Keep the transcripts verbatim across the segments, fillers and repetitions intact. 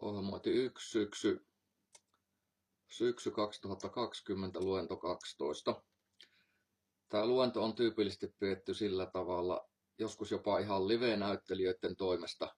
Ohjelmointi yksi, syksy, syksy kaksituhattakaksikymmentä, luento kaksitoista. Tämä luento on tyypillisesti pidetty sillä tavalla, joskus jopa ihan live-näyttelijöiden toimesta,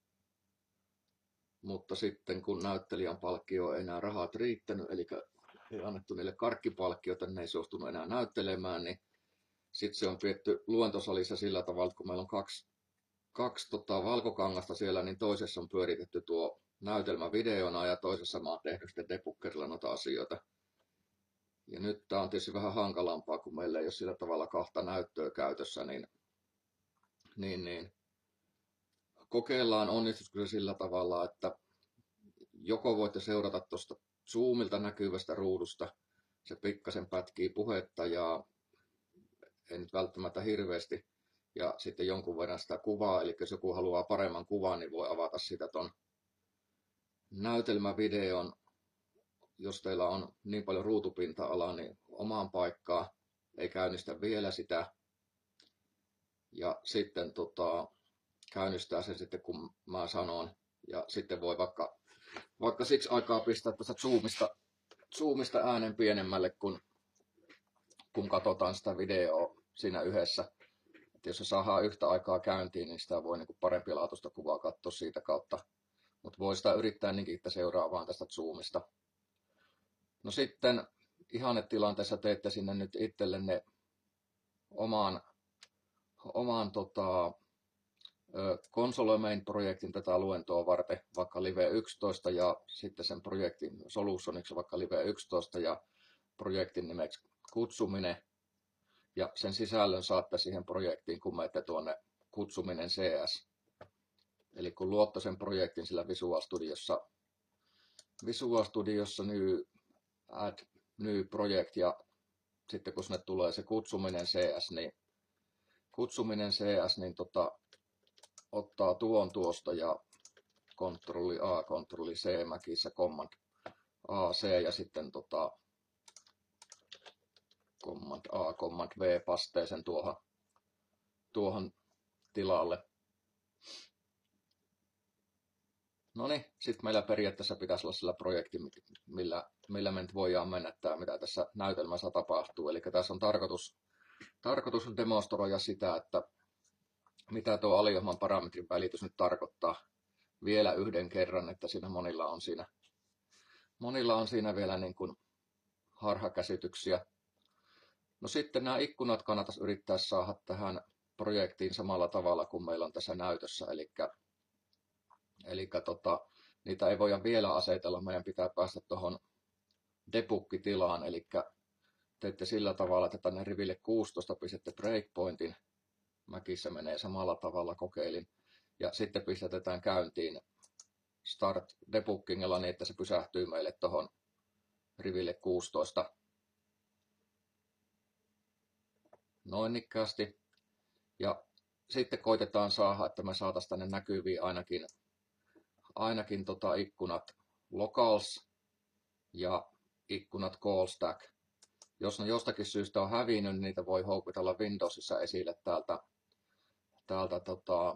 mutta sitten kun näyttelijän palkkio ei enää rahat riittänyt, eli ei annettu niille karkkipalkkiota, niin ne ei suostunut enää näyttelemään, niin sitten se on pidetty luentosalissa sillä tavalla, että kun meillä on kaksi, kaksi tota, valkokangasta siellä, niin toisessa on pyöritetty tuo näytelmä videona ja toisessa mä oon tehnyt sitten debuggerilla noita asioita. Ja nyt tää on tietysti vähän hankalampaa, kun meillä ei ole sillä tavalla kahta näyttöä käytössä, niin, niin, niin kokeillaan onnistuisiko se sillä tavalla, että joko voitte seurata tuosta Zoomilta näkyvästä ruudusta, se pikkasen pätkii puhetta ja ei nyt välttämättä hirveästi, ja sitten jonkun verran sitä kuvaa, eli jos joku haluaa paremman kuvan, niin voi avata sitä ton näytelmävideon, jos teillä on niin paljon ruutupinta-alaa, niin omaan paikkaan, ei käynnistä vielä sitä, ja sitten tota, käynnistää sen sitten, kun mä sanon, ja sitten voi vaikka, vaikka siksi aikaa pistää tuosta Zoomista, Zoomista äänen pienemmälle, kun, kun katsotaan sitä videoa siinä yhdessä. Et jos se saadaan yhtä aikaa käyntiin, niin sitä voi niin parempi laatuista kuvaa katsoa siitä kautta. Mutta voi sitä yrittää niinkin, että seuraa vaan tästä Zoomista. No sitten ihannetilanteessa teette sinne nyt itsellenne oman, oman tota, Console Main-projektin tätä luentoa varten, vaikka Live yksitoista ja sitten sen projektin Solutioniksi vaikka Live yksitoista ja projektin nimeksi kutsuminen. Ja sen sisällön saatte siihen projektiin, kun menette tuonne kutsuminen C S. Eli kun luotte sen projektin sillä Visual Studiossa, Visual Studiossa new, add new project ja sitten kun sinne tulee se kutsuminen C S, niin kutsuminen C S, niin tota, ottaa tuon tuosta ja kontrolli A, kontrolli C Macissa, command A, C ja sitten tota, command A, command V pastee sen tuohon, tuohon tilalle. No niin, sitten meillä periaatteessa pitäisi olla sillä projekti, millä, millä me nyt voidaan mennä tämä, mitä tässä näytelmässä tapahtuu. Eli tässä on tarkoitus, tarkoitus on demonstroida sitä, että mitä tuo aliohjelman parametrin välitys nyt tarkoittaa vielä yhden kerran, että siinä monilla on siinä, monilla on siinä vielä niin kuin harhakäsityksiä. No sitten nämä ikkunat kannattaisi yrittää saada tähän projektiin samalla tavalla kuin meillä on tässä näytössä, eli, eli tota, niitä ei voida vielä asetella, meidän pitää päästä tuohon debug-tilaan, eli teette sillä tavalla, että tänne riville kuusitoista pistätte breakpointin, Macissa menee samalla tavalla, kokeilin, ja sitten pistetään käyntiin start debuggingilla niin, että se pysähtyy meille tuohon riville kuusitoista. Noin nikkäästi. Ja sitten koitetaan saada, että me saataisiin tänne näkyviin ainakin, ainakin tota ikkunat locals ja ikkunat call stack. Jos ne jostakin syystä on hävinnyt, niin niitä voi houkutella Windowsissa esille täältä, täältä tota,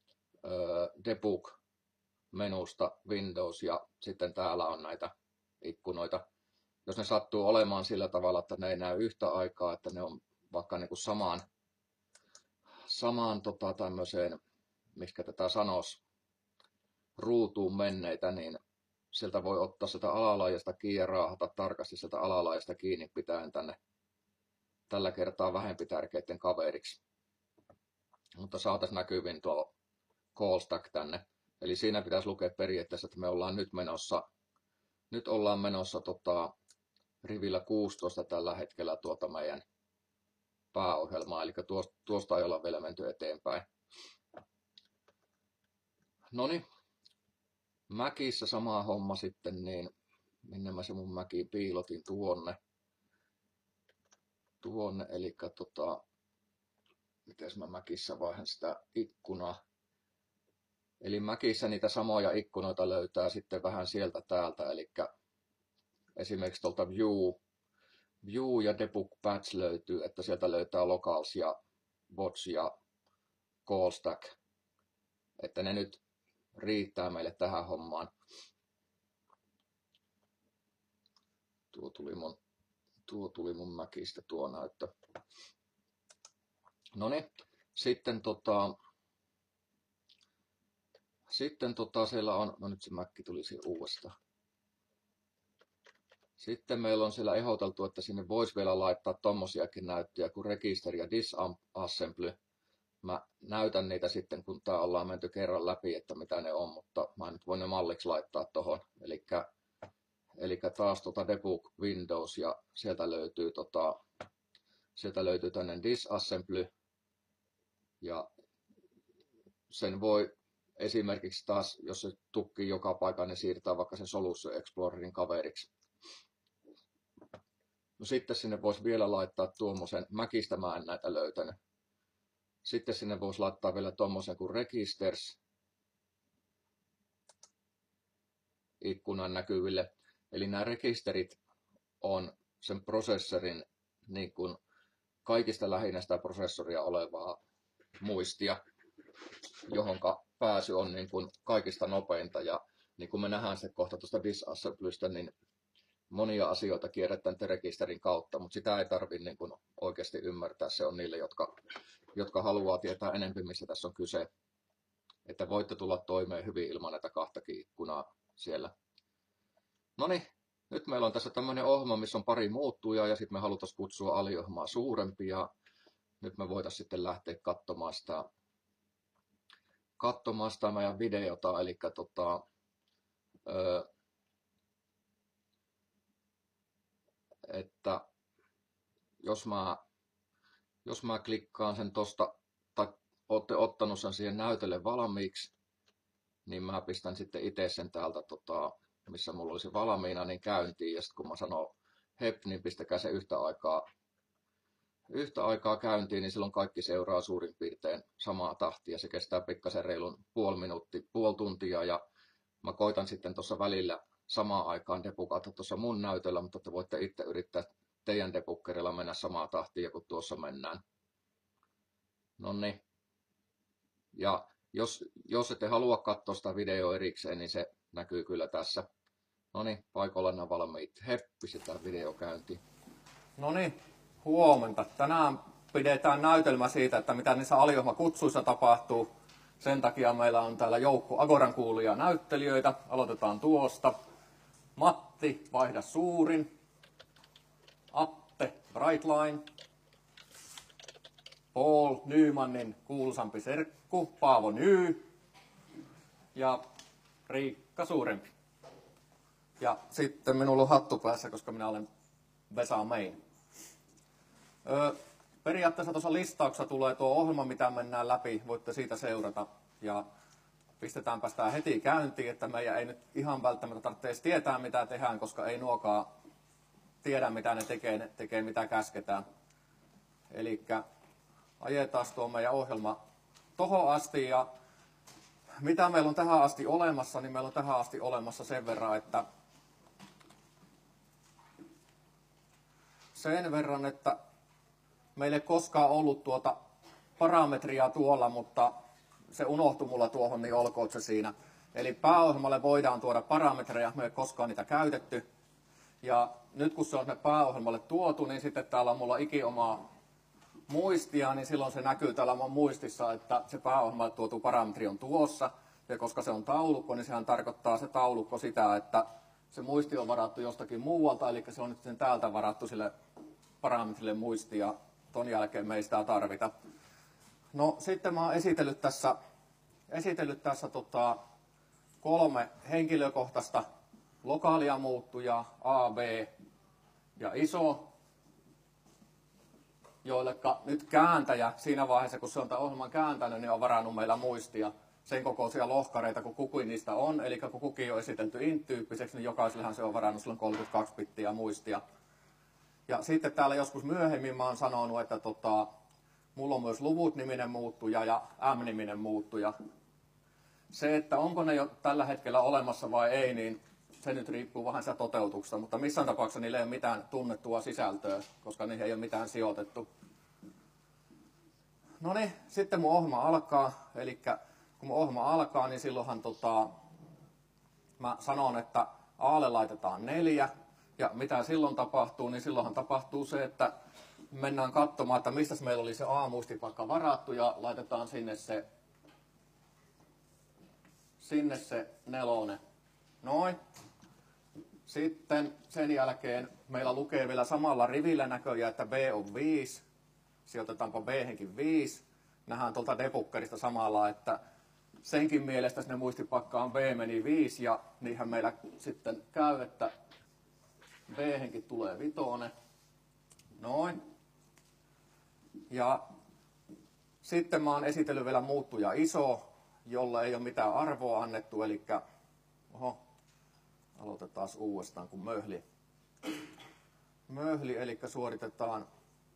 debug-menusta Windows ja sitten täällä on näitä ikkunoita. Jos ne sattuu olemaan sillä tavalla, että ne ei näy yhtä aikaa, että ne on vaikka niin kuin samaan, samaan tota, tämmöiseen, miksi tätä sanoisi, ruutuun menneitä, niin sieltä voi ottaa sitä alalaajasta kiinni ja raahata tarkasti sieltä alalaajasta kiinni pitäen tänne tällä kertaa vähempi tärkeiden kaveriksi. Mutta saataisiin näkyviin tuo call stack tänne. Eli siinä pitäisi lukea periaatteessa, että me ollaan nyt menossa, nyt ollaan menossa tota, rivillä kuusitoista tällä hetkellä tuota meidän pääohjelmaa, eli tuosta, tuosta ei olla vielä menty eteenpäin. Noniin, Macissa sama homma sitten, niin minne mä se mun Maciin piilotin tuonne. Tuonne, eli tota, miten mä Macissa vaihan sitä ikkunaa. Eli Macissa niitä samoja ikkunoita löytää sitten vähän sieltä täältä, eli esimerkiksi tuolta View, View ja Debug Patch löytyy, että sieltä löytää Locals ja Watch ja Call Stack, että ne nyt riittää meille tähän hommaan. Tuo tuli mun, tuo tuli mun Macistä tuo näyttö. Noniin, sitten tota, sitten tota siellä on, no nyt se Mac tuli siihen uudestaan. Sitten meillä on siellä ehdoteltu, että sinne voisi vielä laittaa tommosiakin näyttöjä kuin register ja disassembly. Mä näytän niitä sitten, kun tää ollaan menty kerran läpi, että mitä ne on, mutta mä nyt voin ne malliksi laittaa tohon. Elikkä, elikkä taas tota debug Windows ja sieltä löytyy, tota, sieltä löytyy tänne disassembly. Ja sen voi esimerkiksi taas, jos se tukkii joka paikkaan, niin siirtää vaikka sen Solution Explorerin kaveriksi. No sitten sinne voisi vielä laittaa tuommoisen, Macista mä en näitä löytänyt. Sitten sinne voisi laittaa vielä tuommoisen kuin registers ikkunan näkyville. Eli nämä rekisterit on sen prosessorin niin kuin kaikista lähinnä sitä prosessoria olevaa muistia, johonka pääsy on niin kuin kaikista nopeinta. Ja niin kuin me nähdään se kohta tuosta disassemblystä, niin monia asioita kierretään rekisterin kautta, mutta sitä ei tarvitse niin kuin oikeasti ymmärtää. Se on niille, jotka, jotka haluaa tietää enemmän, missä tässä on kyse. Että voitte tulla toimeen hyvin ilman näitä kahtakin ikkunaa siellä. No niin, nyt meillä on tässä tämmöinen ohjelma, missä on pari muuttujaa ja sitten me halutaan kutsua aliohjelmaa suurempi. Ja nyt me voitaisiin sitten lähteä katsomaan sitä, katsomaan sitä meidän videota. Eli tota, öö, että jos mä, jos mä klikkaan sen tosta, tai olette ottanut sen siihen näytölle valmiiksi, niin mä pistän sitten itse sen täältä, tota, missä mulla olisi valmiina, niin käyntiin. Ja sitten kun mä sanon hep, niin pistäkää se yhtä aikaa, yhtä aikaa käyntiin, niin silloin kaikki seuraa suurin piirtein samaa tahtia. Se kestää pikkasen reilun puoli minuuttia, puoli tuntia, ja mä koitan sitten tuossa välillä samaan aikaan debugata tuossa mun näytöllä, mutta te voitte itse yrittää teidän debuggerilla mennä samaa tahtia kuin tuossa mennään. Noniin. Ja jos, jos ette halua katsoa sitä videoa erikseen, niin se näkyy kyllä tässä. Noniin, paikalla nämä valmiit. Hep, pistetään video käyntiin. Noniin, huomenta. Tänään pidetään näytelmä siitä, että mitä niissä aliohjelmakutsuissa tapahtuu. Sen takia meillä on täällä joukko Agoran kuulija näyttelijöitä. Aloitetaan tuosta. Matti, vaihda suurin. Atte, Brightline. Paul, Nymanin kuuluisampi serkku. Paavo Ny. Ja Riikka suurempi. Ja sitten minulla on hattu päässä, koska minä olen Vesa Main. Öö, periaatteessa tuossa listauksessa tulee tuo ohjelma, mitä mennään läpi. Voitte siitä seurata. Ja pistetäänpä sitä heti käyntiin, että meidän ei nyt ihan välttämättä tarvitse edes tietää, mitä tehdään, koska ei nuokaan tiedä, mitä ne tekee, ne tekee mitä käsketään. Eli ajetaan tuo meidän ohjelma tohon asti. Ja mitä meillä on tähän asti olemassa, niin meillä on tähän asti olemassa sen verran, että sen verran, että meillä ei koskaan ollut tuota parametria tuolla, mutta se unohtui mulla tuohon, niin olkoon se siinä. Eli pääohjelmalle voidaan tuoda parametreja, me ei koskaan niitä käytetty. Ja nyt kun se on sinne pääohjelmalle tuotu, niin sitten täällä on mulla ikiomaa muistia, niin silloin se näkyy täällä mun muistissa, että se pääohjelmalle tuotu parametri on tuossa. Ja koska se on taulukko, niin sehän tarkoittaa se taulukko sitä, että se muisti on varattu jostakin muualta, eli se on nyt sen täältä varattu sille parametrille muistia, ja ton jälkeen me ei sitä tarvita. No sitten mä oon esitellyt tässä, esitellyt tässä tota, kolme henkilökohtaista lokaalia muuttujaa, A, B ja iso, joilleka nyt kääntäjä siinä vaiheessa, kun se on tämän ohjelman kääntänyt, niin on varannut meillä muistia sen kokoisia lohkareita, kun kukin niistä on. Eli kun kukin on esitelty int-tyyppiseksi, niin jokaisellehan se on varannut silloin kolmekymmentäkaksi bittiä muistia. Ja sitten täällä joskus myöhemmin mä oon sanonut, että tota, mulla on myös luvut-niminen muuttuja ja M-niminen muuttuja. Se, että onko ne jo tällä hetkellä olemassa vai ei, niin se nyt riippuu vähän sitä toteutuksesta. Mutta missään tapauksessa niillä ei ole mitään tunnettua sisältöä, koska niihin ei ole mitään sijoitettu. No niin, sitten mun ohjelma alkaa. Eli kun mun ohjelma alkaa, niin silloinhan tota, mä sanon, että A:lle laitetaan neljä. Ja mitä silloin tapahtuu, niin silloinhan tapahtuu se, että mennään katsomaan, että mistä meillä oli se A-muistipakka varattu ja laitetaan sinne se, sinne se nelonen. Noin. Sitten sen jälkeen meillä lukee vielä samalla rivillä näköjään, että B on viisi. Sijoitetaanpa B-henkin viisi. Nähdään tuolta debuggerista samalla, että senkin mielestä sinne muistipakkaan B meni viisi ja niinhän meillä sitten käy, että B-henkin tulee vitonen. Noin. Ja sitten mä oon esitellyt vielä muuttuja iso, jolla ei ole mitään arvoa annettu, eli oho, aloitetaan uudestaan kuin möhli. Möhli, eli suoritetaan,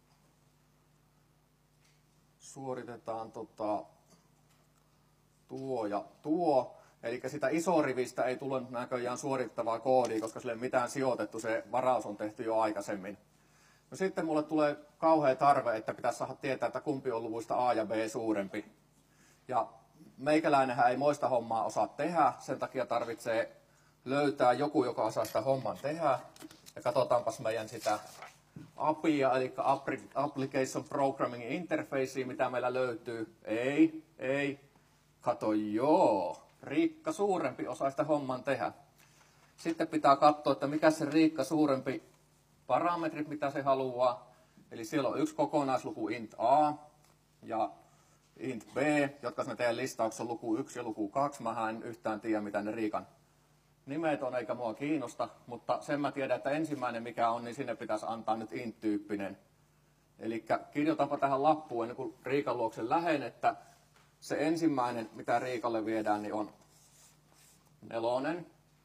suoritetaan tota, tuo ja tuo. Eli sitä isorivistä ei tule näköjään suorittavaa koodia, koska sille ei mitään sijoitettu, se varaus on tehty jo aikaisemmin. No sitten mulle tulee kauhea tarve, että pitäisi saada tietää, että kumpi on luvuista A ja B suurempi. Ja meikäläinenhän ei moista hommaa osaa tehdä, sen takia tarvitsee löytää joku, joka osaa sitä homman tehdä. Ja katsotaanpas meidän sitä A P I, eli Application Programming Interfacea, mitä meillä löytyy. Ei, ei. Kato, joo. Riikka suurempi osaa sitä homman tehdä. Sitten pitää katsoa, että mikä se Riikka suurempi parametrit, mitä se haluaa. Eli siellä on yksi kokonaisluku int A ja int B, jotka siinä teidän listauksessa on luku yksi ja luku kaksi. Mä en yhtään tiedä, mitä ne Riikan nimet on, eikä mua kiinnosta. Mutta sen mä tiedän, että ensimmäinen mikä on, niin sinne pitäisi antaa nyt int-tyyppinen. Eli kirjoitanpa tähän lappuun ennen kuin Riikan luokse lähen, että se ensimmäinen, mitä Riikalle viedään, niin on nelonen.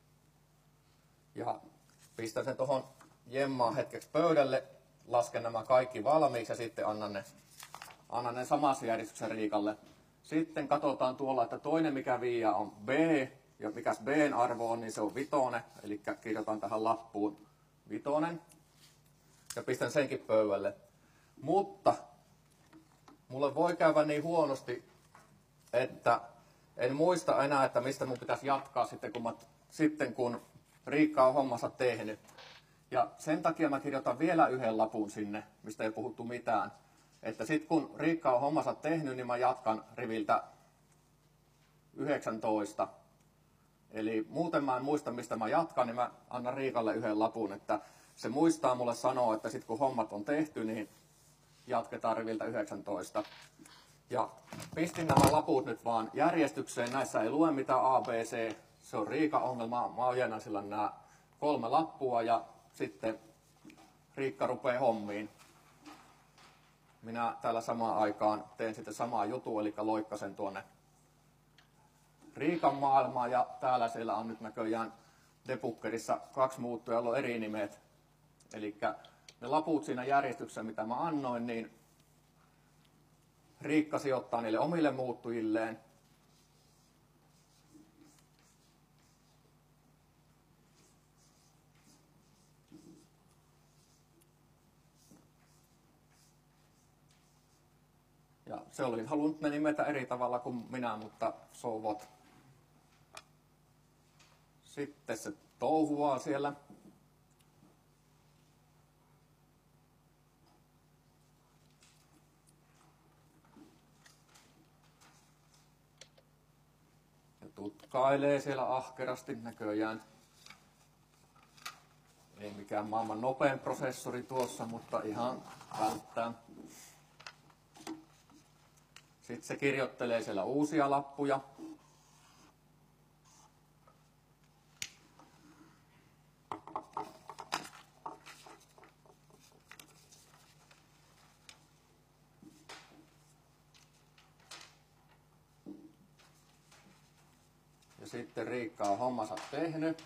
Ja pistän sen tuohon jemmaan hetkeksi pöydälle, lasken nämä kaikki valmiiksi ja sitten annan ne, annan ne samassa järjestyksessä Riikalle. Sitten katsotaan tuolla, että toinen mikä viiä on B, ja mikäs B:n arvo on, niin se on vitonen. Eli kirjoitan tähän lappuun vitonen ja pistän senkin pöydälle. Mutta mulle voi käydä niin huonosti, että en muista enää, että mistä mun pitäisi jatkaa sitten, kun, mä, sitten, kun Riikka on hommansa tehnyt. Ja sen takia mä kirjoitan vielä yhden lapun sinne, mistä ei puhuttu mitään. Että sitten kun Riikka on hommansa tehnyt, niin mä jatkan riviltä yhdeksäntoista. Eli muuten mä en muista, mistä mä jatkan, niin mä annan Riikalle yhden lapun. Että se muistaa mulle sanoa, että sitten kun hommat on tehty, niin jatketaan riviltä yhdeksäntoista. Ja pistin nämä laput nyt vaan järjestykseen. Näissä ei lue mitään A, B, C. Se on Riikan ongelma. Mä ojennan sillä nämä kolme lappua ja sitten Riikka rupeaa hommiin. Minä täällä samaan aikaan teen sitten samaa juttua, eli loikkasen tuonne Riikan maailmaan. Ja täällä siellä on nyt näköjään debuggerissa kaksi muuttujaa, joilla on eri nimet. Eli ne laput siinä järjestyksessä, mitä mä annoin, niin Riikka sijoittaa niille omille muuttujilleen. Ja se oli halunnut ne nimetä eri tavalla kuin minä, mutta so what. Sitten se touhuaa siellä. Ja tutkailee siellä ahkerasti näköjään. Ei mikään maailman nopein prosessori tuossa, mutta ihan välttää. Sitten se kirjoittelee siellä uusia lappuja. Ja sitten Riikka on hommansa tehnyt.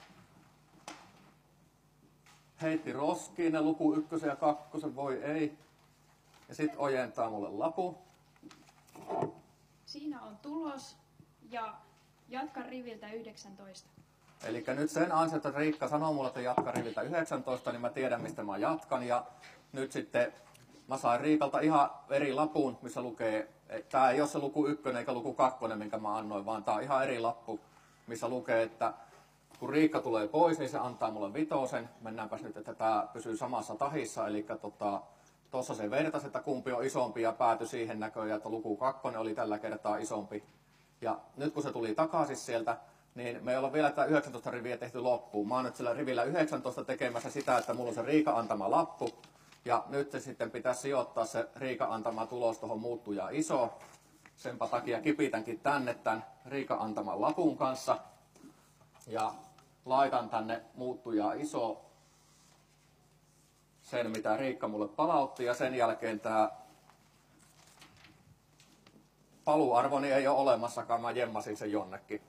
Heitti roskiin ne luku ykkösen ja kakkosen, voi ei. Ja sitten ojentaa mulle lapu. Siinä on tulos ja jatka riviltä yhdeksäntoista. Eli nyt sen ansiosta, että Riikka sanoo mulle, että jatka riviltä yhdeksäntoista, niin mä tiedän, mistä mä jatkan. Ja nyt sitten mä sain Riikalta ihan eri lapun, missä lukee, tää ei ole se luku ykkönen eikä luku kakkonen, minkä mä annoin, vaan tää on ihan eri lappu, missä lukee, että kun Riikka tulee pois, niin se antaa mulle vitosen. Mennäänpäs nyt, että tämä pysyy samassa tahissa. Eli tuossa tota, se vertasi, että kumpi on isompi ja päätyi siihen näköjään, että luku kakkonen oli tällä kertaa isompi. Ja nyt kun se tuli takaisin sieltä, niin me ei olla vielä tätä yhdeksäntoista riviä tehty loppuun. Mä oon nyt sillä rivillä yhdeksäntoista tekemässä sitä, että mulla on se Riikan antama lappu. Ja nyt se sitten pitäisi sijoittaa se Riikan antama tulos tuohon muuttujaan iso. Senpä takia kipitänkin tänne tämän Riikan antaman lapun kanssa. Ja laitan tänne muuttujaan iso sen, mitä Riikka mulle palautti. Ja sen jälkeen tämä paluarvoni ei ole olemassakaan, mä jemmasin sen jonnekin.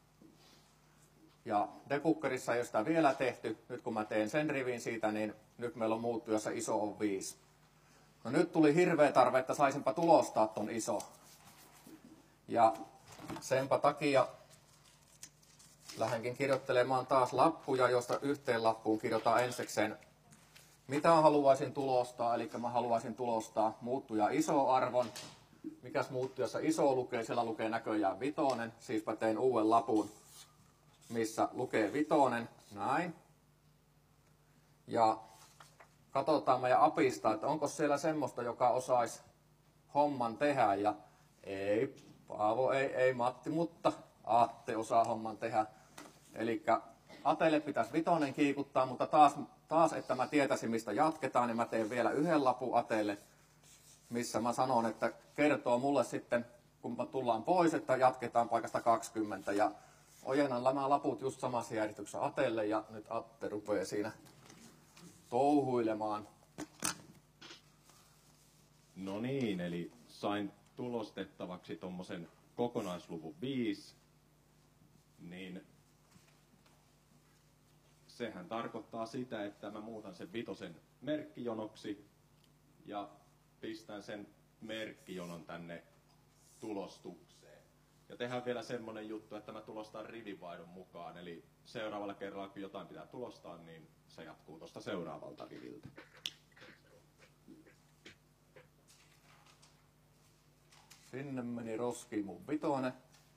Ja debuggerissa ei ole sitä vielä tehty. Nyt kun mä teen sen rivin siitä, niin nyt meillä on muuttujassa iso on viisi. No nyt tuli hirveä tarve, että saisinpa tulostaa ton iso. Ja senpä takia lähdenkin kirjoittelemaan taas lappuja, josta yhteen lappuun kirjoitan ensikseen, mitä haluaisin tulostaa. Eli mä haluaisin tulostaa muuttuja iso arvon. Mikäs muuttujassa iso lukee? Siellä lukee näköjään vitonen. Siis mä tein uuden lapun, missä lukee vitonen. Näin. Ja katsotaan meidän apista, että onko siellä semmoista, joka osaisi homman tehdä. Ja ei, Paavo ei, ei Matti, mutta Atte osaa homman tehdä. Eli Atelle pitäisi vitonen kiikuttaa, mutta taas, taas, että mä tietäisin, mistä jatketaan, niin mä teen vielä yhden lapun Atelle, missä mä sanon, että kertoo mulle sitten, kun mä tullaan pois, että jatketaan paikasta kaksikymmentä. Ja ojennan nämä laput just samassa järjestyksessä Atelle, ja nyt Atte rupeaa siinä touhuilemaan. No niin, eli sain tulostettavaksi tuommoisen kokonaisluvun viisi, niin sehän tarkoittaa sitä, että mä muutan sen vitosen merkkijonoksi ja pistän sen merkkijonon tänne tulostukseen. Ja tehdään vielä semmonen juttu, että mä tulostan rivivaihdon mukaan, eli seuraavalla kerralla kun jotain pitää tulostaa, niin se jatkuu tuosta seuraavalta riviltä. Sinne meni roskiin mun vitonen.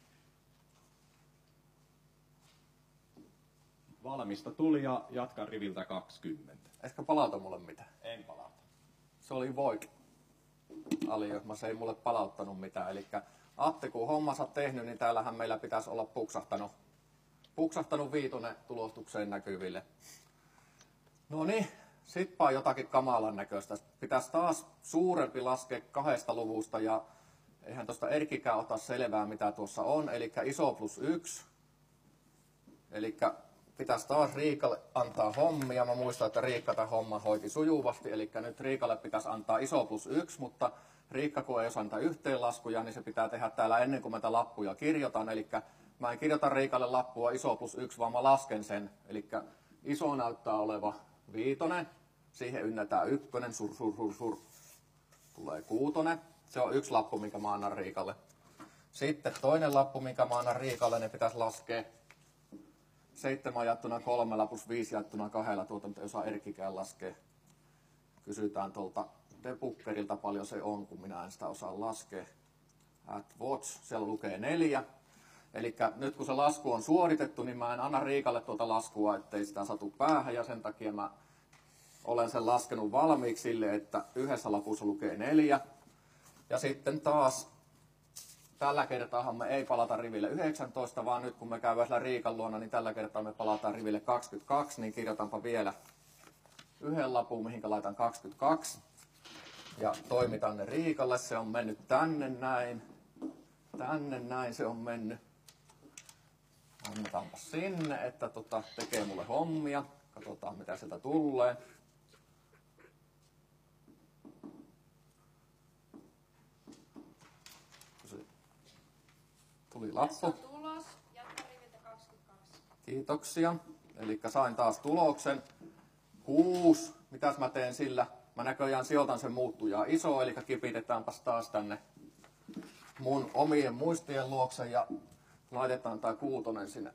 Valmista tuli ja jatkan riviltä kaksikymmentä. Ehkä palauta mulle mitään. En palauta. Se oli voik. Aliohma, se ei mulle palauttanut mitään. Eli Atte, kun hommansa tehnyt, niin täällähän meillä pitäisi olla puksahtanut, puksahtanut viitonen tulostukseen näkyville. No niin, sitpä on jotakin kamalan näköistä. Pitäisi taas suurempi laskea kahdesta luvusta ja eihän tuosta Erkikään ota selvää, mitä tuossa on. Eli iso plus yksi. Eli pitäisi taas Riikalle antaa hommia. Mä muistan, että Riikka tämän homman hoiti sujuvasti. Eli nyt Riikalle pitäisi antaa iso plus yksi, mutta Riikka kun ei osaa antaa yhteenlaskuja, niin se pitää tehdä täällä ennen kuin mä tätä lappuja kirjoitan. Eli mä en kirjoita Riikalle lappua iso plus yksi, vaan mä lasken sen. Eli iso näyttää oleva viitonen. Siihen ynnätään ykkönen, sur, sur, sur, sur. Tulee kuutonen. Se on yksi lappu, minkä mä annan Riikalle. Sitten toinen lappu, minkä mä annan Riikalle, niin pitäisi laskea seitsemän jaettuna kolmella plus viisi jaettuna kahdella. Tuota ei osaa Erkkikään laskea. Kysytään tuolta debuggerilta paljon se on, kun minä en sitä osaa laskea. At watch, siellä lukee neljä. Eli nyt kun se lasku on suoritettu, niin mä en anna Riikalle tuota laskua, ettei sitä satu päähän. Ja sen takia mä olen sen laskenut valmiiksi sille, että yhdessä lapussa lukee neljä. Ja sitten taas tällä kertaa me ei palata riville yhdeksäntoista, vaan nyt kun me käydään siellä Riikan luona, niin tällä kertaa me palataan riville kaksikymmentäkaksi, niin kirjoitanpa vielä yhden lapun, mihinkä laitan kaksikymmentäkaksi. Ja toimitan ne Riikalle, se on mennyt tänne näin, tänne näin se on mennyt. Annetaanpa sinne, että tota, tekee mulle hommia. Katsotaan mitä sieltä tulee. Tuli lappu. Tulos, jatka riviltä kaksikymmentäkaksi. Kiitoksia. Eli sain taas tuloksen. Kuusi. Mitäs mä teen sillä? Mä näköjään sijoitan sen muuttujaa iso, eli kipitetäänpäs taas tänne mun omien muistien luokse ja laitetaan tää kuutonen sinne.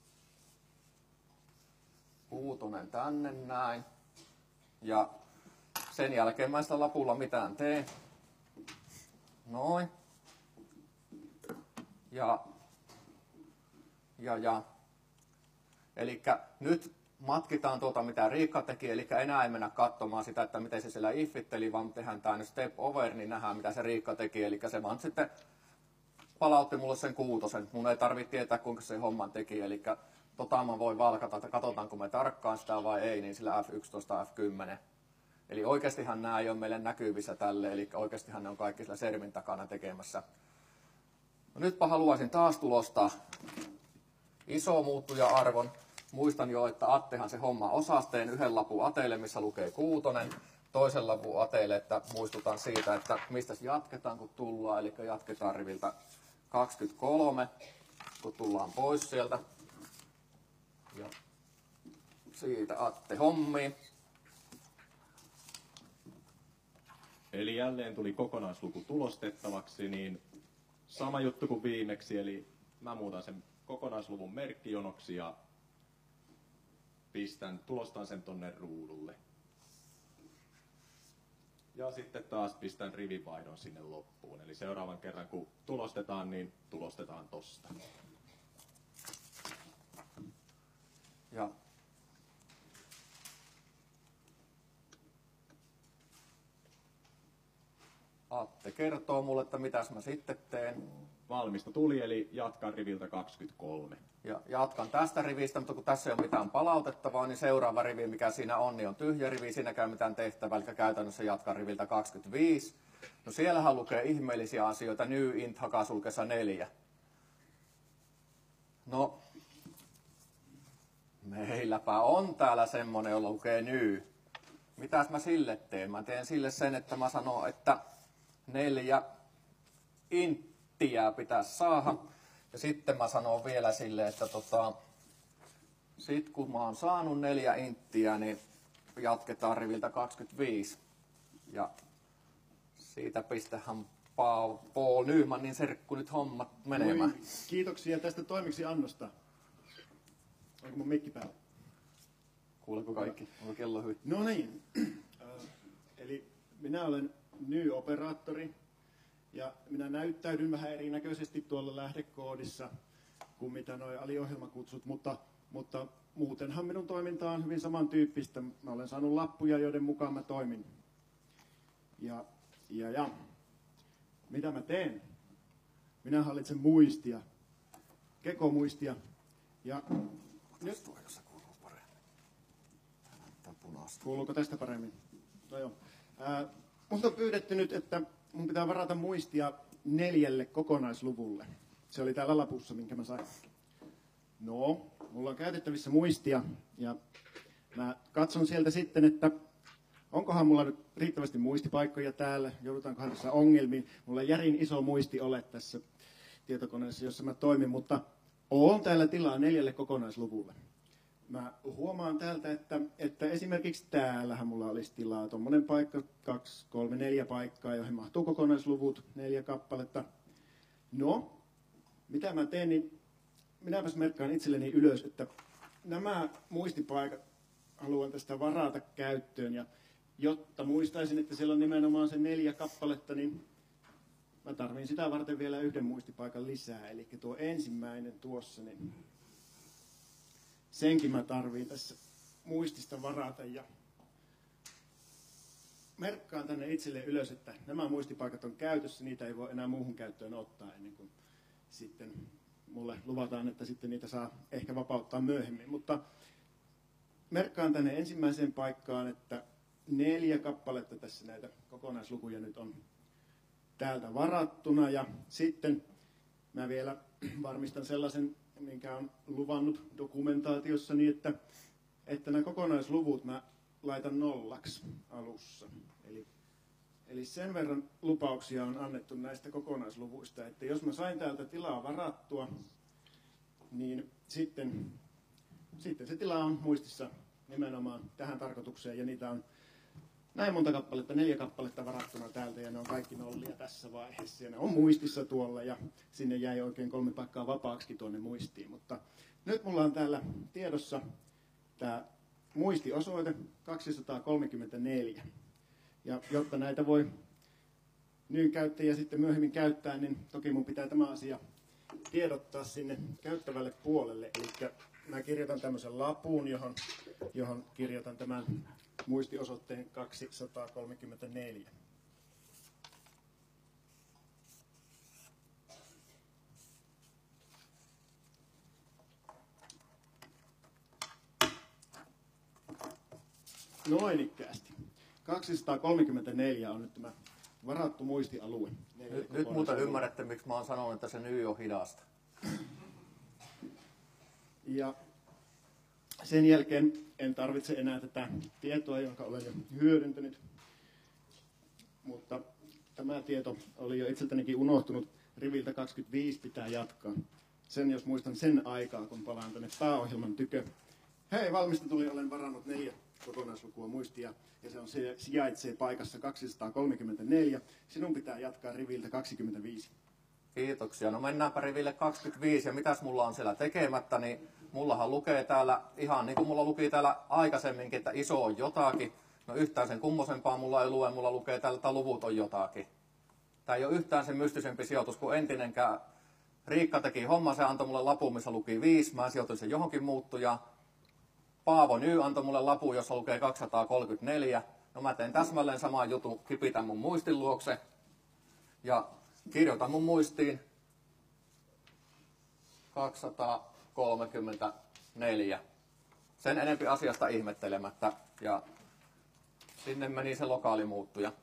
Kuutonen tänne näin. Ja sen jälkeen mä en sitä lapulla mitään tee. Noin. Ja, ja, ja. Eli nyt matkitaan tuota, mitä Riikka teki, eli enää ei mennä katsomaan sitä, että miten se siellä iffitteli, vaan tehdään tämä nyt step over, niin nähdään, mitä se Riikka teki. Eli se vaan sitten palautti mulle sen kuutosen. Mun ei tarvitse tietää, kuinka se homman teki. Eli tota mä voin valkata, että katsotaanko me tarkkaan sitä vai ei, niin sillä F yksitoista, F kymmenen. Eli oikeastihan nämä ei ole meille näkyvissä tälle, eli oikeastihan ne on kaikki sillä sermin takana tekemässä. No nytpä haluaisin taas tulostaa iso muuttuja-arvon. Muistan jo, että Attehan se homma osasi, teen yhden lapun Ateelle, missä lukee kuutonen, toisen lapun Ateelle, että muistutan siitä, että mistä jatketaan, kun tullaan, eli jatketaan riviltä kaksikymmentäkolme, kun tullaan pois sieltä. Ja siitä Atte hommiin. Eli jälleen tuli kokonaisluku tulostettavaksi, niin sama juttu kuin viimeksi, eli mä muutan sen kokonaisluvun merkkijonoksi ja pistän, tulostan sen tonne ruudulle. Ja sitten taas pistän rivivaihdon sinne loppuun. Eli seuraavan kerran kun tulostetaan, niin tulostetaan tosta. Ja Atte kertoo mulle, että mitäs mä sitten teen. Valmista tuli, eli jatkan riviltä kaksikymmentäkolme. Ja jatkan tästä rivistä, mutta kun tässä ei ole mitään palautettavaa, niin seuraava rivi, mikä siinä on, niin on tyhjä rivi. Siinäkään mitään tehtävää, eli käytännössä jatkan riviltä kaksikymmentäviisi. No siellähän lukee ihmeellisiä asioita, new int hakasulkessa neljä. No, meilläpä on täällä semmonen, jolla lukee new. Mitäs mä sille teen? Mä teen sille sen, että mä sanon, että neljä inttiä pitäisi saada. Ja sitten mä sanon vielä sille, että tota, sit kun mä oon saanut neljä inttiä, niin jatketaan riviltä kaksikymmentäviisi. Ja siitä pistähän Paul, Paul Nymanin serkku nyt hommat menemään. Moi. Kiitoksia tästä toimiksiannosta. Onko mun mikki päällä? Kuuleeko kaikki? Onko kello hyvin? No niin. Eli minä olen Ny-operaattori ja minä näyttäydyn vähän erinäköisesti tuolla lähdekoodissa kuin mitä nuo aliohjelmakutsut, mutta, mutta muutenhan minun toiminta on hyvin samantyyppistä. Mä olen saanut lappuja, joiden mukaan mä toimin. Ja, ja, ja. Mitä mä teen? Minä hallitsen muistia, kekomuistia. Ja nyt... Kuuluuko tästä paremmin? No joo. Ää, Minulta on pyydetty nyt, että mun pitää varata muistia neljälle kokonaisluvulle. Se oli täällä lapussa, minkä mä sain. No, mulla on käytettävissä muistia ja mä katson sieltä sitten, että onkohan mulla nyt riittävästi muistipaikkoja täällä, joudutaankohan tässä ongelmiin. Mulla ei järin iso muisti ole tässä tietokoneessa, jossa mä toimin, mutta on täällä tilaa neljälle kokonaisluvulle. Mä huomaan täältä, että, että esimerkiksi täällähän mulla olisi tilaa tuommoinen paikka, kaksi, kolme, neljä paikkaa, joihin mahtuu kokonaisluvut, neljä kappaletta. No, mitä mä teen, niin minäpäs merkkaan itselleni ylös, että nämä muistipaikat haluan tästä varata käyttöön. Ja jotta muistaisin, että siellä on nimenomaan se neljä kappaletta, niin mä tarvitsen sitä varten vielä yhden muistipaikan lisää. Eli tuo ensimmäinen tuossa, niin senkin mä tarviin tässä muistista varata ja merkkaan tänne itselleen ylös, että nämä muistipaikat on käytössä, niitä ei voi enää muuhun käyttöön ottaa ennen kuin sitten mulle luvataan, että sitten niitä saa ehkä vapauttaa myöhemmin. Mutta merkkaan tänne ensimmäiseen paikkaan, että neljä kappaletta tässä näitä kokonaislukuja nyt on täältä varattuna ja sitten mä vielä varmistan sellaisen, minkä on luvannut dokumentaatiossa, niin että, että nämä kokonaisluvut mä laitan nollaksi alussa. Eli, eli sen verran lupauksia on annettu näistä kokonaisluvuista, että jos mä sain täältä tilaa varattua, niin sitten, sitten se tila on muistissa nimenomaan tähän tarkoitukseen, ja niitä on näin monta kappaletta, neljä kappaletta varattuna täältä, ja ne on kaikki nollia tässä vaiheessa. Ja ne on muistissa tuolla, ja sinne jäi oikein kolme paikkaa vapaaksi tuonne muistiin. Mutta nyt mulla on täällä tiedossa tämä muistiosoite kaksisataakolmekymmentäneljä. Ja jotta näitä voi Nyn käyttäjiä sitten myöhemmin käyttää, niin toki mun pitää tämä asia tiedottaa sinne käyttävälle puolelle. Eli mä kirjoitan tämmöisen lapun, johon, johon kirjoitan tämän muistiosoitteen kaksisataakolmekymmentäneljä. Noin ikkäästi. kaksisataakolmekymmentäneljä on nyt tämä varattu muistialue. Nyt, nyt muuten ymmärrätte, miksi mä oon sanonut, että se ny on hidasta. Ja sen jälkeen en tarvitse enää tätä tietoa, jonka olen jo hyödyntänyt. Mutta tämä tieto oli jo itseltänikin unohtunut. Riviltä kaksikymmentäviisi pitää jatkaa. Sen jos muistan sen aikaa, kun palaan tänne pääohjelman tykö. Hei, valmista tuli, olen varannut neljä kokonaislukua muistia. Ja se on se sijaitsee paikassa kaksisataakolmekymmentäneljä. Sinun pitää jatkaa riviltä kaksikymmentäviisi. Kiitoksia. No mennäänpä riville kaksikymmentäviisi. Ja mitäs mulla on siellä tekemättä, niin mullahan lukee täällä ihan niin kuin mulla luki täällä aikaisemminkin, että iso on jotakin. No yhtään sen kummosempaa mulla ei lue, mulla lukee täällä, että luvut on jotakin. Tää ei ole yhtään sen mystisempi sijoitus kuin entinenkään. Riikka teki homma, se antoi mulle lapun, missä luki viisi. Mä sijoitin sen johonkin muuttujaan. Paavo Ny antoi mulle lapun, jossa lukee kaksisataakolmekymmentäneljä. No mä teen täsmälleen saman jutun, kipitän mun muistin luokse. Ja kirjoitan mun muistiin kaksisataakolmekymmentäneljä. Sen enempi asiasta ihmettelemättä. Ja sinne meni se lokaalimuuttuja.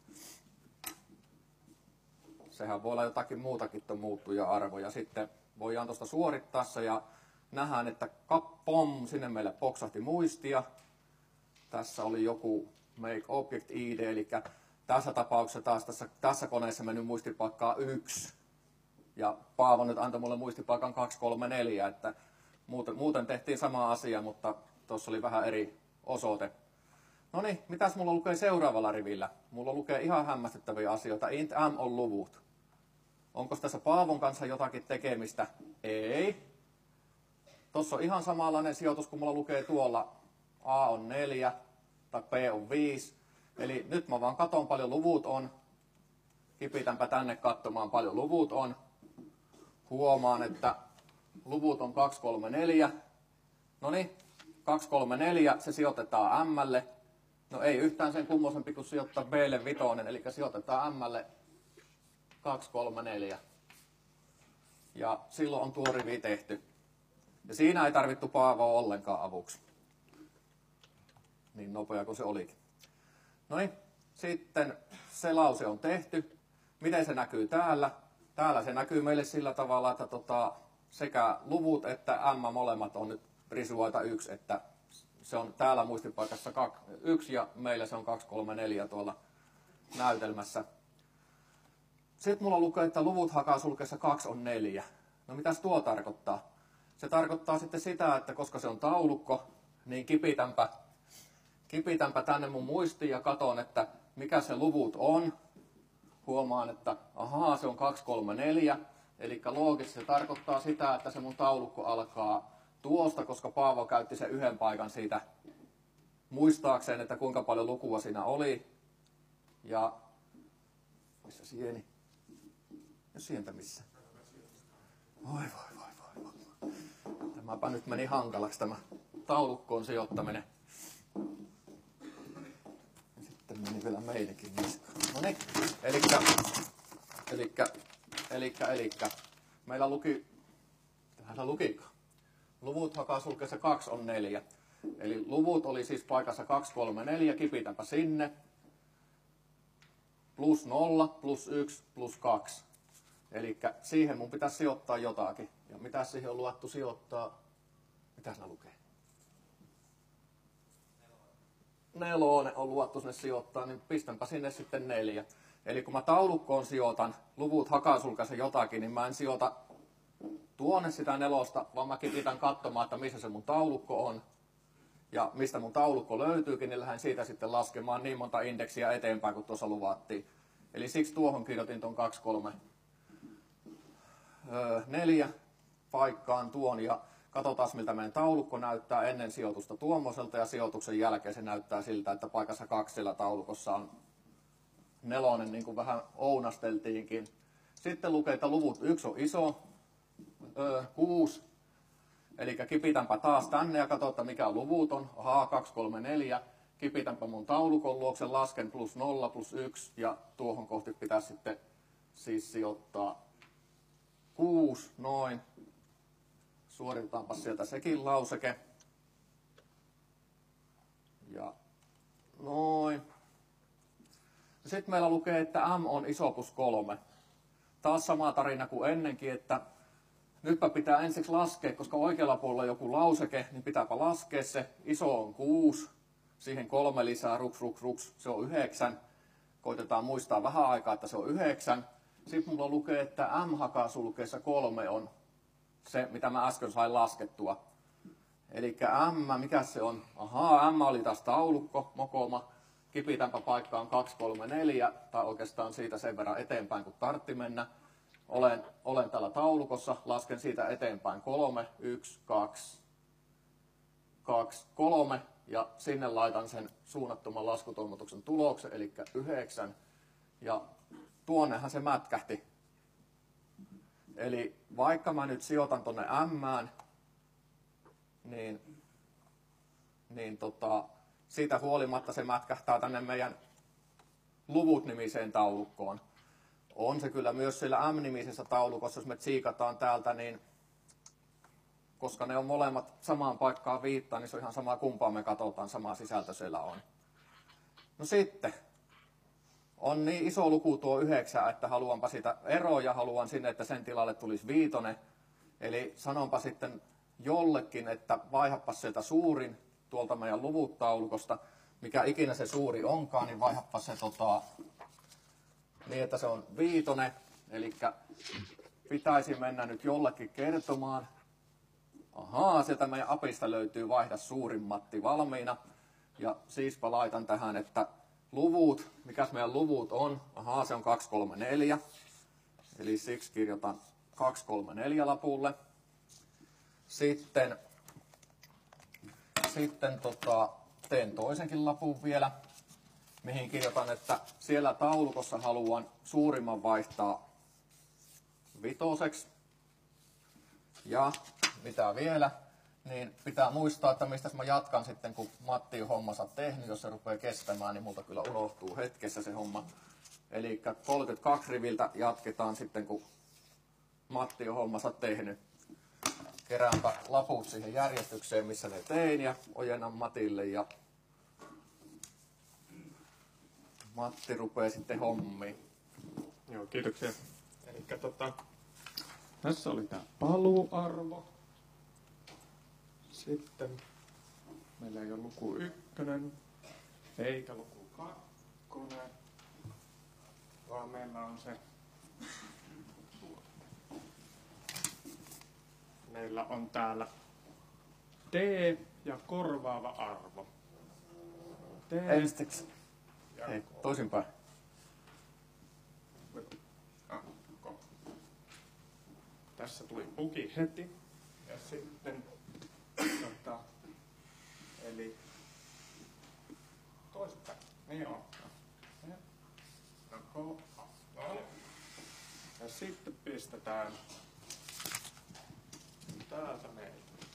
Sehän voi olla jotakin muutakin tuon muuttuja-arvo. Ja sitten voidaan tuosta suorittaa se ja nähdään, että kappom, sinne meille poksahti muistia. Tässä oli joku make object I D, eli tässä tapauksessa taas tässä, tässä koneessa mennyt muistipaikkaa yksi. Ja Paavo nyt antoi mulle muistipaikan kaksi kolme neljä, että muuten, muuten tehtiin sama asia, mutta tuossa oli vähän eri osoite. No niin, mitäs mulla lukee seuraavalla rivillä? Mulla lukee ihan hämmästyttäviä asioita. Int m on luvut. Onko tässä Paavon kanssa jotakin tekemistä? Ei. Tuossa on ihan samanlainen sijoitus, kun mulla lukee tuolla A on neljä tai P on viisi. Eli nyt mä vaan katon paljon luvut on. Kipitänpä tänne katsomaan paljon luvut on. Huomaan, että luvut on kaksi kolme neljä. No niin, kaksi kolme neljä, se sijoitetaan M:lle. No ei yhtään sen kummosempi kuin sijoittaa B:lle vitonen, eli sijoitetaan M:lle kaksi kolme neljä. Ja silloin on tuo rivi tehty. Ja siinä ei tarvittu Paavoa ollenkaan avuksi. Niin nopea kuin se olikin. No niin, sitten se lause on tehty. Miten se näkyy täällä? Täällä se näkyy meille sillä tavalla, että tota, sekä luvut että M molemmat on nyt risuaita yksi, että se on täällä muistipaikassa yksi ja meillä se on kaksi kolme neljä tuolla näytelmässä. Sitten mulla lukee, että luvut hakasulkeessa kaksi on neljä. No mitäs tuo tarkoittaa? Se tarkoittaa sitten sitä, että koska se on taulukko, niin kipitänpä, kipitänpä tänne mun muistiin ja katon, että mikä se luvut on. Huomaan, että ahaa, se on kaksi kolme neljä. Eli loogisesti se tarkoittaa sitä, että se mun taulukko alkaa tuosta, koska Paavo käytti sen yhden paikan siitä muistaakseen, että kuinka paljon lukua siinä oli. Ja missä sieni? Ja sientä missä? Voi voi voi voi voi. Tämäpä nyt meni hankalaksi tämä taulukkoon sijoittaminen. Ja sitten meni vielä meillekin niskaan. No niin, elikkä, elikkä, elikkä, elikkä. Meillä luki, täällä lukikaan. Luvut hakasulkeessa kaksi on neljä. Eli luvut oli siis paikassa kaksi kolme neljä, kipitäpä sinne. Plus nolla, plus yksi, plus kaksi. Eli siihen mun pitäisi sijoittaa jotakin. Ja mitä siihen on luvattu sijoittaa? Mitä siinä lukee? Nelonen on luvattu sinne sijoittaa, niin pistänpä sinne sitten neljä. Eli kun mä taulukkoon sijoitan luvut hakasulkeessa jotakin, niin mä en sijoita tuonne sitä nelosta, vaan mä kipitän katsomaan, että missä se mun taulukko on. Ja mistä mun taulukko löytyykin, niin lähden siitä sitten laskemaan niin monta indeksiä eteenpäin, kuin tuossa luvattiin. Eli siksi tuohon kirjoitin tuon kaksi kolme neljä paikkaan tuon. Ja katsotaan, miltä meidän taulukko näyttää ennen sijoitusta tuommoiselta. Ja sijoituksen jälkeen se näyttää siltä, että paikassa kaksi siellä taulukossa on nelonen, niin kuin vähän ounasteltiinkin. Sitten lukee, että luvut yksi on iso. kuusi. Eli kipitänpä taas tänne ja katsotaan mikä luvut on. Ahaa, kaksi, kolme, neljä. Kipitänpä mun taulukon luokse, lasken plus nolla, plus yksi ja tuohon kohti pitäisi sitten siis sijoittaa kuusi, noin. Suoritetaanpa sieltä sekin lauseke. Ja noin. Sitten meillä lukee, että m on iso plus kolme. Taas sama tarina kuin ennenkin, että nytpä pitää ensiksi laskea, koska oikealla puolella on joku lauseke, niin pitääpä laskea se. Iso on kuusi, siihen kolme lisää, ruks, ruks, ruks, se on yhdeksän. Koitetaan muistaa vähän aikaa, että se on yhdeksän. Sitten mulla lukee, että m-hakasulkeessa kolme on se, mitä mä äsken sain laskettua. Eli m, mikä se on? Ahaa, m oli taas taulukko, mokoma. Kipitänpä paikkaan kaksi, kolme, neljä, tai oikeastaan siitä sen verran eteenpäin, kun tartti mennä. Olen, olen täällä taulukossa, lasken siitä eteenpäin kolme, yksi, kaksi, kaksi, kolme, ja sinne laitan sen suunnattoman laskutoimituksen tuloksen, eli yhdeksän, ja tuonnehan se mätkähti. Eli vaikka mä nyt sijoitan tonne mään, niin, niin tota, siitä huolimatta se mätkähtää tänne meidän luvut-nimiseen taulukkoon. On se kyllä myös sillä M-nimisessä taulukossa, jos me tsiikataan täältä, niin koska ne on molemmat samaan paikkaan viittaa, niin se on ihan sama kumpaa me katsotaan, sama sisältö siellä on. No sitten, on niin iso luku tuo yhdeksän, että haluanpa sitä eroa ja haluan sinne, että sen tilalle tulisi viitone. Eli sanonpa sitten jollekin, että vaihappa sieltä suurin tuolta meidän luvut-taulukosta, mikä ikinä se suuri onkaan, niin vaihappa se tota, niin, että se on viitone. Eli pitäisi mennä nyt jollekin kertomaan. Ahaa, sieltä meidän apista löytyy vaihda suurin Matti valmiina. Ja siispä laitan tähän, että luvut, mikäs meidän luvut on? Ahaa, se on kaksi, kolme, neljä. Eli siksi kirjoitan kaksi, kolme, neljä lapulle. Sitten, sitten tota, teen toisenkin lapun vielä, mihin kirjoitan, että siellä taulukossa haluan suurimman vaihtaa vitoseksi. Ja mitä vielä, niin pitää muistaa, että mistä mä jatkan sitten, kun Matti on hommansa tehnyt. Jos se rupeaa kestämään, niin multa kyllä unohtuu hetkessä se homma. Eli kolmekymmentäkaksi riviltä jatketaan sitten, kun Matti on hommansa tehnyt. Keräänpä laput siihen järjestykseen, missä ne tein, ja ojennan Matille, ja Matti rupeaa sitten hommiin. Joo, kiitoksia. Elikkä tota, tässä oli tämä paluarvo. Sitten meillä ei ole luku ykkönen, eikä luku kakkonen, vaan meillä on se, meillä on täällä D ja korvaava arvo. D Ensiksi. ja Ei, toisinpäin. Ah, tässä tuli bugi heti. Ja sitten, tota, eli toisinpäin. Niin on. No, ja sitten pistetään täältä meille.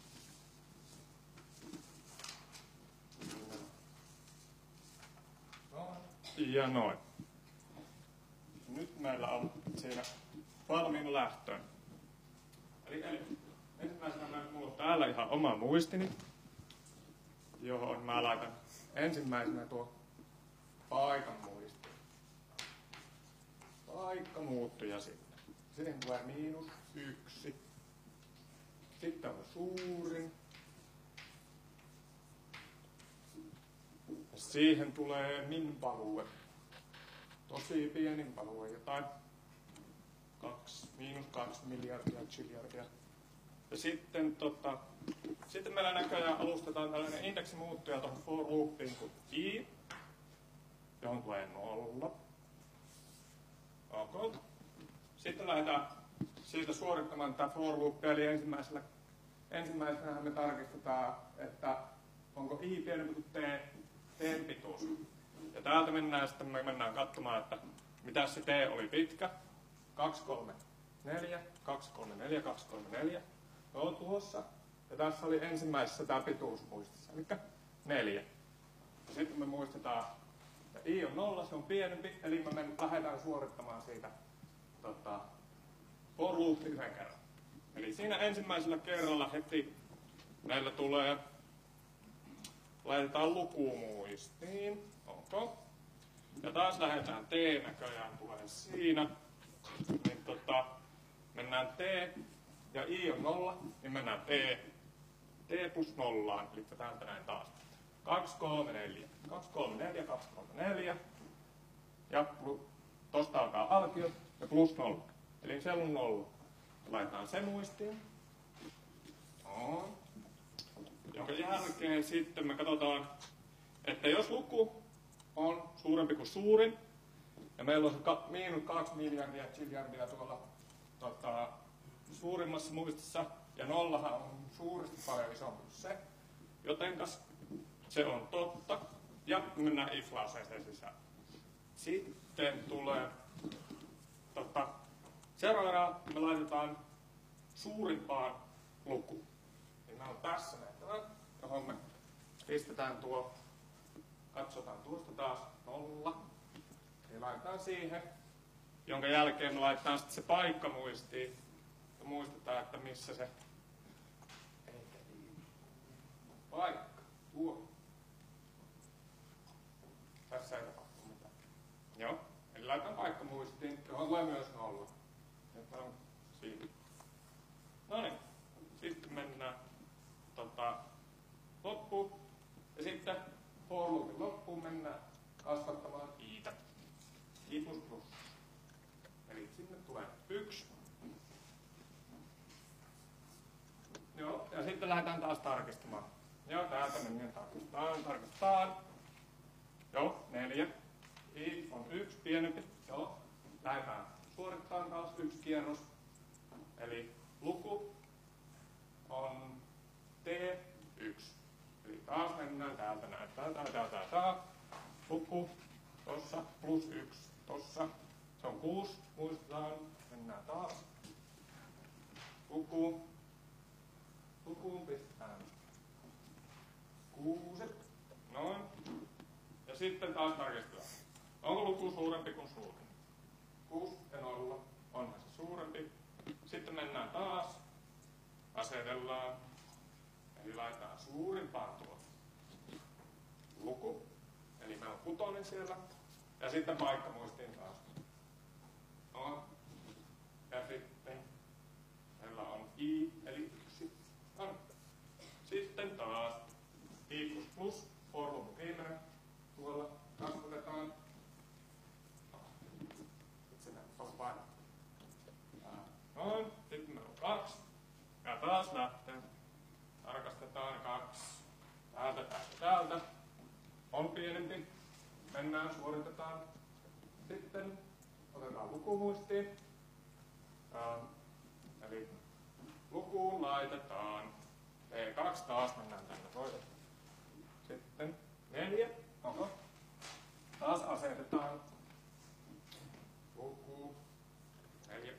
Ja noin. Nyt meillä on siinä valmiina lähtöön. Eli, eli ensimmäisenä minulla on täällä ihan oma muistini, johon mä laitan ensimmäisenä tuo paikan muisti. Paikka muuttuja sinne. Siihen tulee miinus yksi. Sitten on suurin. Ja siihen tulee min value. Tosi pienin value, jotain kaksi, miinus kaksi miljardia, chiljardia. Ja sitten, tota, sitten meillä näköjään alustetaan tällainen indeksimuuttuja tuohon for loopiin kuin i, johon tulee nolla. Okay. Sitten lähdetään siitä suorittamaan tätä for loopia, eli ensimmäisellä, ensimmäisenä me tarkistetaan, että onko i pienempi kuin t, t pituus. Ja täältä mennään sitten me mennään katsomaan, että mitä se t oli pitkä. kaksi, kolme, neljä, kaksi, kolme, neljä, kaksi, kolme, neljä. Ne on tuossa. Ja tässä oli ensimmäisessä tämä pituus muistissa, eli neljä. Ja sitten me muistetaan, että i on nolla, se on pienempi, eli me lähdetään suorittamaan siitä tota, for loop yhden kerran. Eli siinä ensimmäisellä kerralla heti meillä tulee, laitetaan luku muistiin, onko? Ja taas lähdetään T näköjään tulee siinä, niin tota, mennään T ja I on nolla, niin mennään T, T plus nollaan, eli täältä näin taas. kaksi, kolme, neljä, kaksi, kolme, neljä, kaksi, kolme, neljä, ja tosta alkaa alkio ja plus nolla, eli siellä on nolla. Laitetaan se muistiin. No. Jonka jälkeen sitten me katsotaan, että jos luku on suurempi kuin suurin, ja meillä on ka- miinus kaksi miljardia triljardia tuolla tota, suurimmassa muistissa, ja nollahan on suuresti paljon isompi kuin se, jotenkas se on totta, ja mennään if-lauseeseen sisään. Sitten tulee, tota, seuraavana me laitetaan suurimpaan lukuun. Niin meillä on tässä näitä, johon me pistetään tuo, katsotaan tuosta taas nolla. Eli laitetaan siihen, jonka jälkeen me laitetaan sitten se paikka muistiin. Ja muistetaan, että missä se paikka, tuo. Tässä ei tapahtu mitään. Joo, eli laitetaan paikka muistiin, johon tulee myös nolla. Nyt on siinä. No niin, sitten mennään tota, loppuun. Ja sitten for loopin loppuun mennään kasvattamaan iitä. I plus plus. Eli sinne tulee yksi. Joo, ja sitten lähdetään taas tarkistamaan. Joo, täältä mennään tarkistetaan, tarkistetaan. Joo, neljä. I on yksi pienempi. Joo, lähdetään suorittamaan taas yksi kierros. Eli luku on T yksi. Eli taas mennään täältä näin. Täältä, täältä, täältä. Luku tossa plus yksi. Tossa. Se on kuusi. Muistetaan. Mennään taas. Luku. Lukuun pistetään kuusi. Noin. Ja sitten taas tarkistetaan. Onko luku suurempi kuin suurin? kuusi ja nolla. Onhan se suurempi. Sitten mennään taas. Asetellaan. Eli laitetaan suurimpaan tuo luku. Eli meillä on kutonen siellä. Ja sitten paikka muistiin taas. No. Ja sitten meillä on I, eli yksi. No. Sitten taas I plus plus, for loop viimeinen. Tuolla kasvatetaan. Sitten tuossa painaa. Noin. Sitten meillä on kaksi. Ja taas lähtee. Tarkastetaan kaksi. Täältä, täältä, täältä. On pienempi. Mennään, suoritetaan. Sitten otetaan lukumuistiin. Ähm, eli lukuun laitetaan T kaksi taas, mennään tänne toiseen. Sitten neljä. Oho. Taas asetetaan luku neljä.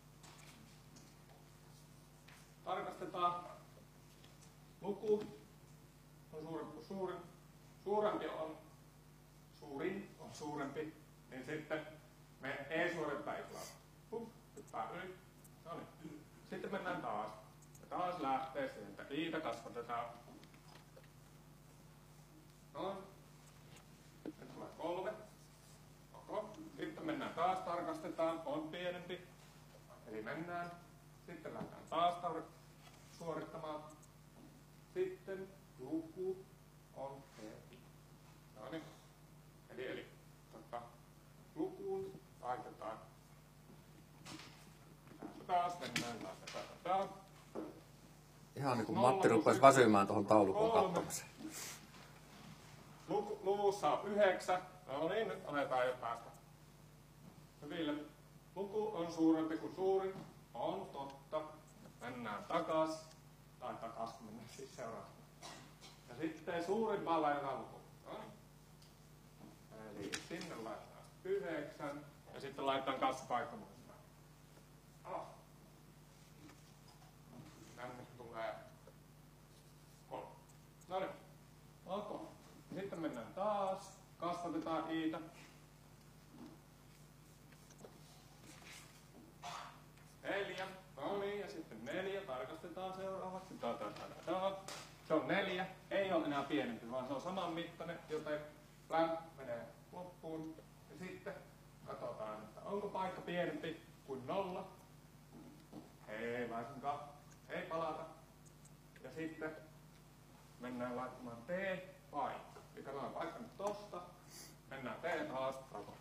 Tarkastetaan. Luku on suurempi kuin suurin. Suurempi on suurin on suurempi, niin sitten me ei suorittaa iklaa. Huh, hyppää yli. No niin. Sitten mennään taas. Ja taas lähtee sieltä. Iitä kasvatetaan. Noin. Nyt tulee kolme. Oho. Sitten mennään taas, tarkastetaan. On pienempi. Eli mennään. Sitten lähdetään taas tar- suorittamaan. Sitten luku on T. No niin. Eli, eli tota, lukuun laitetaan. Tässä taas mennään. Laitetaan taas. Ihan niin kuin Matti rupesi väsymään tuohon taulukon katsomiseen. Luku, luvussa on yhdeksän. No niin, nyt aletaan jo päästä hyville. Luku on suurempi kuin suurin. On totta. Mennään takas. Tai takas, mennään siis seuraavaksi. Ja sitten suurimpaan laitetaan luku. No niin. Eli sinne laitetaan yhdeksän. Ja sitten laitetaan kassapaikka muistaan. Ah. kasvatetaan iitä. Neljä. No niin, ja sitten neljä. Tarkastetaan seuraavaksi. Da, da, da, da. Se on neljä. Ei ole enää pienempi, vaan se on saman mittainen, joten lämpö menee loppuun. Ja sitten katsotaan, että onko paikka pienempi kuin nolla. Hei, laisinkaan. Ei palata. Ja sitten mennään laittamaan T-paikka. Eli katsotaan paikka nyt tosta. Mennään T taas.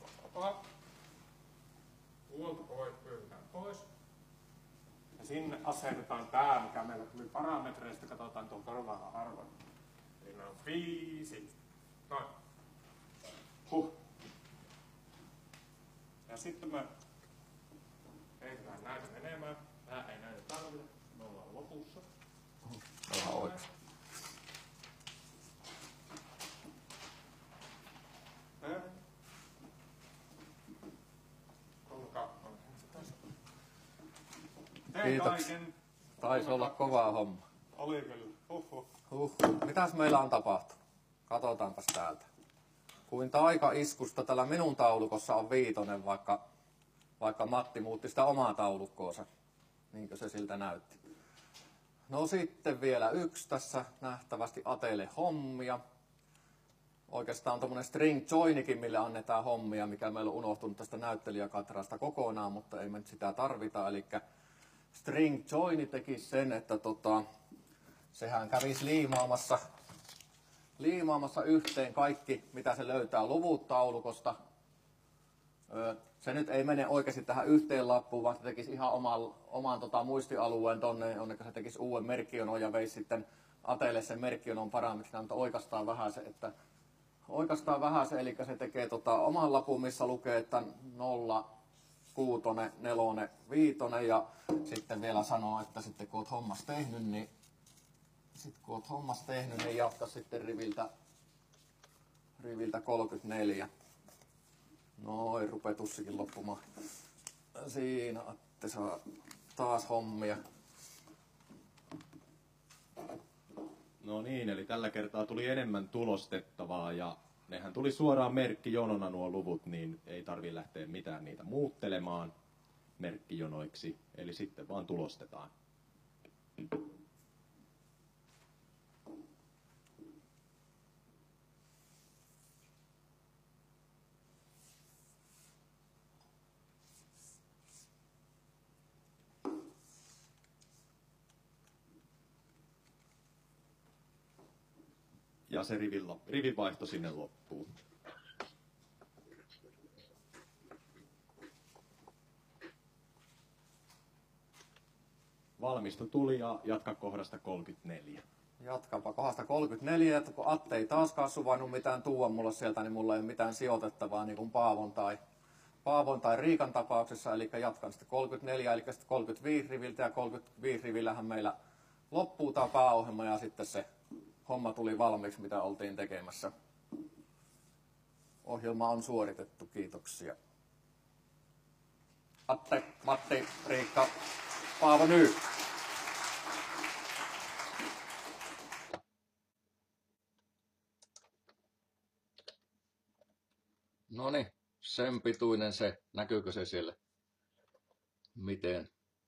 Tuolta pois, pyydetään pois. Ja sinne asetetaan tää, mikä meillä tuli parametreista. Katsotaan tuon korvaava arvon. Eli ne on viisi. Noin. Huh. Ja sitten me heitetään näitä menemään. Nää ei näitä tarvita. Me ollaan lopussa. Ollaan oikein. Näin. Kolme kappale. Tein Kiitoksia. kaiken. Taisi olla kovaa homma. Oli kyllä. Huhhuh. Huhhuh. Mitäs meillä on tapahtunut? Katsotaanpas täältä. Kuin taikaiskusta tällä minun taulukossa on viitonen, vaikka, vaikka Matti muutti sitä omaa taulukkoonsa. Niinkö se siltä näytti. No sitten vielä yksi tässä nähtävästi Atelle hommia. Oikeastaan tommonen string joinikin, mille annetaan hommia, mikä meillä on unohtunut tästä näyttelijäkatrasta kokonaan, mutta ei me nyt sitä tarvita. Eli string joini teki sen, että tota, sehän kävisi liimaamassa, liimaamassa yhteen kaikki, mitä se löytää luvut taulukosta. Se nyt ei mene oikeasti tähän yhteen lappuun, vaan se tekisi ihan oman, oman tota, muistialueen tonne, onneka se tekisi uuden merkkionon ja veisi sitten Atelle sen merkkionon parametrina, mutta oikeastaan vähän se, että oikeastaan vähän se, eli se tekee tota, oman lapun, missä lukee, että nolla, kuutone, nelone, viitone ja sitten vielä sanoo, että sitten kun oot hommas tehnyt, niin sitten kun oot hommas tehnyt, niin jatka sitten riviltä, riviltä kolmekymmentäneljä. Noin, rupee tussikin loppumaan. Siinä Atte saa taas hommia. No niin, eli tällä kertaa tuli enemmän tulostettavaa ja nehän tuli suoraan merkkijonona nuo luvut, niin ei tarvi lähteä mitään niitä muuttelemaan merkkijonoiksi. Eli sitten vaan tulostetaan. Ja se rivin, rivinvaihto sinne loppuu. Valmistu tuli ja jatka kohdasta kolmekymmentäneljä. Jatkapa kohdasta kolmekymmentäneljä, että kun Atte ei taaskaan suvainnut mitään tuua mulle sieltä, niin mulla ei ole mitään sijoitettavaa niin kuin Paavon tai, Paavon tai Riikan tapauksessa. Eli jatkan sitten kolmekymmentäneljä, eli sitten kolmekymmentäviisi riviltä ja kolmekymmentäviisi rivillähän meillä loppuu tämä pääohjelma ja sitten se homma tuli valmiiksi, mitä oltiin tekemässä. Ohjelma on suoritettu, kiitoksia. Atte, Matti, Riikka, Paavo Nyy. Noniin, sen pituinen se. Näkyykö se siellä? Miten?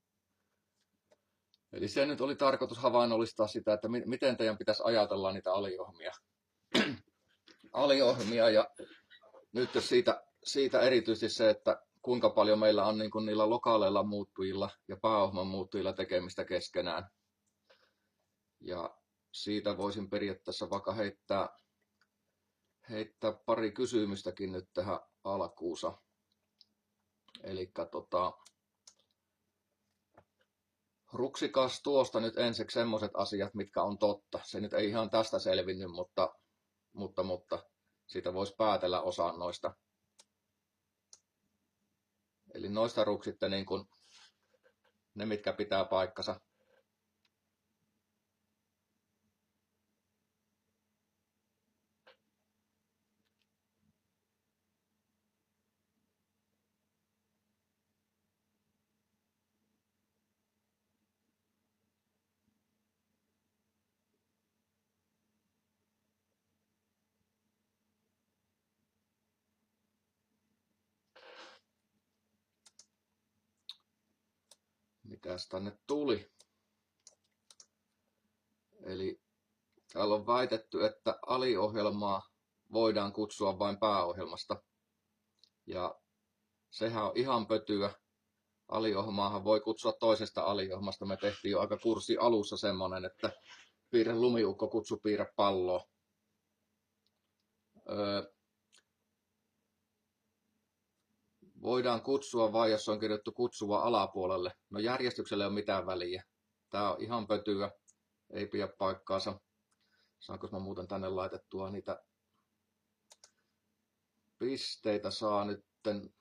Eli se nyt oli tarkoitus havainnollistaa sitä, että mi- miten teidän pitäisi ajatella niitä aliohjelmia. aliohjelmia ja nyt siitä, siitä erityisesti se, että kuinka paljon meillä on niin kuin niillä lokaaleilla muuttujilla ja pääohjelman muuttujilla tekemistä keskenään. Ja siitä voisin periaatteessa vaikka heittää, heittää pari kysymystäkin nyt tähän alkuunsa. Eli tota, ruksikas tuosta nyt ensiksi semmoiset asiat, mitkä on totta. Se nyt ei ihan tästä selvinnyt, mutta, mutta, mutta siitä voisi päätellä osaan noista. Eli noista ruksitte niin kuin ne, mitkä pitää paikkansa. mitäs tänne tuli? Eli täällä on väitetty, että aliohjelmaa voidaan kutsua vain pääohjelmasta. Ja sehän on ihan pötyä. Aliohjelmaahan voi kutsua toisesta aliohjelmasta. Me tehtiin jo aika kurssi alussa semmonen, että piirre lumiukko, kutsu piirre palloa. Öö, voidaan kutsua vain, jos on kirjoittu kutsua alapuolelle. No järjestykselle ei ole mitään väliä. Tää on ihan pötyä. Ei pidä paikkaansa. Saanko mä muuten tänne laitettua niitä pisteitä? Saa nytten.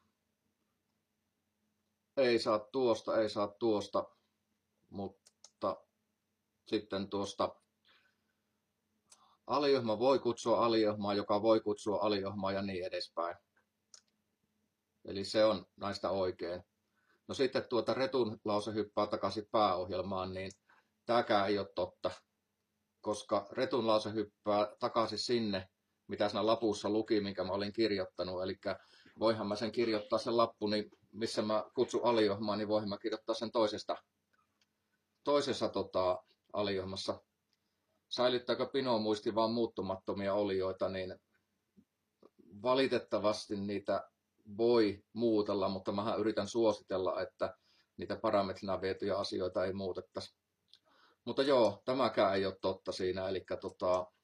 Ei saa tuosta, ei saa tuosta. Mutta sitten tuosta aliohjelma voi kutsua aliohjelmaa, joka voi kutsua aliohjelmaa ja niin edespäin. Eli se on näistä oikein. No sitten tuota retun lause hyppää takaisin pääohjelmaan, niin tämäkään ei ole totta. Koska retun lause hyppää takaisin sinne, mitä siinä lapussa luki, minkä mä olin kirjoittanut. Eli voihan mä sen kirjoittaa sen lappuni, missä mä kutsun aliohjelmaa, niin voihan mä kirjoittaa sen toisesta, toisessa tota, aliohjelmassa. Säilyttääkö Pino-muisti vaan muuttumattomia olioita, niin valitettavasti niitä voi muutella, mutta mä yritän suositella, että niitä parametrina vietyjä asioita ei muutettaisi. Mutta joo, tämäkään ei ole totta siinä, eli, tota,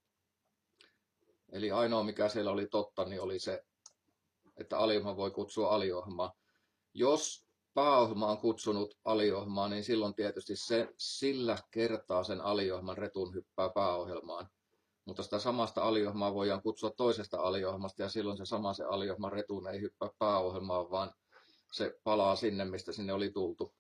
eli ainoa mikä siellä oli totta, niin oli se, että aliohjelma voi kutsua aliohjelmaa. Jos pääohjelma on kutsunut aliohjelmaa, niin silloin tietysti se, sillä kertaa sen aliohjelman retun hyppää pääohjelmaan. Mutta sitä samasta aliohjelmaa voidaan kutsua toisesta aliohjelmasta, ja silloin se sama se aliohjelman retun ei hyppää pääohjelmaan, vaan se palaa sinne, mistä sinne oli tultu.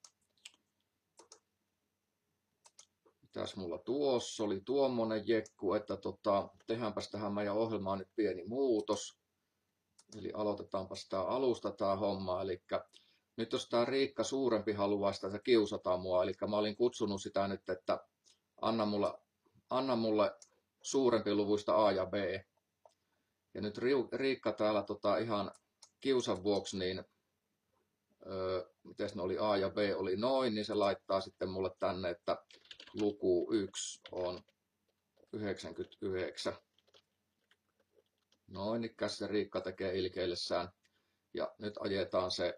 Mitäs mulla tuossa oli tuommoinen jekku, että tota, tehdäänpäs tähän meidän ohjelmaan nyt pieni muutos. Eli aloitetaanpas tää alusta tää homma. Eli nyt jos tää Riikka suurempi haluaa sitä, se kiusataan mua. Eli mä olin kutsunut sitä nyt, että anna mulle, anna mulle suurempi luvuista A ja B. Ja nyt Riikka täällä tota, ihan kiusan vuoksi, niin öö, miten ne oli A ja B oli noin, niin se laittaa sitten mulle tänne, että luku yksi on yhdeksänkymmentäyhdeksän. Noin, niin se Riikka tekee ilkeillessään. Ja nyt ajetaan se,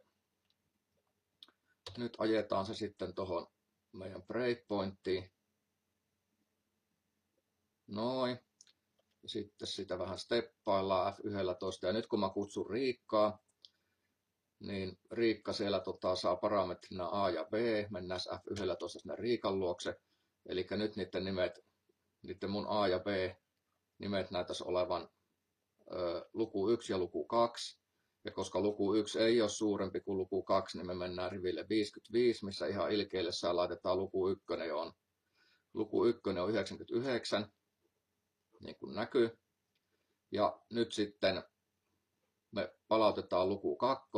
nyt ajetaan se sitten tuohon meidän breakpointtiin. Noin. Ja sitten sitä vähän steppaillaan F yksitoista. Ja nyt kun mä kutsun Riikkaa, niin Riikka siellä tota, saa parametrina A ja B. Mennään F yksitoista sinne Riikan luokse. Eli nyt niiden nimet, niiden mun A ja B nimet näyttäisi olevan ö, luku yksi ja luku kaksi. Ja koska luku yksi ei ole suurempi kuin luku kaksi, niin me mennään riville viisikymmentäviisi, missä ihan ilkeillessään laitetaan luku yksi on, luku yksi on yhdeksänkymmentäyhdeksän, niin kuin näkyy. Ja nyt sitten me palautetaan luku kaksi,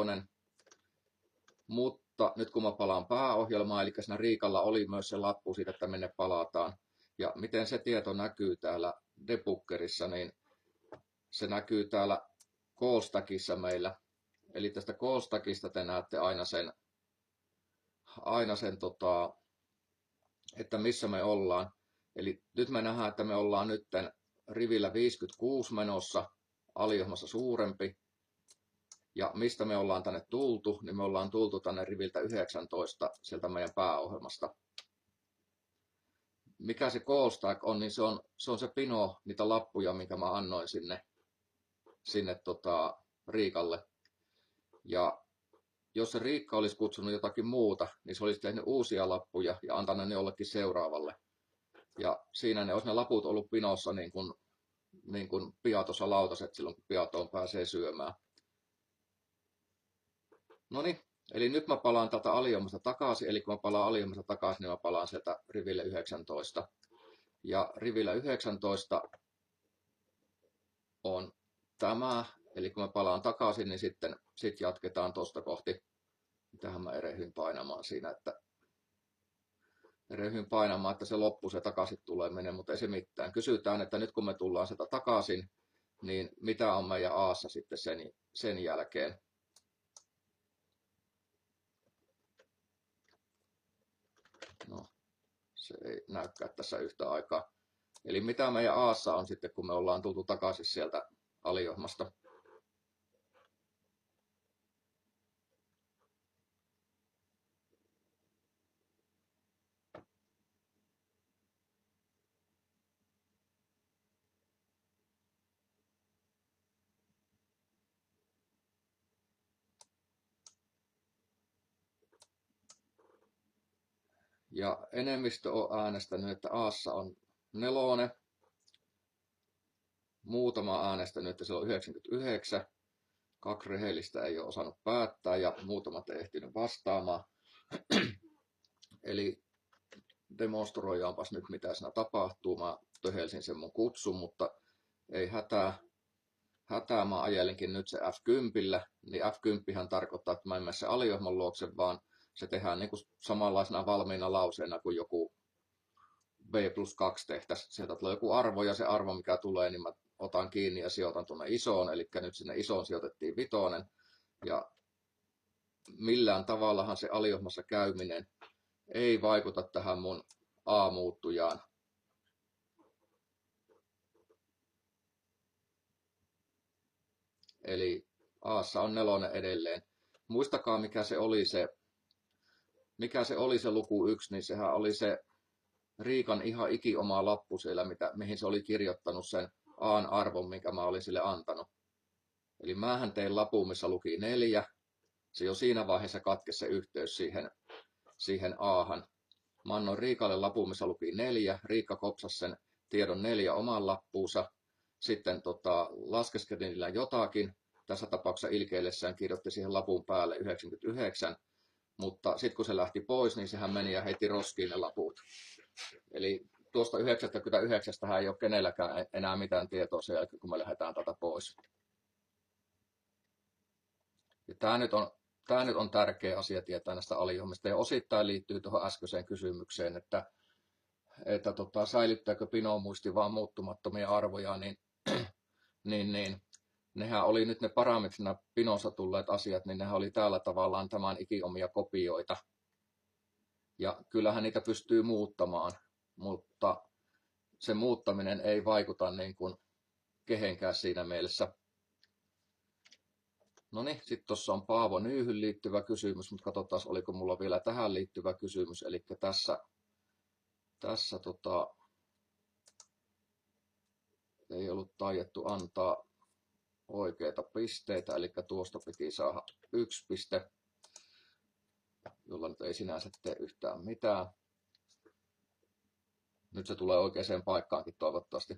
mutta nyt kun mä palaan pääohjelmaan, eli siinä Riikalla oli myös se lappu siitä, että minne palataan. Ja miten se tieto näkyy täällä debuggerissa, niin se näkyy täällä call-stackissa meillä. Eli tästä call-stackista te näette aina sen, aina sen tota, että missä me ollaan. Eli nyt me nähdään, että me ollaan nyt rivillä viisikymmentäkuusi menossa, aliohjelmassa suurempi. Ja mistä me ollaan tänne tultu, niin me ollaan tultu tänne riviltä yhdeksäntoista sieltä meidän pääohjelmasta. Mikä se call stack on, niin se on se, on se pino, niitä lappuja, minkä mä annoin sinne, sinne tota, Riikalle. Ja jos se Riikka olisi kutsunut jotakin muuta, niin se olisi tehnyt uusia lappuja ja antanut ne jollekin seuraavalle. Ja siinä ne olisi ne laput ollut pinossa niin kuin, niin kuin piatossa lautaset silloin, kun piatoon pääsee syömään. Noniin, eli nyt mä palaan tätä aliohjelmasta takaisin, eli kun mä palaan aliohjelmasta takaisin, niin mä palaan sieltä riville yhdeksäntoista. Ja rivillä yhdeksäntoista on tämä, eli kun mä palaan takaisin, niin sitten sit jatketaan tuosta kohti. Mitähän mä erehdyin painamaan siinä, että erehdyin painamaan, että se loppu, se takaisin tulee menee, mutta ei se mitään. Kysytään, että nyt kun me tullaan sieltä takaisin, niin mitä on meidän A:ssa sitten sen, sen jälkeen. No, se ei näykään tässä yhtä aikaa. Eli mitä meidän Aassa on sitten, kun me ollaan tultu takaisin sieltä aliohmasta. Ja enemmistö on äänestänyt, että Aassa on nelonen. Muutama on äänestänyt, että se on yhdeksänkymmentäyhdeksän. Kaksi rehellistä ei ole osannut päättää ja muutamat ei ehtinyt vastaamaan. Eli demonstroidaanpas nyt, mitä siinä tapahtuu. Mä töhelsin sen mun kutsun, mutta ei hätää. Hätää mä ajelinkin nyt se F kymmenen. Niin F kymmenen tarkoittaa, että mä en mene se aliohman luokse, vaan se tehdään niin kuin samanlaisena valmiina lauseena kuin joku B plus kaksi tehtäisiin. Sieltä tulee joku arvo ja se arvo, mikä tulee, niin mä otan kiinni ja sijoitan tuonne isoon. Eli nyt sinne isoon sijoitettiin vitonen. Ja millään tavallahan se aliohmassa käyminen ei vaikuta tähän mun A-muuttujaan. Eli Aassa on nelonen edelleen. Muistakaa, mikä se oli se, mikä se, oli se luku yksi, niin sehän oli se Riikan ihan ikioma lappu siellä, mitä, mihin se oli kirjoittanut sen A:n arvon, minkä mä olin sille antanut. Eli mähän tein lapun, missä luki neljä. Se jo siinä vaiheessa katkesi se yhteys siihen, siihen A:han. Mä annoin Riikalle lapun, missä luki neljä. Riikka kopsasi sen tiedon neljä oman lappuunsa. Sitten tota, laskeskelin niillä jotakin. Tässä tapauksessa ilkeillessään kirjoitti siihen lapun päälle yhdeksänkymmentäyhdeksän. Mutta sitten kun se lähti pois, niin sehän meni ja heitti roskiin ne laput. Eli tuosta yhdeksänkymmentäyhdeksän ei ole kenelläkään enää mitään tietoa sen jälkeen, kun me lähdetään tätä pois. Ja tämä nyt on, tämä nyt on tärkeä asia tietää näistä aliohmista. Ja osittain liittyy tuohon äskeiseen kysymykseen, että, että tota, säilyttääkö pinomuisti vaan muuttumattomia arvoja, niin, niin, niin nehän oli nyt ne parametrina pinossa tulleet asiat, niin nehän oli täällä tavallaan tämän ikiomia kopioita. Ja kyllähän niitä pystyy muuttamaan, mutta se muuttaminen ei vaikuta niin kuin kehenkään siinä mielessä. No niin, sitten tuossa on Paavo Nyyhyn liittyvä kysymys, mutta katsotaan, oliko mulla vielä tähän liittyvä kysymys. Eli tässä, tässä tota, ei ollut taidettu antaa oikeita pisteitä, eli tuosta piti saada yksi piste, jolla nyt ei sinänsä tee yhtään mitään. Nyt se tulee oikeaan paikkaankin toivottavasti.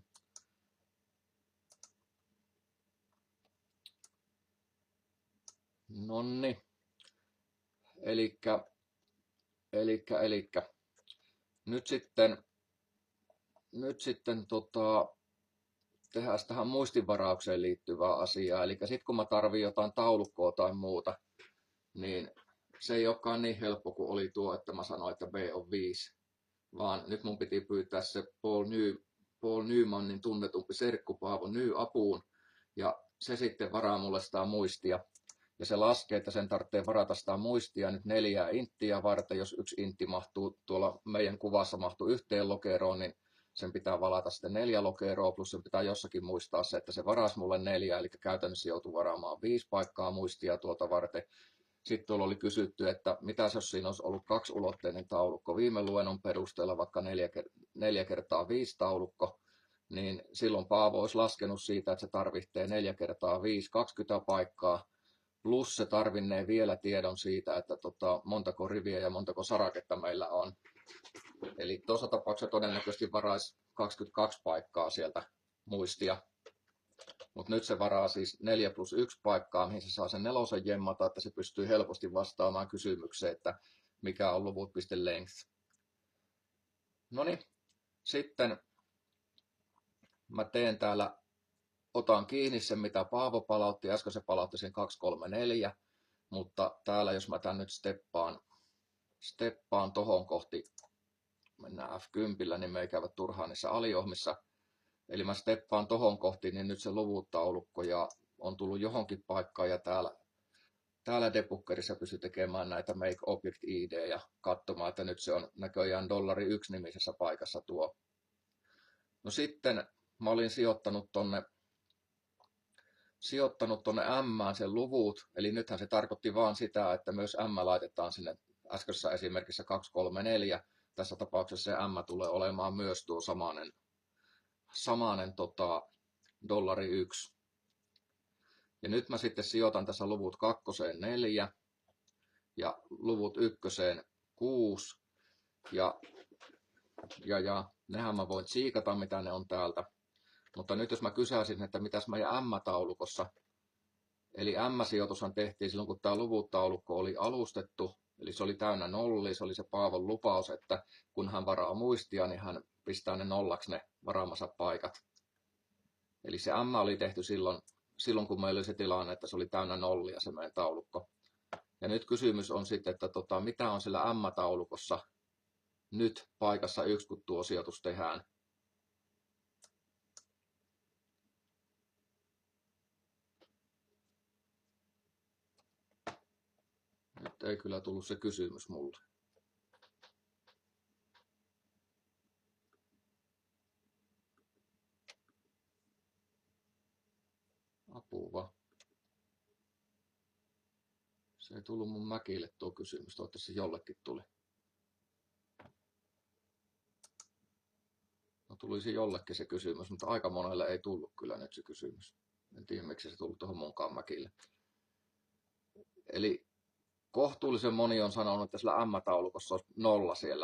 Nonni. Elikkä, elikkä, elikkä. Nyt sitten, nyt sitten tota, tehdään tähän muistinvaraukseen liittyvää asiaa. Eli sitten kun mä tarvitsen jotain taulukkoa tai muuta, niin se ei olekaan niin helppo kuin oli tuo, että mä sanoin, että B on viisi. Vaan nyt mun piti pyytää se Paul, New, Paul Newmanin tunnetumpi serkku Paavo Ny apuun. Ja se sitten varaa mulle sitä muistia. Ja se laskee, että sen tarvitsee varata sitä muistia nyt neljää inttiä varten. Jos yksi intti mahtuu tuolla meidän kuvassa mahtuu yhteen lokeroon, niin sen pitää valata sitten neljä lokeroa, plus sen pitää jossakin muistaa se, että se varasi mulle neljä, eli käytännössä joutuu varaamaan viisi paikkaa muistia tuota varten. Sitten tuolla oli kysytty, että mitä jos siinä olisi ollut kaksiulotteinen taulukko viime luennon perusteella, vaikka neljä, neljä kertaa viisi taulukko, niin silloin Paavo olisi laskenut siitä, että se tarvitsee neljä kertaa viisi, kaksikymmentä paikkaa, plus se tarvinnee vielä tiedon siitä, että tota, montako riviä ja montako saraketta meillä on. Eli tuossa tapauksessa todennäköisesti varaisi kaksikymmentäkaksi paikkaa sieltä muistia. Mutta nyt se varaa siis neljä plus yksi paikkaa, mihin se saa sen nelosen jemmata, että se pystyy helposti vastaamaan kysymykseen, että mikä on luvut.length. No niin, sitten mä teen täällä, otan kiinni sen, mitä Paavo palautti. Äsken se palautti sen kaksi, kolme, neljä, mutta täällä jos mä tän nyt steppaan, steppaan tohon kohti, mennään F kymmenen, niin me ei käydä turhaan niissä aliohmissa. Eli mä steppaan tohon kohti, niin nyt se luvuttaulukko ja on tullut johonkin paikkaan ja täällä täällä debuggerissa pysty tekemään näitä make object I D ja katsomaan, että nyt se on näköjään dollari yksi nimisessä paikassa tuo. No sitten mä olin sijoittanut tonne, sijoittanut tonne M sen luvut, eli nythän se tarkoitti vaan sitä, että myös M laitetaan sinne äskeisessä esimerkissä kaksi kolme neljä. Tässä tapauksessa se M tulee olemaan myös tuo samanen, samanen tota, dollari yksi. Ja nyt mä sitten sijoitan tässä luvut kakkoseen neljä ja luvut ykköseen kuusi. Ja, ja, ja nehän mä voin tsiikata, mitä ne on täältä. Mutta nyt jos mä kysäisin, että mitäs meidän M-taulukossa, eli M-sijoitushan tehtiin silloin, kun tämä luvut-taulukko oli alustettu, eli se oli täynnä nollia, se oli se Paavon lupaus, että kun hän varaa muistia, niin hän pistää ne nollaksi ne varaamansa paikat. Eli se M oli tehty silloin, silloin kun meillä oli se tilanne, että se oli täynnä nollia se meidän taulukko. Ja nyt kysymys on sitten, että tota, mitä on sillä M-taulukossa nyt paikassa yksi, kun tuo sijoitus tehdään. Nyt ei kyllä tullut se kysymys mulle. Apua. Se ei tullut mun Mäkille tuo kysymys, toivottavasti se jollekin tuli. No tulisi jollekin se kysymys, mutta aika monelle ei tullut kyllä nyt se kysymys. En tiedä miksi se tullut tuohon munkaan Mäkille. Eli kohtuullisen moni on sanonut, että sillä M-taulukossa on nolla siellä.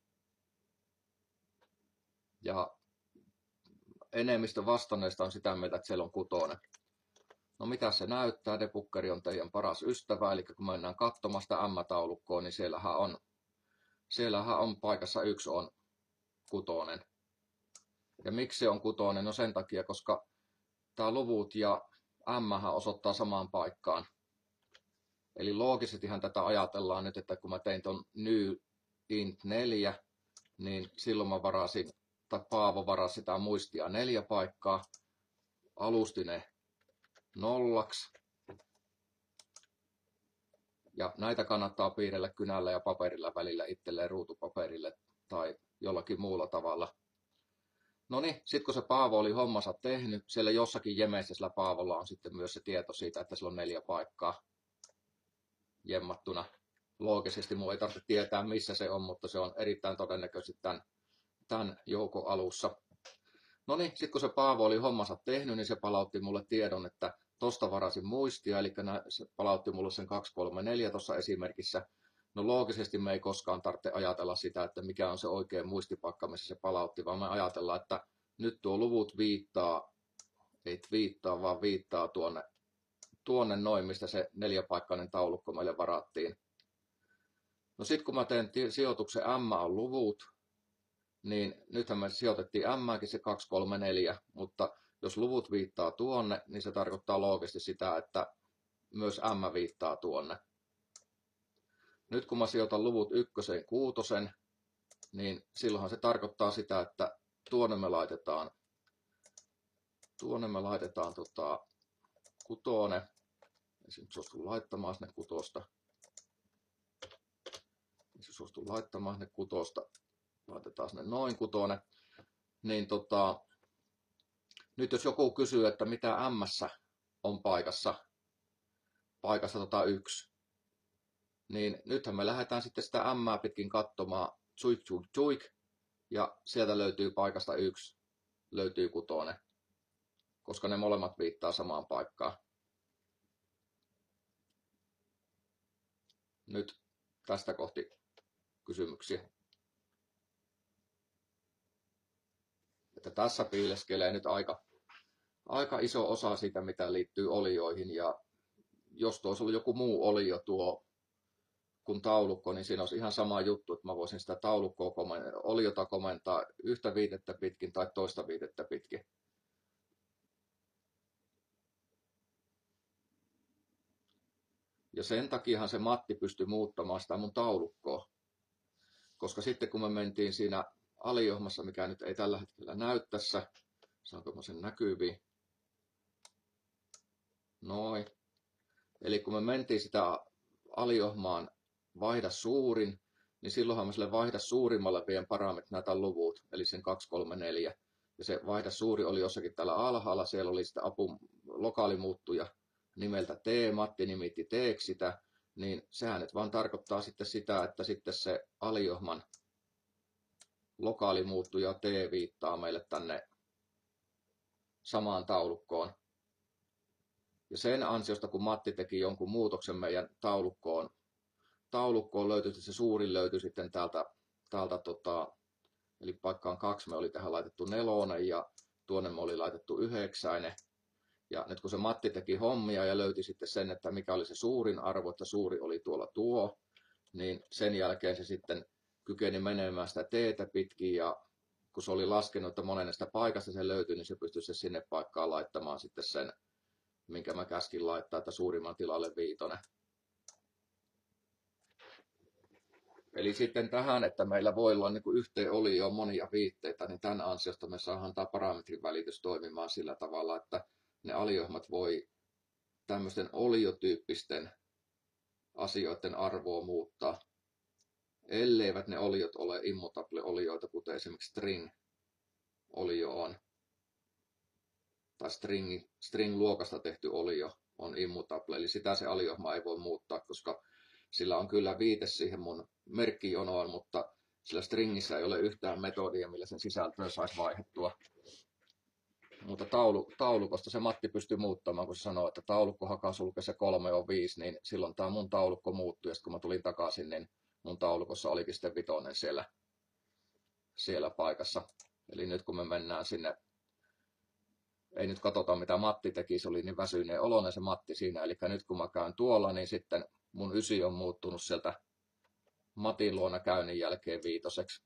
Ja enemmistö vastanneista on sitä mieltä, että siellä on kutonen. No mitä se näyttää? Debuggeri on teidän paras ystävä, eli kun mennään katsomaan sitä M-taulukkoa, niin siellähän on, siellähän on paikassa yksi on kutonen. Ja miksi se on kutonen? No sen takia, koska tämä luvut ja M osoittaa samaan paikkaan. Eli loogisestihan tätä ajatellaan nyt, että kun mä tein ton new int neljä, niin silloin mä varasin, tai Paavo varasi sitä muistia neljä paikkaa, alusti ne nollaksi. Ja näitä kannattaa piirrellä kynällä ja paperilla välillä itselleen ruutupaperille tai jollakin muulla tavalla. No niin, sitten kun se Paavo oli hommansa tehnyt, siellä jossakin jemeissä sillä Paavolla on sitten myös se tieto siitä, että sillä on neljä paikkaa jemmattuna. Loogisesti mun ei tarvitse tietää, missä se on, mutta se on erittäin todennäköisesti tämän, tämän joukon alussa. No niin, sitten kun se Paavo oli hommansa tehnyt, niin se palautti mulle tiedon, että tosta varasin muistia, eli se palautti mulle sen kaksi kolme neljä tuossa esimerkissä. No loogisesti me ei koskaan tarvitse ajatella sitä, että mikä on se oikea muistipaikka, missä se palautti, vaan me ajatellaan, että nyt tuo luvut viittaa, ei viittaa, vaan viittaa tuonne, tuonne noin, mistä se neljäpaikkainen taulukko meille varattiin. No sitten kun mä teen sijoituksen M on luvut, niin nythän me sijoitettiin M:äkin se kaksi kolme neljä, mutta jos luvut viittaa tuonne, niin se tarkoittaa loogisesti sitä, että myös M viittaa tuonne. Nyt kun mä sijoitan luvut ykköseen kuutosen, niin silloinhan se tarkoittaa sitä, että tuonne me laitetaan, tuonne me laitetaan tota, kutone. Ei se nyt suostu laittamaan sinne kutosta. Ei se suostu laittamaan sinne kutosta. Laitetaan sinne noin kutone. Niin tota, nyt jos joku kysyy, että mitä M:ssä on paikassa, paikassa tota yksi, niin nythän me lähdetään sitten sitä M pitkin katsomaan tsuik, tsuik, tsuik, ja sieltä löytyy paikasta yksi, löytyy kutonen, koska ne molemmat viittaa samaan paikkaan. Nyt tästä kohti kysymyksiä. Että tässä piileskelee nyt aika, aika iso osa siitä, mitä liittyy olioihin, ja jos tuo olisi ollut joku muu olio tuo kun taulukko, niin siinä olisi ihan sama juttu, että mä voisin sitä taulukkoa komentaa, oliota komentaa yhtä viitettä pitkin tai toista viitettä pitkin. Ja sen takiahan se Matti pystyi muuttamaan sitä mun taulukkoa. Koska sitten kun me mentiin siinä aliohmassa, mikä nyt ei tällä hetkellä näy tässä, saanko mä sen näkyviin? Noin. Eli kun me mentiin sitä aliohmaan vaihda suurin, niin silloinhan mä sille vaihda suurimmalle vien parametrit näitä luvut, eli sen kaksi, kolme, neljä. Ja se vaihda suuri oli jossakin täällä alhaalla, siellä oli sitten apu lokaalimuuttuja nimeltä T, Matti nimitti T:ksi sitä, niin sehän nyt vaan tarkoittaa sitten sitä, että sitten se aliohman lokaalimuuttuja T viittaa meille tänne samaan taulukkoon. Ja sen ansiosta, kun Matti teki jonkun muutoksen meidän taulukkoon, taulukkoon löytyi, se suurin löytyi sitten täältä, täältä tota, eli paikkaan kaksi me oli tähän laitettu nelonen ja tuonne me oli laitettu yhdeksäinen. Ja nyt kun se Matti teki hommia ja löyti sitten sen, että mikä oli se suurin arvo, että suuri oli tuolla tuo, niin sen jälkeen se sitten kykeni menemään sitä teetä pitkin ja kun se oli laskenut, että monesta paikasta se löytyi, niin se pystyi se sinne paikkaan laittamaan sitten sen, minkä mä käskin laittaa, että suurimman tilalle viitonen. Eli sitten tähän, että meillä voi olla niin kuin yhteen olioon monia viitteitä, niin tämän ansiosta me saadaan tämä parametrin välitys toimimaan sillä tavalla, että ne aliohmat voi tämmöisten oliotyyppisten asioiden arvoa muuttaa, elleivät ne oliot ole immutable-olioita, kuten esimerkiksi string-olio on. Tai string, string-luokasta tehty olio on immutable, eli sitä se aliohma ei voi muuttaa, koska sillä on kyllä viite siihen mun merkkijonoon, mutta sillä stringissä ei ole yhtään metodia, millä sen sisältöä saisi vaihdettua. Mutta taulu, taulukosta se Matti pystyi muuttamaan, kun se sanoi, että taulukko hakasulkeessa kolme on viisi, niin silloin tämä mun taulukko muuttui. Ja sitten kun mä tulin takaisin, niin mun taulukossa olikin sitten vitonen siellä, siellä paikassa. Eli nyt kun me mennään sinne, ei nyt katsota mitä Matti teki, se oli niin väsyneen oloinen se Matti siinä. Eli nyt kun mä käyn tuolla, niin sitten mun ysi on muuttunut sieltä Matin luona käynnin jälkeen viitoseksi.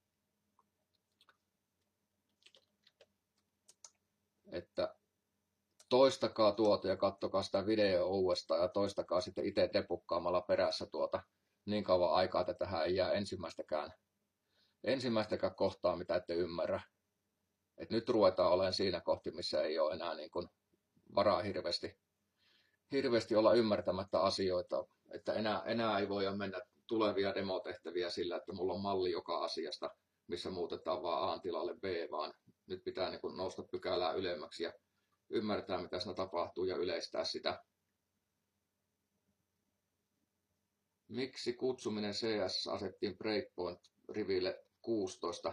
Että toistakaa tuota ja katsokaa sitä videoa uudestaan ja toistakaa sitten itse debukkaamalla perässä tuota niin kauan aikaa, että tähän ei jää ensimmäistäkään, ensimmäistäkään kohtaa, mitä ette ymmärrä. Et nyt ruvetaan olemaan siinä kohti, missä ei ole enää niin kuin varaa hirveästi, hirveästi olla ymmärtämättä asioita. Että enää, enää ei voida mennä tulevia demotehtäviä sillä, että mulla on malli joka asiasta, missä muutetaan vaan A tilalle B, vaan nyt pitää niin kuin nousta pykälää ylemmäksi ja ymmärtää, mitä siinä tapahtuu ja yleistää sitä. Miksi kutsuminen C S asettiin breakpoint-riville kuusitoista?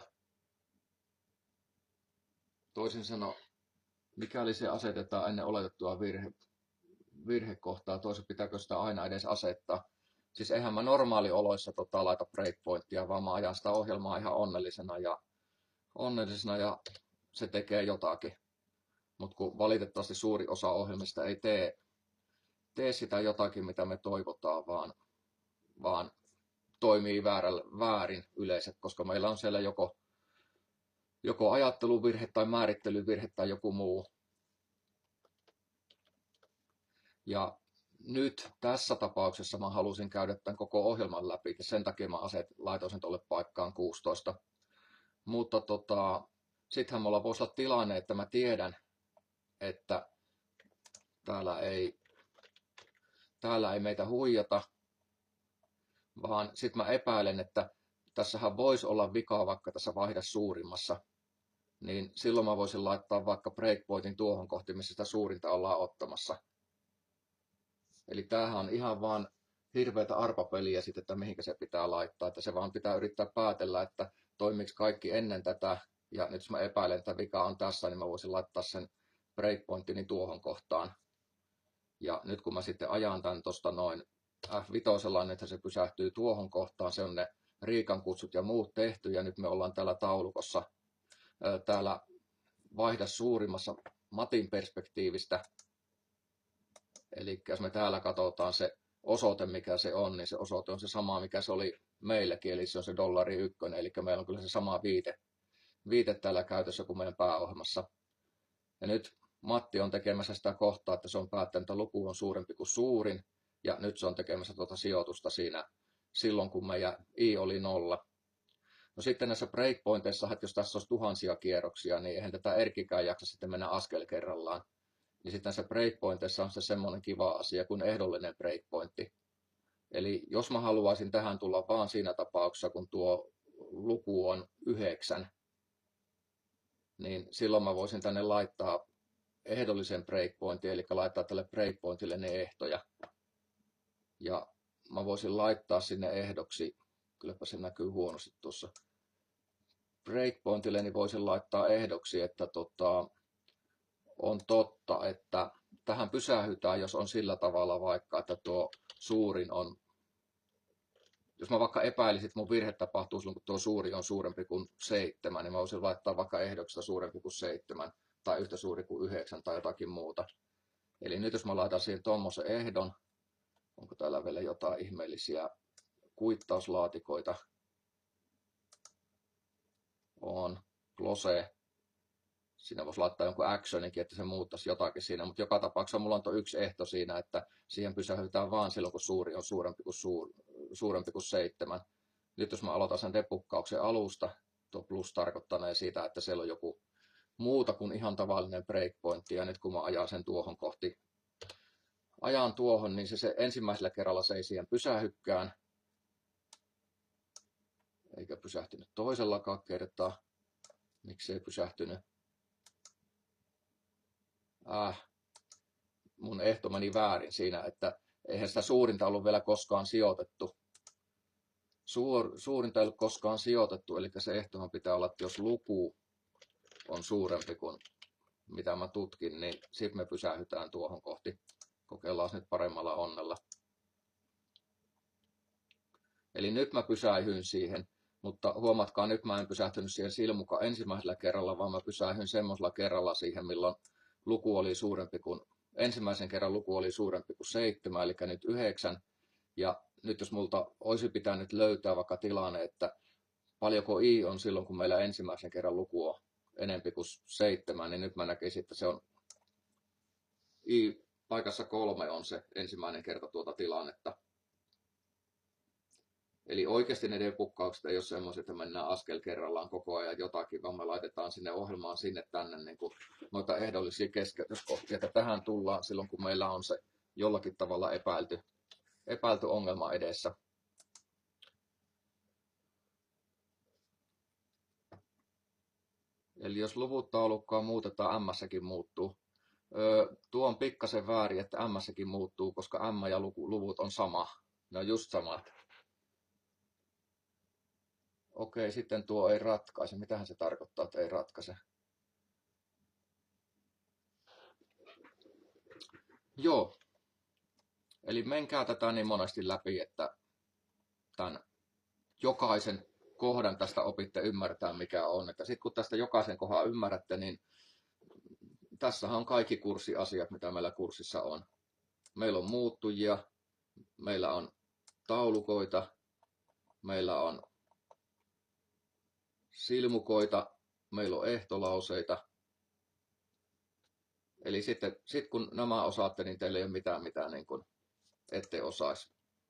Toisin sanoen, mikäli se asetetaan ennen oletettua virhe, virhekohtaa, toisin pitääkö sitä aina edes asettaa? Siis eihän mä normaalioloissa tota, laita breakpointtia, vaan mä ajan sitä ohjelmaa ihan onnellisena ja, onnellisena ja se tekee jotakin. Mutta kun valitettavasti suuri osa ohjelmista ei tee, tee sitä jotakin, mitä me toivotaan, vaan, vaan toimii väärällä, väärin yleiset, koska meillä on siellä joko, joko ajatteluvirhe tai määrittelyvirhe tai joku muu. Ja nyt tässä tapauksessa mä halusin käydä tämän koko ohjelman läpi ja sen takia mä aset, laitoin sen tuolle paikkaan kuusitoista. Mutta tota, sittenhän mulla voisi olla tilanne, että mä tiedän, että täällä ei, täällä ei meitä huijata, vaan sitten mä epäilen, että tässähän voisi olla vikaa vaikka tässä vaihda suurimmassa. Niin silloin mä voisin laittaa vaikka breakpointin tuohon kohti, missä sitä suurinta ollaan ottamassa. Eli tämähän on ihan vaan hirveätä arpapeliä sitten, että mihinkä se pitää laittaa. Että se vaan pitää yrittää päätellä, että toimiiko kaikki ennen tätä. Ja nyt jos mä epäilen, että vika on tässä, niin mä voisin laittaa sen breakpointini tuohon kohtaan. Ja nyt kun mä sitten ajan tämän tuosta noin F viisi, niin että se pysähtyy tuohon kohtaan. Se on ne Riikan kutsut ja muut tehty. Ja nyt me ollaan täällä taulukossa täällä vaihda suurimmassa Matin perspektiivistä. Eli jos me täällä katsotaan se osoite, mikä se on, niin se osoite on se sama, mikä se oli meilläkin, eli se on se dollari ykkönen, eli meillä on kyllä se sama viite, viite täällä käytössä kuin meidän pääohjelmassa. Ja nyt Matti on tekemässä sitä kohtaa, että se on päättänyt, että luku on suurempi kuin suurin, ja nyt se on tekemässä tuota sijoitusta siinä silloin, kun meidän i oli nolla. No sitten näissä breakpointeissa, että jos tässä olisi tuhansia kierroksia, niin eihän tätä erkikään jaksa sitten mennä askel kerrallaan. niin sitten se breakpointissa on se semmoinen kiva asia kuin ehdollinen breakpointti. Eli jos mä haluaisin tähän tulla vaan siinä tapauksessa, kun tuo luku on yhdeksän, niin silloin mä voisin tänne laittaa ehdollisen breakpointin, eli laittaa tälle breakpointille ne ehtoja. Ja mä voisin laittaa sinne ehdoksi, kylläpä se näkyy huonosti tuossa, breakpointille, niin voisin laittaa ehdoksi, että tota, on totta, että tähän pysähytään, jos on sillä tavalla vaikka, että tuo suurin on, jos mä vaikka epäilisin, että mun virhe tapahtuu silloin, kun tuo suuri on suurempi kuin seitsemän, niin mä voisin laittaa vaikka ehdoksesta suurempi kuin seitsemän, tai yhtä suuri kuin yhdeksän, tai jotakin muuta. Eli nyt jos mä laitan siihen tuommoisen ehdon, onko täällä vielä jotain ihmeellisiä kuittauslaatikoita? On close. Siinä voisi laittaa jonkun actioninkin, että se muuttaisi jotakin siinä, mutta joka tapauksessa mulla on tuo yksi ehto siinä, että siihen pysähytään vaan silloin, kun suuri on suurempi kuin, suur, suurempi kuin seitsemän. Nyt jos mä aloitan sen debuggauksen alusta, tuo plus tarkoittanee siitä, että siellä on joku muuta kuin ihan tavallinen breakpointti, ja nyt kun mä ajan sen tuohon kohti, ajan tuohon, niin se, se ensimmäisellä kerralla se ei siihen pysähykään, eikä pysähtynyt toisellakaan kertaa. Miksi ei pysähtynyt? Äh, mun ehto meni väärin siinä, että eihän sitä suurinta ollut vielä koskaan sijoitettu. Suur, suurinta ei ollut koskaan sijoitettu, eli se ehtohan pitää olla, että jos luku on suurempi kuin mitä mä tutkin, niin sitten me pysähytään tuohon kohti. Kokeillaan nyt paremmalla onnella. Eli nyt mä pysähyin siihen, mutta huomatkaa, nyt mä en pysähtynyt siihen silmuka ensimmäisellä kerralla, vaan mä pysähyin semmoisella kerralla siihen, milloin luku oli suurempi kuin, ensimmäisen kerran luku oli suurempi kuin seitsemän, eli nyt yhdeksän. Ja nyt jos multa olisi pitänyt löytää vaikka tilanne, että paljonko i on silloin, kun meillä ensimmäisen kerran luku on enempi kuin seitsemän, niin nyt mä näkisin, että se on i paikassa kolme on se ensimmäinen kerta tuota tilannetta. Eli oikeasti ne debuggaukset ei ole semmoiset, että mennään askel kerrallaan koko ajan jotakin, vaan me laitetaan sinne ohjelmaan sinne tänne niin kuin noita ehdollisia keskeytyskohtia, että tähän tullaan silloin, kun meillä on se jollakin tavalla epäilty, epäilty ongelma edessä. Eli jos luvut taulukkoa muutetaan, M-säkin muuttuu. Öö, tuo on pikkasen väärin, että M-säkin muuttuu, koska M ja luvut on sama. Ne on just samat. Okei, sitten tuo ei ratkaise. Mitähän se tarkoittaa, että ei ratkaise? Joo. Eli menkää tätä niin monesti läpi, että tämän jokaisen kohdan tästä opitte ymmärtää, mikä on. Että sitten kun tästä jokaisen kohdan ymmärrätte, niin tässähän on kaikki kurssiasiat, mitä meillä kurssissa on. Meillä on muuttujia, meillä on taulukoita, meillä on silmukoita, meillä on ehtolauseita. Eli sitten sit kun nämä osaatte, niin teillä ei ole mitään, mitään niin kuin ette osaisi.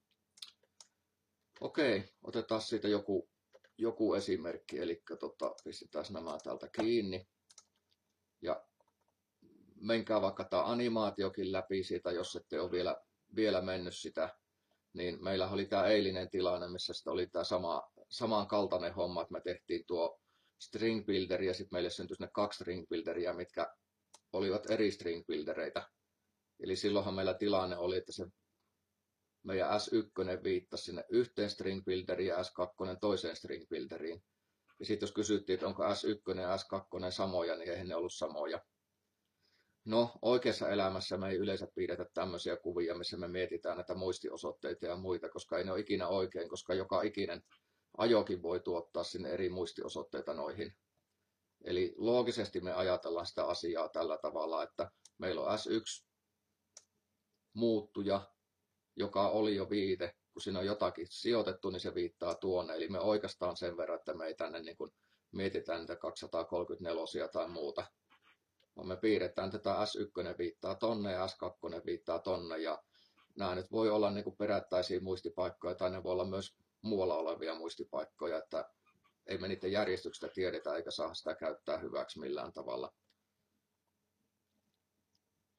Okei, otetaan siitä joku, joku esimerkki. Eli tota, pistetään nämä täältä kiinni. Ja menkää vaikka tämä animaatiokin läpi siitä, jos ette ole vielä, vielä mennyt sitä. Niin meillä oli tämä eilinen tilanne, missä sitten oli tämä sama, samankaltainen homma, että me tehtiin tuo string builderi ja sitten meille syntyi ne kaksi string builderia, mitkä olivat eri string buildereitä. Eli silloinhan meillä tilanne oli, että se meidän S yksi viittasi sinne yhteen string builderiin ja S kaksi toiseen string builderiin. Ja sitten jos kysyttiin, että onko S yksi ja S kaksi samoja, niin eihän ne ollut samoja. No, oikeassa elämässä me ei yleensä pidetä tämmöisiä kuvia, missä me mietitään näitä muistiosoitteita ja muita, koska ei ne ole ikinä oikein, koska joka ikinen ajokin voi tuottaa sinne eri muistiosoitteita noihin. Eli loogisesti me ajatellaan sitä asiaa tällä tavalla, että meillä on S yksi muuttuja, joka oli jo viite. Kun siinä on jotakin sijoitettu, niin se viittaa tuonne. Eli me oikeastaan sen verran, että me ei tänne niin kuin mietitään niitä kaksisataakolmekymmentäneljä tai muuta. Vaan me piirretään tätä S yksi viittaa tonne ja S kaksi viittaa tonne. Ja nämä nyt voi olla niin kuin perättäisiä muistipaikkoja tai ne voi olla myös muualla olevia muistipaikkoja. Että ei me niiden järjestyksestä tiedetä eikä saa sitä käyttää hyväksi millään tavalla.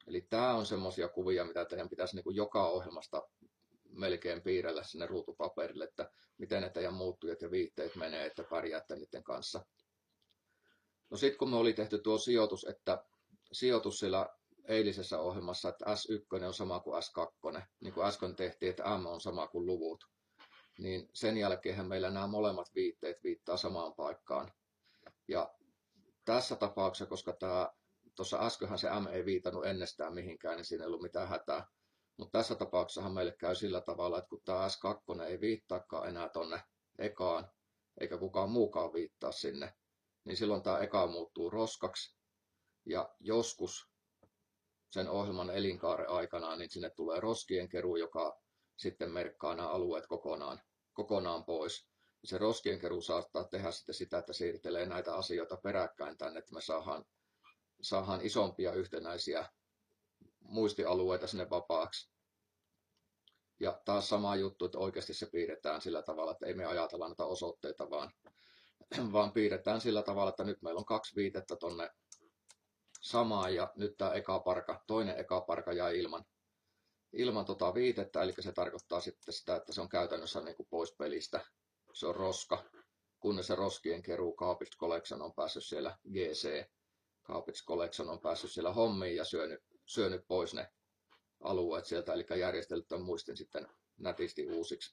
Eli tämä on semmoisia kuvia, mitä teidän pitäisi niin kuin joka ohjelmasta melkein piirrellä sinne ruutupaperille, että miten ne teidän muuttujat ja viitteet menee, että pärjäätte niiden kanssa. No sitten kun me oli tehty tuo sijoitus, että sijoitus siellä eilisessä ohjelmassa, että S yksi on sama kuin S kaksi, niin kuin äsken tehtiin, että M on sama kuin luvut, niin sen jälkeen meillä nämä molemmat viitteet viittaa samaan paikkaan. Ja tässä tapauksessa, koska tämä, tuossa äskenhän se M ei viitannut ennestään mihinkään, niin siinä ei ollut mitään hätää. Mutta tässä tapauksessahan meille käy sillä tavalla, että kun tämä S kaksi ei viittaakaan enää tonne ekaan, eikä kukaan muukaan viittaa sinne, niin silloin tämä eka muuttuu roskaksi. Ja joskus sen ohjelman elinkaaren aikana, niin sinne tulee roskien keruu, joka sitten merkkaa nämä alueet kokonaan, kokonaan pois. Se roskien keruu saattaa tehdä sitten sitä, että siirtelee näitä asioita peräkkäin tänne, että me saadaan, saadaan isompia yhtenäisiä muistialueita sinne vapaaksi. Ja taas sama juttu, että oikeasti se piirretään sillä tavalla, että ei me ajatella näitä osoitteita, vaan, vaan piirretään sillä tavalla, että nyt meillä on kaksi viitettä tonne samaan ja nyt tämä eka parka, toinen eka parka jäi ilman, ilman tota viitettä, eli se tarkoittaa sitten sitä, että se on käytännössä niin kuin pois pelistä. Se on roska, kunnes se roskien keruu Garbage Collection on päässyt siellä G C, Garbage Collection on päässyt siellä hommiin ja syönyt, syönyt pois ne alueet sieltä, eli järjestellyt tämän muistin sitten nätisti uusiksi.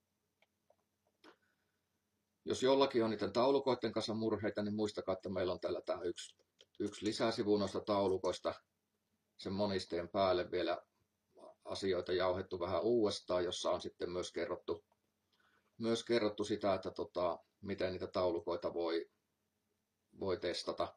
Jos jollakin on niiden taulukoiden kanssa murheita, niin muistakaa, että meillä on täällä tämä yksi, yksi lisäsivu noista taulukoista, sen monisteen päälle vielä asioita jauhettu vähän uudestaan, jossa on sitten myös kerrottu, myös kerrottu sitä, että tota, miten niitä taulukoita voi, voi testata.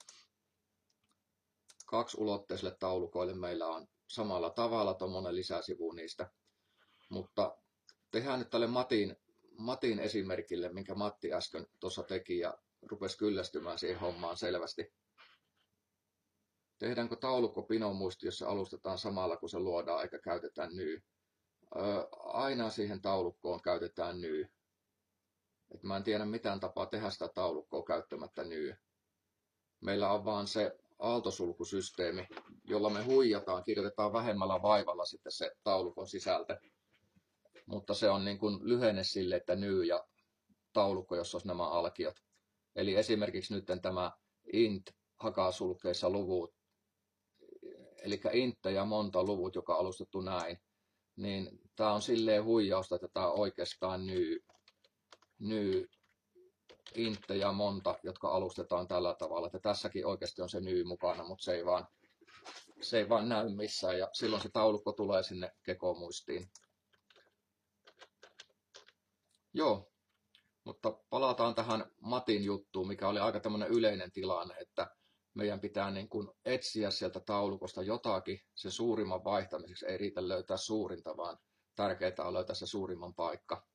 Kaksiulotteisille taulukoille meillä on samalla tavalla tuommoinen lisäsivu niistä, mutta tehdään nyt tälle Matin, Matin esimerkille, minkä Matti äsken tuossa teki ja rupesi kyllästymään siihen hommaan selvästi. Tehdäänkö taulukko pinomuisti, jos se alustetaan samalla kun se luodaan eikä käytetään ny? Öö, aina siihen taulukkoon käytetään ny. Et mä en tiedä mitään tapaa tehdä sitä taulukkoa käyttämättä ny. Meillä on vaan se aaltosulkusysteemi, jolla me huijataan, kirjoitetaan vähemmällä vaivalla sitten se taulukon sisältö. Mutta se on niin kuin lyhenne sille, että ny ja taulukko, jos olisi nämä alkiot. Eli esimerkiksi nyt tämä int hakasulkeissa luvut, eli int ja monta luvut, joka on alustettu näin, niin tämä on silleen huijausta, että tämä on oikeastaan ny, ny int ja monta, jotka alustetaan tällä tavalla. Että tässäkin oikeasti on se ny mukana, mutta se ei vaan, se ei vaan näy missään ja silloin se taulukko tulee sinne kekomuistiin. Joo, mutta palataan tähän Matin juttuun, mikä oli aika tämmöinen yleinen tilanne, että meidän pitää niin kuin etsiä sieltä taulukosta jotakin se suurimman vaihtamiseksi. Ei riitä löytää suurinta, vaan tärkeää on löytää se suurimman paikka.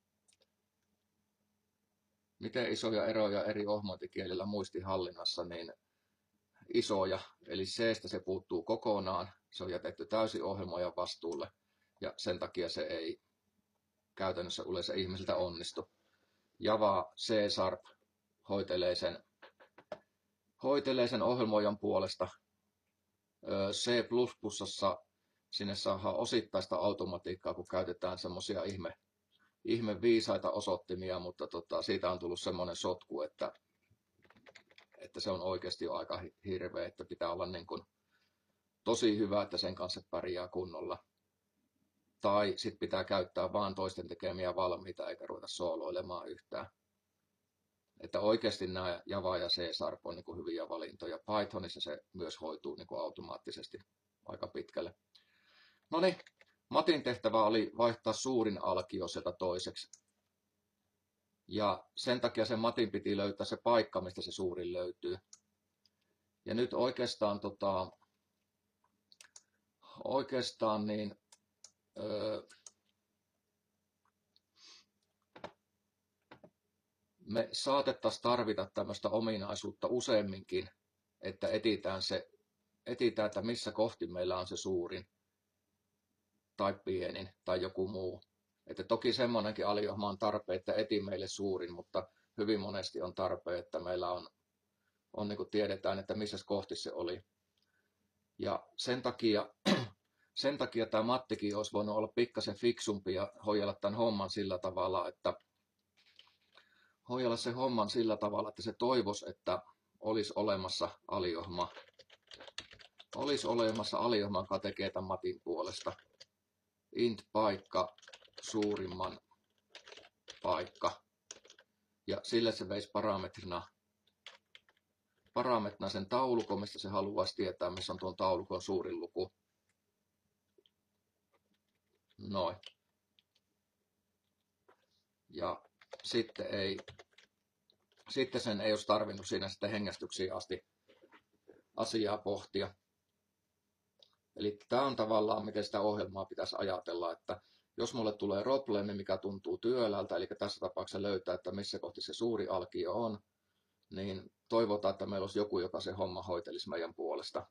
Miten isoja eroja eri ohmointikielillä muistihallinnassa, niin isoja. Eli C:stä se puuttuu kokonaan, se on jätetty täysin ohjelmoijan vastuulle ja sen takia se ei käytännössä yleensä ihmisiltä onnistu. Java C-Sharp hoitelee sen, hoitelee sen ohjelmoijan puolesta. C plus plus sinne saadaan osittaista automatiikkaa, kun käytetään semmoisia ihme, ihme viisaita osoittimia, mutta tota, siitä on tullut semmoinen sotku, että, että se on oikeasti jo aika hirveä, että pitää olla niin kuin tosi hyvä, että sen kanssa pärjää kunnolla. Tai sitten pitää käyttää vaan toisten tekemiä valmiita eikä ruveta sooloilemaan yhtään. Että oikeasti nämä Java ja C-Sharp on niin kuin hyviä valintoja. Pythonissa se myös hoituu niin kuin automaattisesti aika pitkälle. No niin, Matin tehtävä oli vaihtaa suurin alkio sieltä toiseksi. Ja sen takia sen Matin piti löytää se paikka, mistä se suurin löytyy. Ja nyt oikeastaan, tota, oikeastaan niin, öö, me saatettaisiin tarvita tämmöistä ominaisuutta useamminkin, että etitään, se, etitään, että missä kohti meillä on se suurin tai pienin tai joku muu. Että toki semmoinenkin aliohma on tarpeen, että eti meille suurin, mutta hyvin monesti on tarpeen, että meillä on, on niin kuin tiedetään, että missä kohti se oli. Ja sen takia, sen takia tämä Mattikin olisi voinut olla pikkasen fiksumpi ja hoidella tämän homman sillä tavalla, että hoidella se homman sillä tavalla, että se toivoisi, että olisi olemassa aliohma. Olisi olemassa aliohma, joka tekee tämän Matin puolesta. Int paikka, suurimman paikka. Ja sille se veisi parametrina, parametrina sen taulukon, mistä se haluaisi tietää, missä on tuon taulukon suurin luku. Noin. Ja sitten, ei, sitten sen ei olisi tarvinnut siinä sitten hengästyksiin asti asiaa pohtia. Eli tämä on tavallaan, miten sitä ohjelmaa pitäisi ajatella, että jos mulle tulee probleemi, mikä tuntuu työläältä, eli tässä tapauksessa löytää, että missä kohti se suuri alkio on, niin toivotaan, että meillä olisi joku, joka se homma hoitelisi meidän puolesta.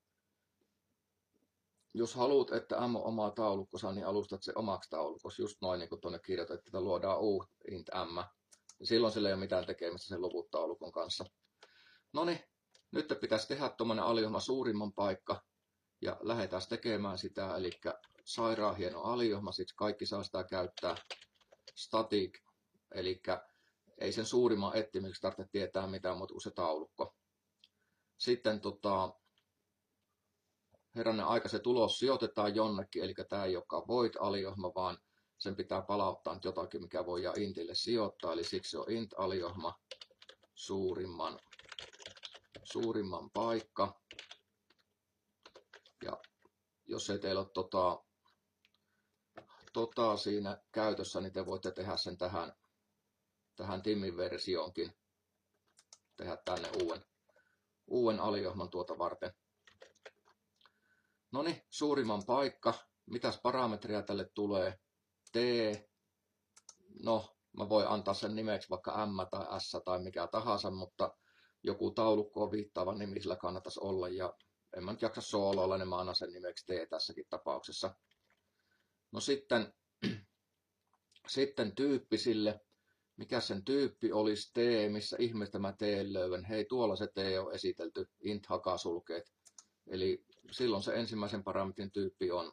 Jos haluat, että M on oma taulukkosa, niin alustat se omaksi taulukossa, just noin niin kuin tuonne kirjoitettiin, että luodaan U int M. Ja silloin sillä ei ole mitään tekemistä sen luvut taulukon kanssa. No niin, nyt pitäisi tehdä tuommoinen aliohma suurimman paikka, ja lähdetään tekemään sitä, eli sairaan hieno aliohma, siksi kaikki saa sitä käyttää. Static, eli ei sen suurimman etsimiseksi tarvitse tietää mitään muuta kuin se taulukko. Sitten tota, herranen aika se tulos sijoitetaan jonnekin, eli tämä ei olekaan void-aliohma, vaan sen pitää palauttaa nyt jotakin, mikä voidaan intille sijoittaa, eli siksi on int-aliohma, suurimman, suurimman paikka. Ja jos ei teillä ole tota, tota siinä käytössä, niin te voitte tehdä sen tähän, tähän Timin versioonkin. Tehdä tänne uuden, uuden aliohman tuota varten. No niin, suurimman paikka. Mitäs parametria tälle tulee? T. No, mä voin antaa sen nimeksi vaikka M tai S tai mikä tahansa, mutta joku taulukkoon viittaava nimi sillä kannattaisi olla. Ja en mä nyt jaksa sooloilla, niin mä annan sen nimeksi T tässäkin tapauksessa. No sitten, sitten tyyppi sille. Mikä sen tyyppi olisi T, missä ihmeestä mä T löydän? Hei, tuolla se T on esitelty, int hakasulkeet. Eli silloin se ensimmäisen parametrin tyyppi on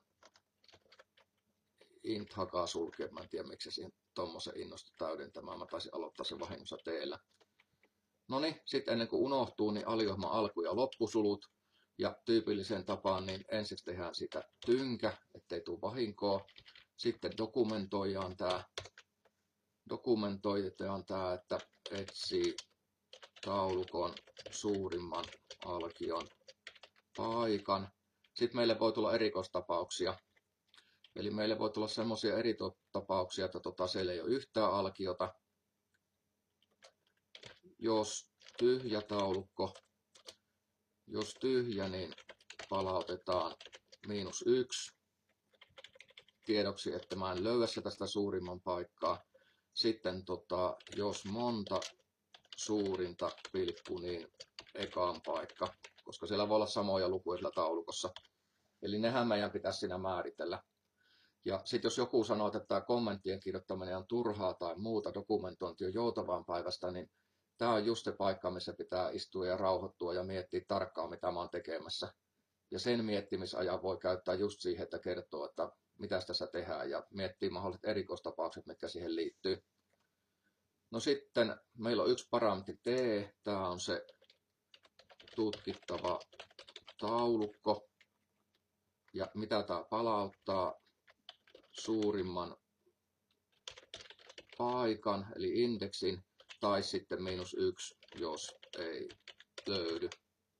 int hakasulkeet. Mä en tiedä, miksi se siihen tommosen innostui täydentämään. Mä taisin aloittaa sen vahingossa T:llä. No niin, sitten ennen kuin unohtuu, niin aliohma alku- ja loppusulut. Ja tyypilliseen tapaan niin ensiksi tehdään sitä tynkä, ettei tule vahinkoa. Sitten dokumentoidaan tämä, dokumentoidaan tämä, että etsii taulukon suurimman alkion paikan. Sitten meille voi tulla erikoistapauksia. Eli meille voi tulla semmoisia erikoistapauksia, että tota, siellä ei ole yhtään alkiota. Jos tyhjä taulukko, jos tyhjä, niin palautetaan miinus yksi. Tiedoksi, että mä en löydä sitä tästä suurimman paikkaa. Sitten tota, jos monta suurinta pilkku, niin ekaan paikka, koska siellä voi olla samoja lukuja sillä taulukossa. Eli nehän meidän pitäisi siinä määritellä. Ja sitten jos joku sanoo, että tämä kommenttien kirjoittaminen on turhaa tai muuta, dokumentointi on joutavaan päivästä, niin tämä on just se paikka, missä pitää istua ja rauhoittua ja miettiä tarkkaan, mitä mä oon tekemässä. Ja sen miettimisajan voi käyttää just siihen, että kertoo, että mitä tässä tehdään ja miettii mahdolliset erikoistapaukset, mitkä siihen liittyy. No sitten meillä on yksi parametri T, tämä on se tutkittava taulukko. Ja mitä tämä palauttaa? Suurimman paikan, eli indeksin, tai sitten miinus yksi, jos ei löydy.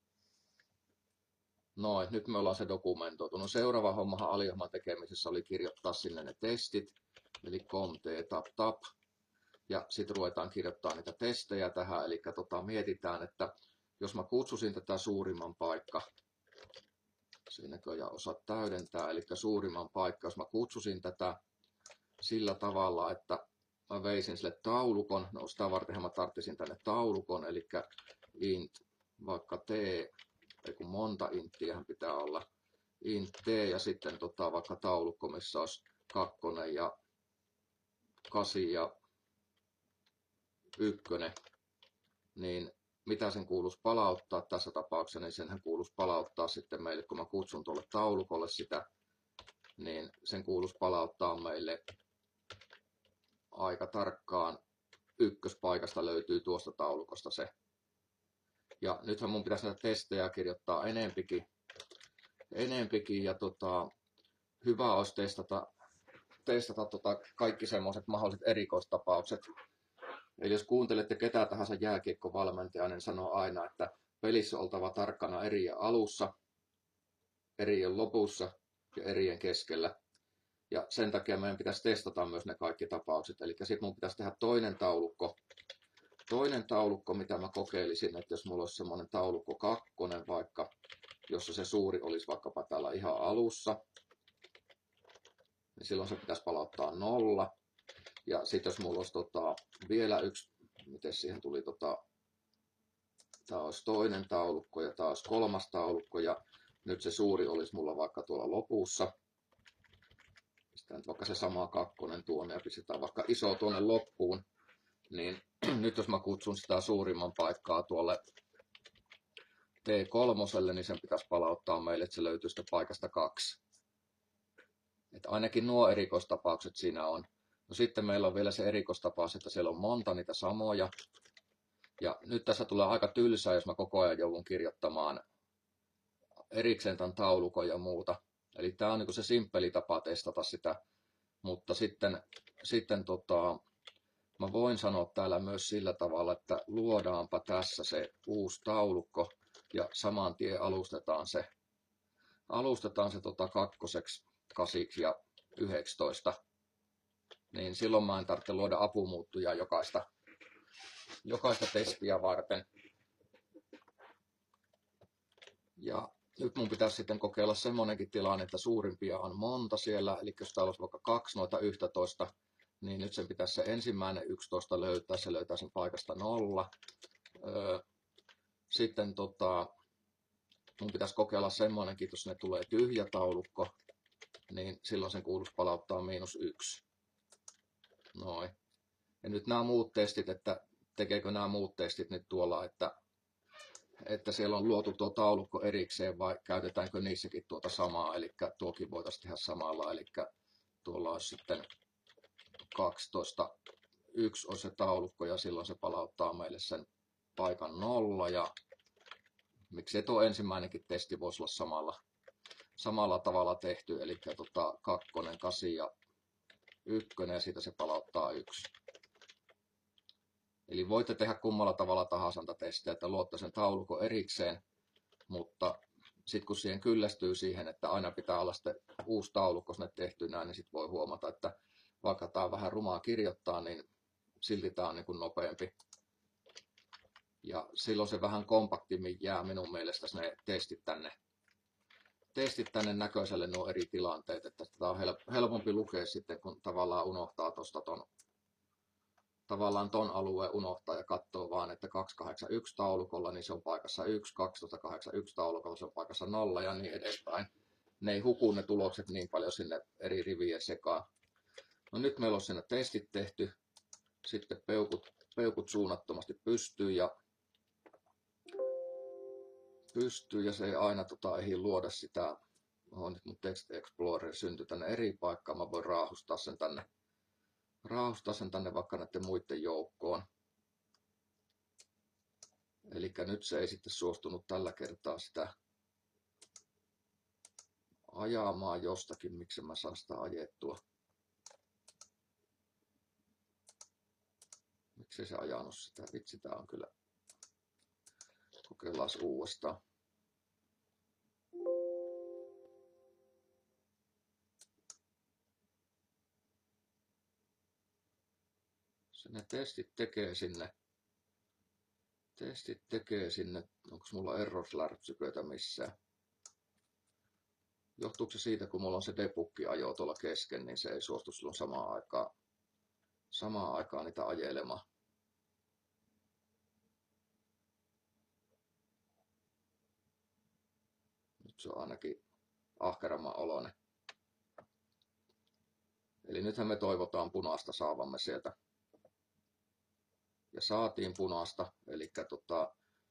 Noin, nyt me ollaan se dokumentoitu. No seuraava hommahan aliohman tekemisessä oli kirjoittaa sinne ne testit, eli com t tap tap. Ja sitten ruvetaan kirjoittaa niitä testejä tähän, eli tota, mietitään, että jos mä kutsusin tätä suurimman paikka, siinäkö ja osaa täydentää, eli suurimman paikka, jos mä kutsusin tätä sillä tavalla, että mä veisin sille taulukon, no sitä vartenhan mä tarttisin tänne taulukon, eli int vaikka t, ei kun monta inttiähän pitää olla, int t ja sitten tota, vaikka taulukko, missä olisi kakkonen ja kasi ja ykkönen, niin mitä sen kuuluisi palauttaa tässä tapauksessa, niin senhän kuuluisi palauttaa sitten meille, kun mä kutsun tuolle taulukolle sitä, niin sen kuuluisi palauttaa meille aika tarkkaan ykköspaikasta löytyy tuosta taulukosta se. Ja nythän mun pitäisi näitä testejä kirjoittaa enempikin, enempikin ja tota, hyvä olisi testata, testata tota kaikki semmoiset mahdolliset erikoistapaukset. Eli jos kuuntelette ketä tahansa jääkiekkovalmentajaa, niin sanoo aina, että pelissä on oltava tarkkana erien alussa, erien lopussa ja erien keskellä. Ja sen takia meidän pitäisi testata myös ne kaikki tapaukset. Eli sitten mun pitäisi tehdä toinen taulukko. Toinen taulukko, mitä mä kokeilisin, että jos mulla olisi semmoinen taulukko kakkonen vaikka, jossa se suuri olisi vaikkapa täällä ihan alussa, niin silloin se pitäisi palauttaa nolla. Ja sitten jos mulla olisi tota, vielä yksi, miten siihen tuli, tota, tämä olisi toinen taulukko ja taas kolmas taulukko ja nyt se suuri olisi mulla vaikka tuolla lopussa. Pistetään vaikka se sama kakkonen tuonne ja pistetään vaikka iso tuonne loppuun, niin nyt jos mä kutsun sitä suurimman paikkaa tuolle T kolme, niin sen pitäisi palauttaa meille, että se löytyy sitä paikasta kaksi. Että ainakin nuo erikoistapaukset siinä on. No sitten meillä on vielä se erikoistapaus, että siellä on monta niitä samoja. Ja nyt tässä tulee aika tylsää, jos mä koko ajan joudun kirjoittamaan erikseen tämän taulukon ja muuta. Eli tämä on niin kuin se simppeli tapa testata sitä. Mutta sitten, sitten tota, mä voin sanoa täällä myös sillä tavalla, että luodaanpa tässä se uusi taulukko ja saman tien alustetaan se, alustetaan se tota kakkoseksi, kasiksi ja yhdeksitoista. Niin silloin mä en tarvitse luoda apumuuttujaa jokaista, jokaista testiä varten. Ja nyt mun pitäisi sitten kokeilla semmoinenkin tilanne, että suurimpia on monta siellä. Eli jos täällä olisi vaikka kaksi noita yksitoista, niin nyt sen pitäisi se ensimmäinen yksitoista löytää. Se löytää sen paikasta nolla. Sitten tota, mun pitäisi kokeilla semmoinenkin, jos ne tulee tyhjä taulukko, niin silloin sen kuuluisi palauttaa miinus yksi. Noin. Ja nyt nämä muut testit, että tekeekö nämä muut testit nyt tuolla, että, että siellä on luotu tuo taulukko erikseen vai käytetäänkö niissäkin tuota samaa, eli tuokin voitaisiin tehdä samalla, eli tuolla olisi sitten kaksitoista, yksi on se taulukko ja silloin se palauttaa meille sen paikan nolla ja miksei tuo ensimmäinenkin testi voisi olla samalla, samalla tavalla tehty, eli tota, kakkonen, kasi ja ykkönen ja siitä se palauttaa yksi. Eli voitte tehdä kummalla tavalla tahansa testejä, että luotte sen taulukon erikseen, mutta sitten kun siihen kyllästyy siihen, että aina pitää olla sitten uusi taulukko sinne tehty näin, niin sitten voi huomata, että vaikka tämä on vähän rumaa kirjoittaa, niin silti tämä on niin kuin nopeampi. Ja silloin se vähän kompaktimmin jää minun mielestä ne testit tänne, testit tänne näköiselle nuo eri tilanteet, että tämä on helpompi lukea sitten, kun tavallaan unohtaa tuosta ton, tavallaan ton alueen unohtaa ja katsoo vaan, että kaksisataakahdeksankymmentäyksi taulukolla, niin se on paikassa yksi, kaksituhattakahdeksankymmentäyksi taulukolla se on paikassa nolla ja niin edespäin. Ne ei huku ne tulokset niin paljon sinne eri rivien sekaan. No nyt meillä on siinä testit tehty, sitten peukut, peukut suunnattomasti pystyy ja pystyy ja se ei aina tota, ehdi luoda sitä. Oho, nyt mun Text Explorer syntyi tänne eri paikkaan, mä voin raahustaa sen tänne, raahustaa sen tänne vaikka näiden muiden joukkoon. Eli nyt se ei sitten suostunut tällä kertaa sitä ajamaan jostakin, miksi mä saan sitä ajettua. Miksi se ajanut sitä? Vitsi, tää on kyllä. Kokeillaan uudestaan. Se ne testit tekee sinne. Testit tekee sinne. Onko mulla errorslärpsyköitä missään? Johtuuko se siitä, kun mulla on se debuggi-ajo tuolla kesken, niin se ei suostu silloin samaan aikaan, samaan aikaan niitä ajelemaan. Nyt se on ainakin ahkeramman oloinen. Eli nythän me toivotaan punaista saavamme sieltä. Ja saatiin punaista, eli tota,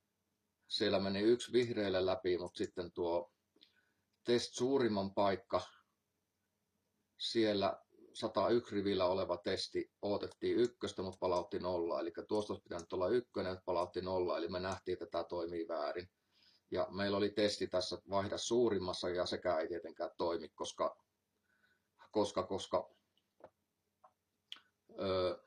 siellä meni yksi vihreälle läpi, mutta sitten tuo test suurimman paikka, siellä sata yksi rivillä oleva testi odotettiin ykköstä, mutta palautti nolla. Eli tuosta olisi pitänyt olla ykkönen, mutta palautti nolla. Eli me nähtiin, että tämä toimii väärin. Ja meillä oli testi tässä vaihda suurimmassa, ja sekään ei tietenkään toimi, koska, koska, koska öö,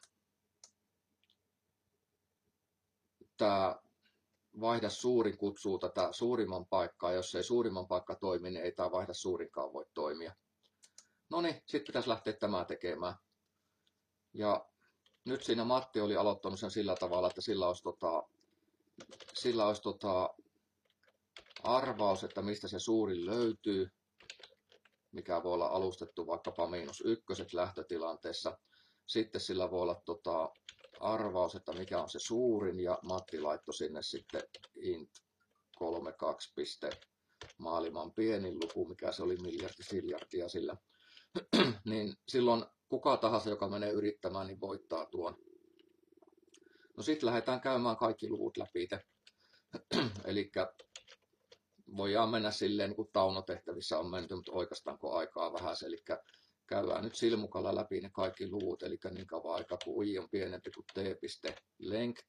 tämä vaihda suurin kutsuu tätä suurimman paikkaa. Jos ei suurimman paikka toimi, niin ei tämä vaihda suurinkaan voi toimia. No niin, sitten pitäisi lähteä tämä tekemään. Ja nyt siinä Matti oli aloittanut sen sillä tavalla, että sillä olisi, tota, sillä olisi tota, arvaus, että mistä se suurin löytyy, mikä voi olla alustettu vaikkapa miinus ykköset lähtötilanteessa. Sitten sillä voi olla tota, arvaus, että mikä on se suurin, ja Matti laittoi sinne sitten int kolmekymmentäkaksi piste maailman pienin luku, mikä se oli miljardi siljardia sillä. Niin silloin kuka tahansa, joka menee yrittämään, niin voittaa tuon. No sitten lähdetään käymään kaikki luvut läpi. Eli voidaan mennä silleen, niin kuin taunotehtävissä on menty, mutta oikeastaanko aikaa vähän. Eli käydään nyt silmukalla läpi ne kaikki luvut, eli niin kauan aikaa, kun i on pienempi kuin t.length.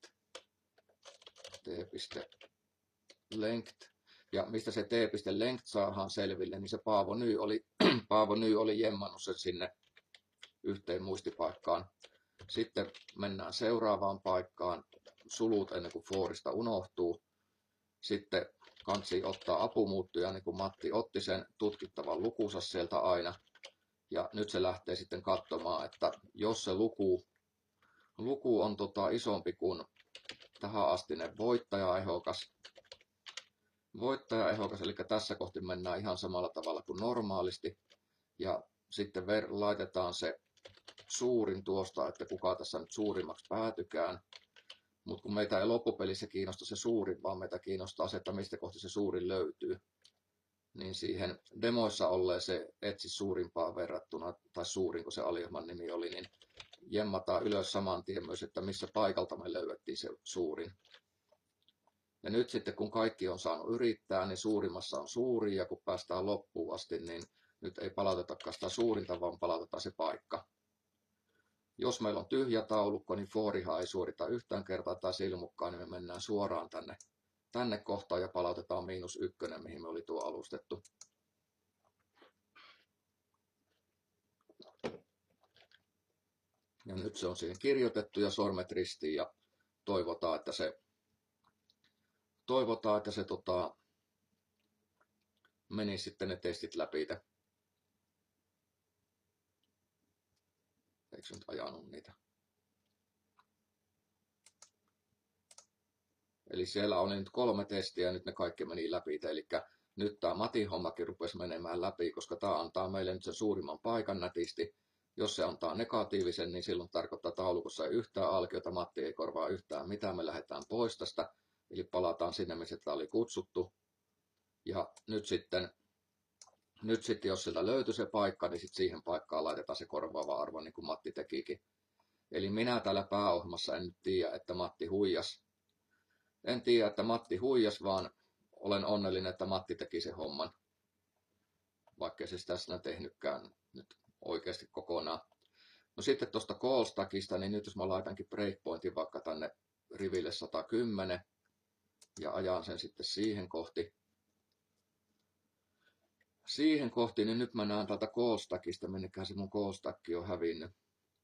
t.length. Ja mistä se t.length saadaan selville, niin se Paavo Ny oli, Paavo Ny oli jemmannut sen sinne yhteen muistipaikkaan. Sitten mennään seuraavaan paikkaan, sulut ennen kuin forista unohtuu. Sitten kansi ottaa apumuuttuja, niin kuin Matti otti sen tutkittavan lukunsa sieltä aina. Ja nyt se lähtee sitten katsomaan, että jos se luku, luku on tota isompi kuin tähän astinen voittajaehokas, voittajaehokas, eli tässä kohti mennään ihan samalla tavalla kuin normaalisti. Ja sitten laitetaan se suurin tuosta, että kuka tässä nyt suurimmaksi päätykään. Mutta kun meitä ei loppupelissä kiinnosta se suurin, vaan meitä kiinnostaa se, että mistä kohti se suurin löytyy. Niin siihen demoissa olleeseen etsi suurimpaan verrattuna, tai suurin kuin se aliohjelman nimi oli, niin jemmataan ylös saman tien myös, että missä paikalta me löydettiin se suurin. Ja nyt sitten kun kaikki on saanut yrittää, niin suurimmassa on suuri, ja kun päästään loppuun asti, niin nyt ei palautetakaan sitä suurinta, vaan palautetaan se paikka. Jos meillä on tyhjä taulukko, niin forihan ei suorita yhtään kertaa tai silmukkaan, niin me mennään suoraan tänne, tänne kohtaan ja palautetaan miinus ykkönen, mihin me oli tuo alustettu. Ja nyt se on siihen kirjoitettu ja sormet ristiin ja toivotaan, että se, toivotaan, että se tota, meni sitten ne testit läpi. Eikö se nyt ajanut niitä? Eli siellä on nyt kolme testiä ja nyt ne kaikki meni läpi. Eli nyt tämä Matin hommakin rupesi menemään läpi, koska tämä antaa meille nyt sen suurimman paikan nätisti. Jos se antaa negatiivisen, niin silloin tarkoittaa taulukossa ei yhtään alkiota, Matti ei korvaa yhtään mitään, me lähdetään pois tästä. Eli palataan sinne, missä tämä oli kutsuttu. Ja nyt sitten, nyt sitten jos sieltä löytyy se paikka, niin sitten siihen paikkaan laitetaan se korvaava arvo, niin kuin Matti tekikin. Eli minä täällä pääohjelmassa en nyt tiedä, että Matti huijas. En tiedä, että Matti huijas, vaan olen onnellinen, että Matti teki sen homman. Vaikka se sitä sinä tehnytkään nyt oikeasti kokonaan. No sitten tuosta call stackista, niin nyt jos mä laitankin breakpointin vaikka tänne riville sata kymmenen ja ajan sen sitten siihen kohti. Siihen kohti, niin nyt mä näen täältä call stackista, minnekähän se mun call stack on hävinnyt.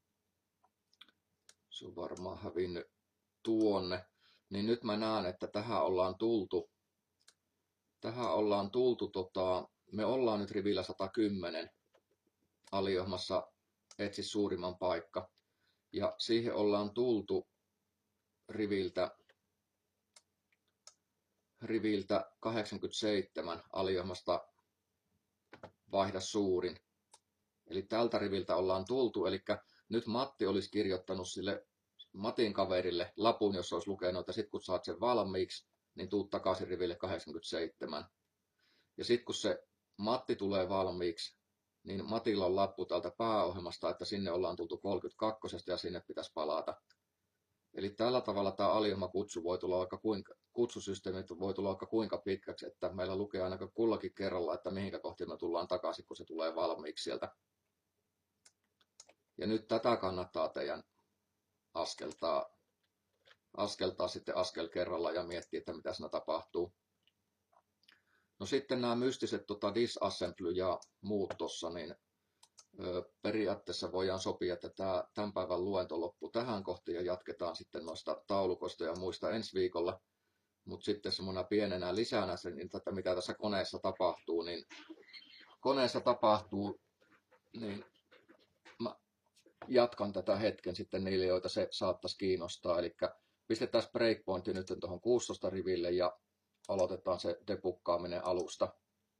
Se on varmaan hävinnyt tuonne. Niin nyt mä näen, että tähän ollaan tultu. Tähän ollaan tultu, tota, me ollaan nyt rivillä sata kymmenen. Aliohjelmassa etsi suurimman paikka. Ja siihen ollaan tultu riviltä, riviltä kahdeksankymmentäseitsemän aliohjelmasta vaihda suurin. Eli tältä riviltä ollaan tultu. Eli nyt Matti olisi kirjoittanut sille Matin kaverille lapun, jos olisi lukenut, että sitten kun saat sen valmiiksi, niin tuut takaisin riville kahdeksankymmentäseitsemän. Ja sitten kun se Matti tulee valmiiksi, niin Matilla on lappu täältä pääohjelmasta, että sinne ollaan tultu kolmekymmentäkaksi ja sinne pitäisi palata. Eli tällä tavalla tämä aliohmakutsu voi tulla vaikka kuinka, kutsusysteemi voi tulla vaikka kuinka pitkäksi, että meillä lukee aina kullakin kerralla, että mihinkä kohti me tullaan takaisin, kun se tulee valmiiksi sieltä. Ja nyt tätä kannattaa teidän askeltaa, askeltaa sitten askel kerralla ja miettiä, että mitä siinä tapahtuu. No sitten nämä mystiset tota, disassembly ja muut tuossa, niin ö, periaatteessa voidaan sopia, että tämä, tämän päivän luento loppuu tähän kohtaan ja jatketaan sitten noista taulukoista ja muista ensi viikolla. Mutta sitten semmoinen pienenä lisänä sen, niin, että mitä tässä koneessa tapahtuu, niin koneessa tapahtuu, niin mä jatkan tätä hetken sitten niille, joita se saattaisi kiinnostaa. Eli pistetään breakpointti nyt tuohon kuusitoista riville ja aloitetaan se debuggaaminen alusta.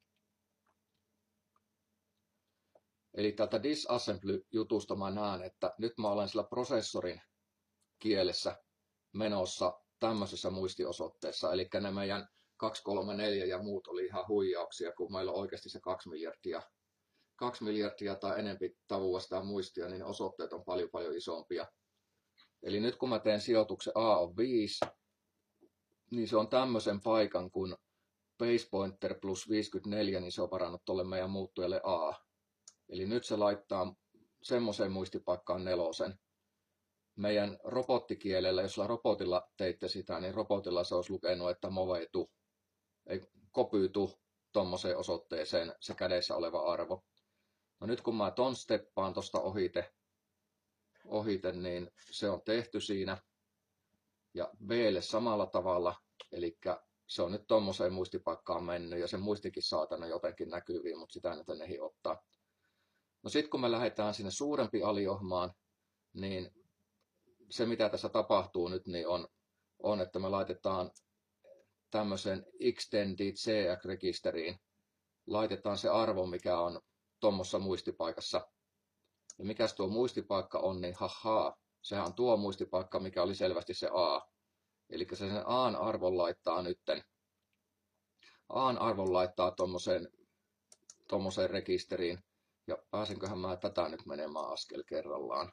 Eli tältä disassembly-jutusta mä näen, että nyt mä olen sillä prosessorin kielessä menossa tämmöisessä muistiosoitteessa. Eli ne meidän kaksi kolme neljä ja muut oli ihan huijauksia, kun meillä on oikeasti se kaksi miljardia. kaksi miljardia tai enempi tavuasta muistia, niin osoitteet on paljon paljon isompia. Eli nyt kun mä teen sijoituksen A on viisi, niin se on tämmöisen paikan kuin base pointer plus viisikymmentäneljä, niin se on varannut tuolle meidän muuttujalle A. Eli nyt se laittaa semmoiseen muistipaikkaan nelosen. Meidän robottikielellä, jos robotilla teitte sitä, niin robotilla se olisi lukenut, että movetu, ei kopyytu tuommoiseen osoitteeseen se kädessä oleva arvo. No nyt kun mä ton steppaan tuosta ohite, ohite, niin se on tehty siinä. Ja B:lle samalla tavalla, eli se on nyt tuommoiseen muistipaikkaan mennyt, ja sen muistikin saatana jotenkin näkyviin, mutta sitä nyt en ehdi ottaa. No sitten kun me lähdetään sinne suurempi aliohmaan, niin se mitä tässä tapahtuu nyt, niin on, on että me laitetaan tämmöisen Extended C X-rekisteriin, laitetaan se arvo, mikä on tuommoisessa muistipaikassa. Ja mikäs tuo muistipaikka on, niin haha, sehän on tuo muistipaikka, mikä oli selvästi se A. Eli se sen A:n arvon laittaa nytten. A:n arvon laittaa tuommoiseen tommoseen rekisteriin. Ja pääsenköhän mä tätä nyt menemään askel kerrallaan.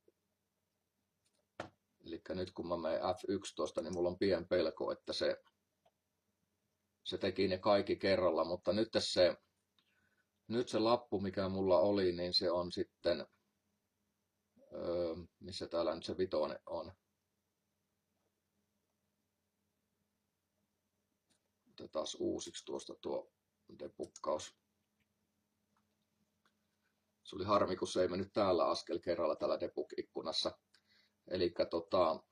Eli nyt kun mä menen F yksitoista, niin mulla on pien pelko, että se, se teki ne kaikki kerralla. Mutta nyt se, nyt se lappu, mikä mulla oli, niin se on sitten, öö, missä täällä nyt se vitonen on. Otetaan uusiksi tuosta tuo debuggaus. Se oli harmi, kun se ei mennyt täällä askel kerralla täällä debug-ikkunassa. Eli tota,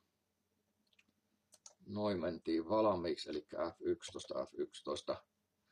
noin mentiin valmiiksi, eli F yksitoista, F yksitoista.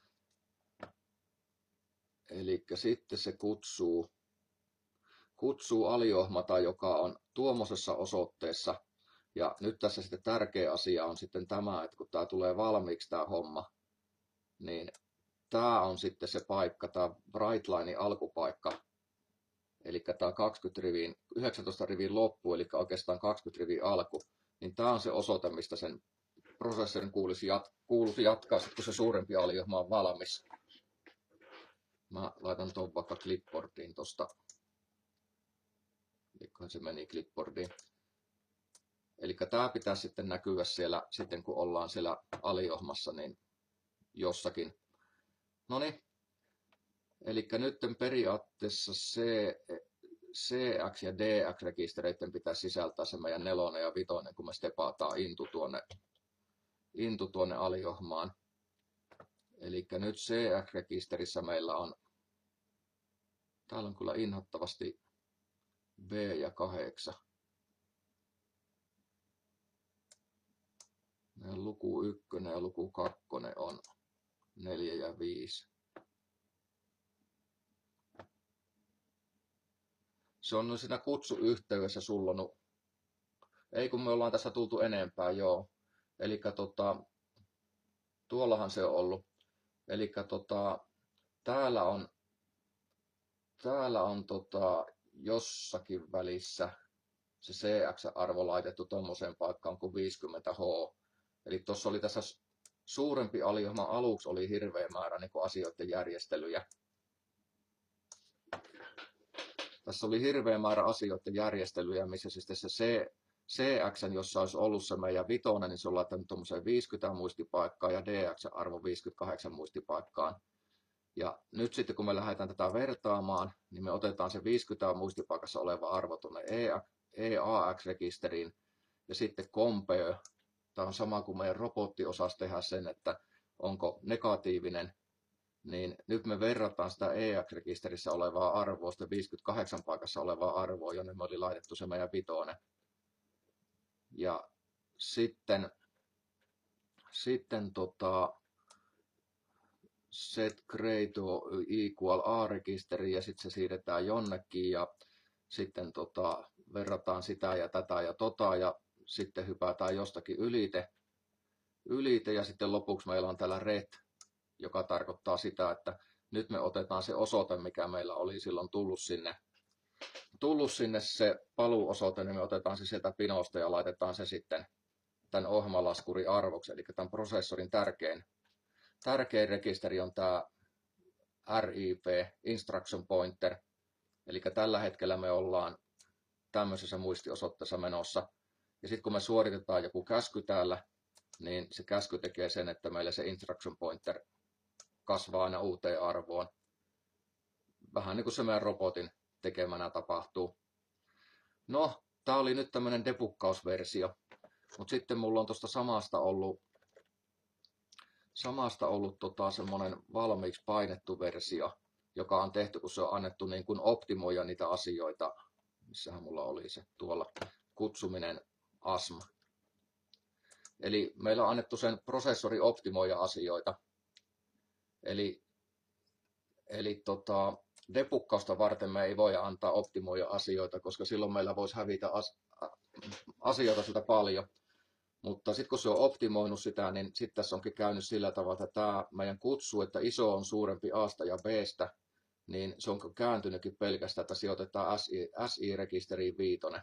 Eli sitten se kutsuu, kutsuu aliohmata, joka on tuommoisessa osoitteessa. Ja nyt tässä sitten tärkeä asia on sitten tämä, että kun tämä tulee valmiiksi tämä homma, niin tämä on sitten se paikka, tämä Brightlinein alkupaikka. Eli tämä kaksikymmentä rivin, yhdeksäntoista rivin loppu, eli oikeastaan kaksikymmentä rivin alku, niin tämä on se osoite, mistä sen prosessorin kuuluisi, jat, kuuluisi jatkaa, kun se suurempi aliohma on valmis. Mä laitan tuon vaikka clipboardiin tuosta. Elikköhän se meni clipboardiin. Eli tämä pitää sitten näkyä siellä, sitten kun ollaan siellä aliohmassa, niin jossakin. Noniin. Eli nyt periaatteessa C, CX ja D X-rekistereiden pitää sisältää se meidän nelonen ja vitonen, kun me stepataan intu tuonne, intu tuonne aliohmaan. Eli nyt C X-rekisterissä meillä on, täällä on kyllä inhottavasti B ja kahdeksan. Meidän luku ykkönen ja luku kakkonen on neljä ja viisi. Se on siinä kutsuyhteydessä sullonut. Ei kun me ollaan tässä tultu enempää, joo. Eli tota, tuollahan se on ollut. Eli tota, täällä on, täällä on tota, jossakin välissä se C X-arvo laitettu tommoseen paikkaan kuin viisikymmentä H. Eli tuossa oli tässä suurempi aliohma aluksi oli hirveä määrä niin kuin asioiden järjestelyjä. Tässä oli hirveä määrä asioiden järjestelyjä, missä siis se C X, jossa olisi ollut se meidän vitonen, niin se on laittanut tuommoiseen viisikymmentä muistipaikkaa ja D X-arvo viisikymmentäkahdeksan muistipaikkaan. Ja nyt sitten kun me lähdetään tätä vertaamaan, niin me otetaan se viisikymmentä muistipaikassa oleva arvo tuonne E A X-rekisteriin ja sitten compare. Tämä on sama kuin meidän robotti osasi tehdä sen, että onko negatiivinen, niin nyt me verrataan sitä E A X-rekisterissä olevaa arvoa, sitä viisikymmentäkahdeksan paikassa olevaa arvoa, jonne me oli laitettu se meidän vitonen. Ja sitten, sitten tota, set grade equal A-rekisteri ja sitten se siirretään jonnekin ja sitten tota, verrataan sitä ja tätä ja tota ja sitten hypätään jostakin ylite, ylite ja sitten lopuksi meillä on täällä ret, joka tarkoittaa sitä, että nyt me otetaan se osoite, mikä meillä oli silloin tullut sinne, tullut sinne se paluuosoite, niin me otetaan se sieltä pinosta ja laitetaan se sitten tämän ohjelmalaskurin arvoksi, eli tämän prosessorin tärkein, tärkein rekisteri on tämä R I P, Instruction Pointer, eli tällä hetkellä me ollaan tämmöisessä muistiosoitteessa menossa, ja sitten kun me suoritetaan joku käsky täällä, niin se käsky tekee sen, että meillä se Instruction Pointer kasvaa aina uuteen arvoon. Vähän niin kuin se meidän robotin tekemänä tapahtuu. No, tämä oli nyt tämmöinen debukkausversio, mutta sitten mulla on tuosta samasta ollut, samasta ollut tota semmoinen valmiiksi painettu versio, joka on tehty, kun se on annettu niin kuin optimoida niitä asioita. Missähän mulla oli se tuolla kutsuminen A S M. Eli meillä on annettu sen prosessori optimoida asioita. Eli, eli tota, debukkausta varten me ei voi antaa optimoida asioita, koska silloin meillä voisi hävitä as, asioita siltä paljon. Mutta sitten kun se on optimoinut sitä, niin sitten tässä onkin käynyt sillä tavalla, että tämä meidän kutsu, että iso on suurempi A:sta ja B:stä, niin se on kääntynytkin pelkästään, että sijoitetaan S I-rekisteriin viitonen.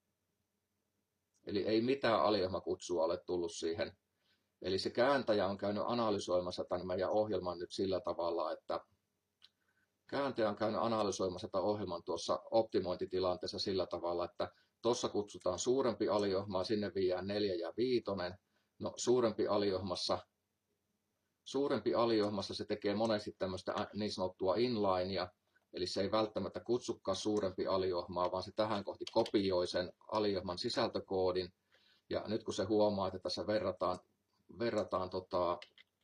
Eli ei mitään aliohjelmakutsua ole tullut siihen. Eli se kääntäjä on käynyt analysoimassa tämän meidän ohjelman nyt sillä tavalla, että kääntäjä on käynyt analysoimassa tämän ohjelman tuossa optimointitilanteessa sillä tavalla, että tuossa kutsutaan suurempi aliohjelma, sinne viiään neljä ja viitonen. No suurempi aliohjelmassa, suurempi aliohjelmassa se tekee monesti tämmöistä niin sanottua inlinea, eli se ei välttämättä kutsukaan suurempi aliohjelmaa, vaan se tähän kohti kopioi sen aliohjelman sisältökoodin. Ja nyt kun se huomaa, että tässä verrataan, verrataan tota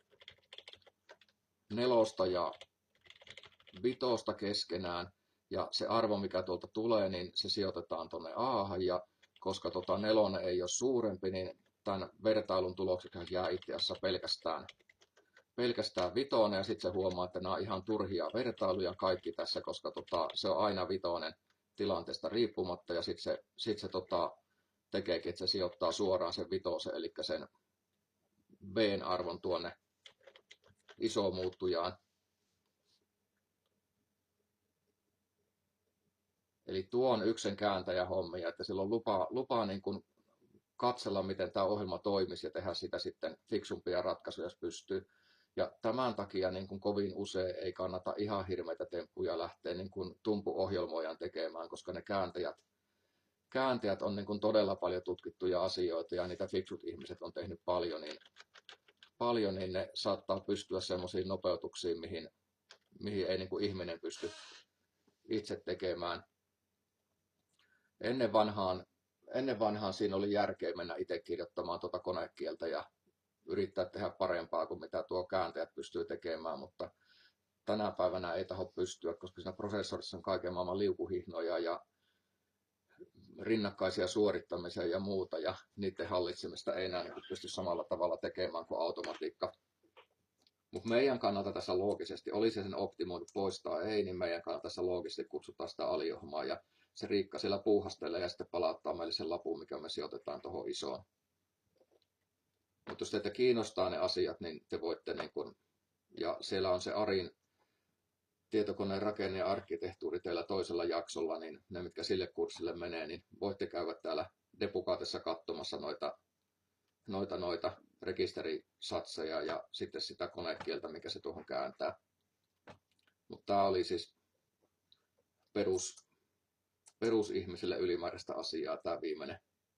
nelosta ja vitosta keskenään, ja se arvo, mikä tuolta tulee, niin se sijoitetaan tuonne A:han, ja koska tota nelonen ei ole suurempi, niin tämän vertailun tulokseksi jää itse asiassa pelkästään, pelkästään vitonen, ja sitten se huomaa, että nämä on ihan turhia vertailuja kaikki tässä, koska tota, se on aina vitonen tilanteesta riippumatta, ja sitten se, sit se tota, tekeekin, että se sijoittaa suoraan sen vitosen, eli sen B:n arvon tuonne isoon muuttujaan. Eli tuo on yksen kääntäjän hommia, että sillä on lupa, lupa niin kuin katsella, miten tämä ohjelma toimisi ja tehdä sitä sitten fiksumpia ratkaisuja, jos pystyy. Ja tämän takia niin kuin kovin usein ei kannata ihan hirveitä temppuja lähteä niin kuin tumpuohjelmoijan tekemään, koska ne kääntäjät, kääntäjät on niin kuin todella paljon tutkittuja asioita ja niitä fiksut ihmiset on tehnyt paljon, niin, paljon, niin ne saattaa pystyä semmoisiin nopeutuksiin, mihin, mihin ei niin kuin ihminen pysty itse tekemään. Ennen vanhaan, ennen vanhaan siinä oli järkeä mennä itse kirjoittamaan tuota konekieltä ja yrittää tehdä parempaa kuin mitä tuo kääntäjät pystyy tekemään, mutta tänä päivänä ei taho pystyä, koska siinä prosessorissa on kaiken maailman liukuhihnoja ja rinnakkaisia suorittamisia ja muuta, ja niiden hallitsemista ei enää pysty samalla tavalla tekemään kuin automatiikka. Mutta meidän kannalta tässä loogisesti, oli se sen optimoinut poistaa ei, niin meidän kannalta tässä loogisesti kutsutaan sitä aliohjelmaa, ja se Riikka siellä puuhastelee ja sitten palauttaa meille sen lapun, mikä me sijoitetaan tuohon isoon. Mutta jos teitä kiinnostaa ne asiat, niin te voitte, niin kun, ja siellä on se Arin tietokoneen rakenne ja arkkitehtuuri teillä toisella jaksolla, niin ne, mitkä sille kurssille menee, niin voitte käydä täällä Depukaatessa katsomassa noita, noita, noita rekisterisatseja ja sitten sitä konekieltä, mikä se tuohon kääntää. Mutta tämä oli siis perus, perusihmiselle ylimääräistä asiaa, tämä viimeinen,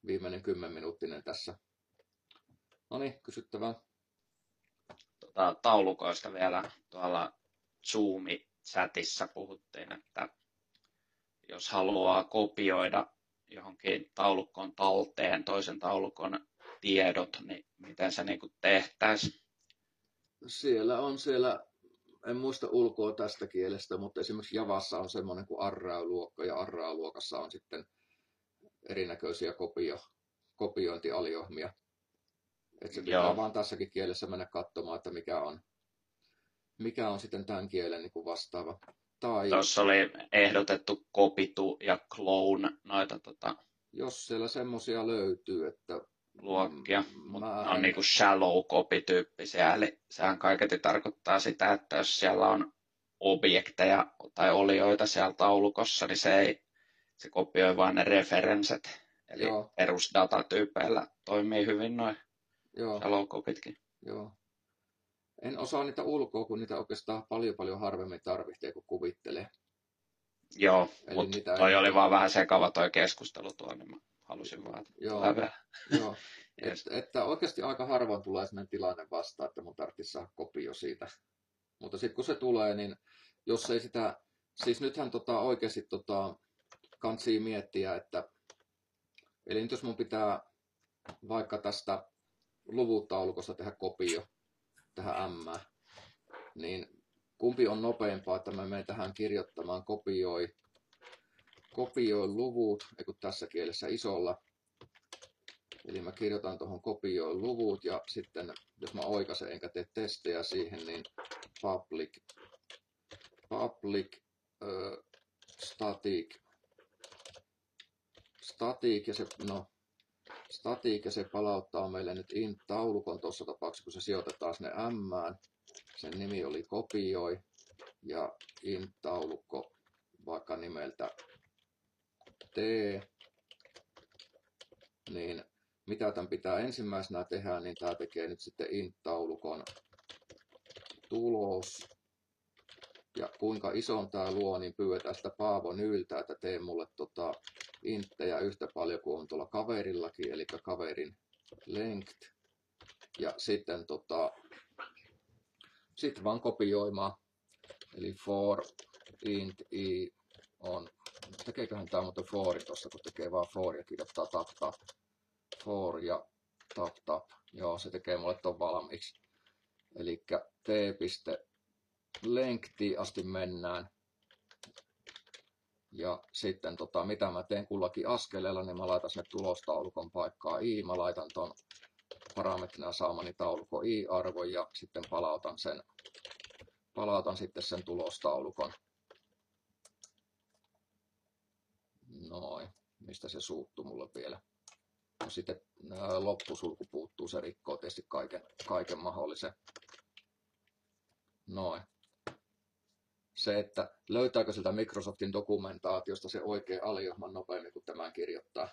viimeinen kymmenminuuttinen tässä. No niin, kysyttävää. Tota, taulukoista vielä tuolla Zoom-chatissa puhuttiin, että jos haluaa kopioida johonkin taulukkoon talteen toisen taulukon tiedot, niin miten se niin tehtäisiin? Siellä on siellä, en muista ulkoa tästä kielestä, mutta esimerkiksi Javassa on semmoinen kuin Arrau-luokka, ja Arrau-luokassa on sitten erinäköisiä kopio, kopiointialiohmia. Että se pitää Joo. vaan tässäkin kielessä mennä katsomaan, että mikä on, mikä on sitten tämän kielen niin kuin vastaava. Tai Tuossa oli ehdotettu Copitu ja Clone noita tota, jos siellä semmoisia löytyy, että luokkia, Mm, mutta mä ne on en- niinku shallow copy-tyyppisiä, eli sehän kaiketi tarkoittaa sitä, että jos siellä on objekteja tai olioita siellä taulukossa, niin se ei se kopioi vain ne referensset, eli Joo. perusdatatyypeillä toimii hyvin noin joo, shallow copytkin. joo. En osaa niitä ulkoa, kun niitä oikeastaan paljon paljon harvemmin tarvitsee, kun kuvittelee. Joo, Eli mutta niitä toi ei- oli vaan vähän sekava toi keskustelu tuo, niin mä halusin vaan, että Joo. tulee vielä. Joo. Yes. Et, että oikeasti aika harvoin tulee sellainen tilanne vastaan, että mun tarvitsisi saada kopio siitä. Mutta sitten kun se tulee, niin jos ei sitä, siis nythän tota oikeasti tota, kantsii miettiä, että eli nyt jos mun pitää vaikka tästä luvutaulukosta tehdä kopio tähän M, niin kumpi on nopeampaa, että mä menen tähän kirjoittamaan kopioi, kopioi luvut, ei kun tässä kielessä isolla. Eli mä kirjoitan tuohon kopioi luvut ja sitten jos mä oikaisen enkä tee testejä siihen, niin public, public uh, static, static ja se, no, static ja se palauttaa meille nyt int taulukon tuossa tapauksessa, kun se sijoitetaan sinne M. Sen nimi oli kopioi ja int taulukko vaikka nimeltä T, niin mitä tämän pitää ensimmäisenä tehdä, niin tämä tekee nyt sitten int-taulukon tulos. Ja kuinka ison tämä luo, niin pyydetään sitä Paavo Nyyltä, että tee mulle tota inttejä yhtä paljon kuin on tuolla kaverillakin, eli kaverin length. Ja sitten tota, sit vaan kopioimaan. Eli for int i on, tekeeköhän tämä muuten fori tuossa, kun tekee vaan for ja kirjoittaa tap tap. For ja tap tap. Joo, se tekee mulle ton valmiiksi. Eli t.lengthi asti mennään. Ja sitten tota, mitä mä teen kullakin askeleella, niin mä laitan sinne tulostaulukon paikkaa i. Mä laitan ton parametrina saamani taulukon i-arvon ja sitten palautan sen, palautan sitten sen tulostaulukon. Noin, mistä se suuttuu mulle vielä. No sitten ää, loppusulku puuttuu, se rikkoo tietysti kaiken, kaiken mahdollisen. Noin. Se, että löytääkö sieltä Microsoftin dokumentaatiosta se oikea aliohman nopeammin kuin tämän kirjoittaa.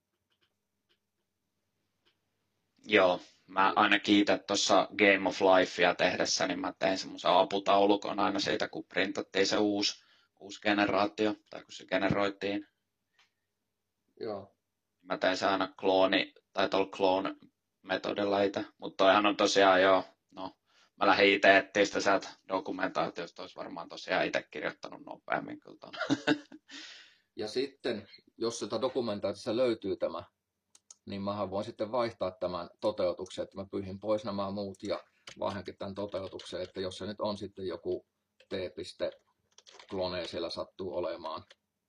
Joo, mä aina kiitän tuossa Game of Lifea tehdessä, niin mä tein semmoisen aputaulukon aina siitä, kun printattiin se uusi, uusi generaatio, tai kun se generoitiin. Joo. Mä tein se aina klooni, tai tuolla clone-metodilla itse, mutta toihan on tosiaan joo, no, mä lähdin itse etsiä sitä sieltä dokumentaatiosta, olisi varmaan tosiaan itse kirjoittanut nopeammin kyllä ton. Ja sitten, jos sieltä dokumentaatiossa löytyy tämä, niin mähän voin sitten vaihtaa tämän toteutuksen, että mä pyyhin pois nämä muut ja vaihdankin tämän toteutuksen, että jos se nyt on sitten joku t.clone siellä sattuu olemaan,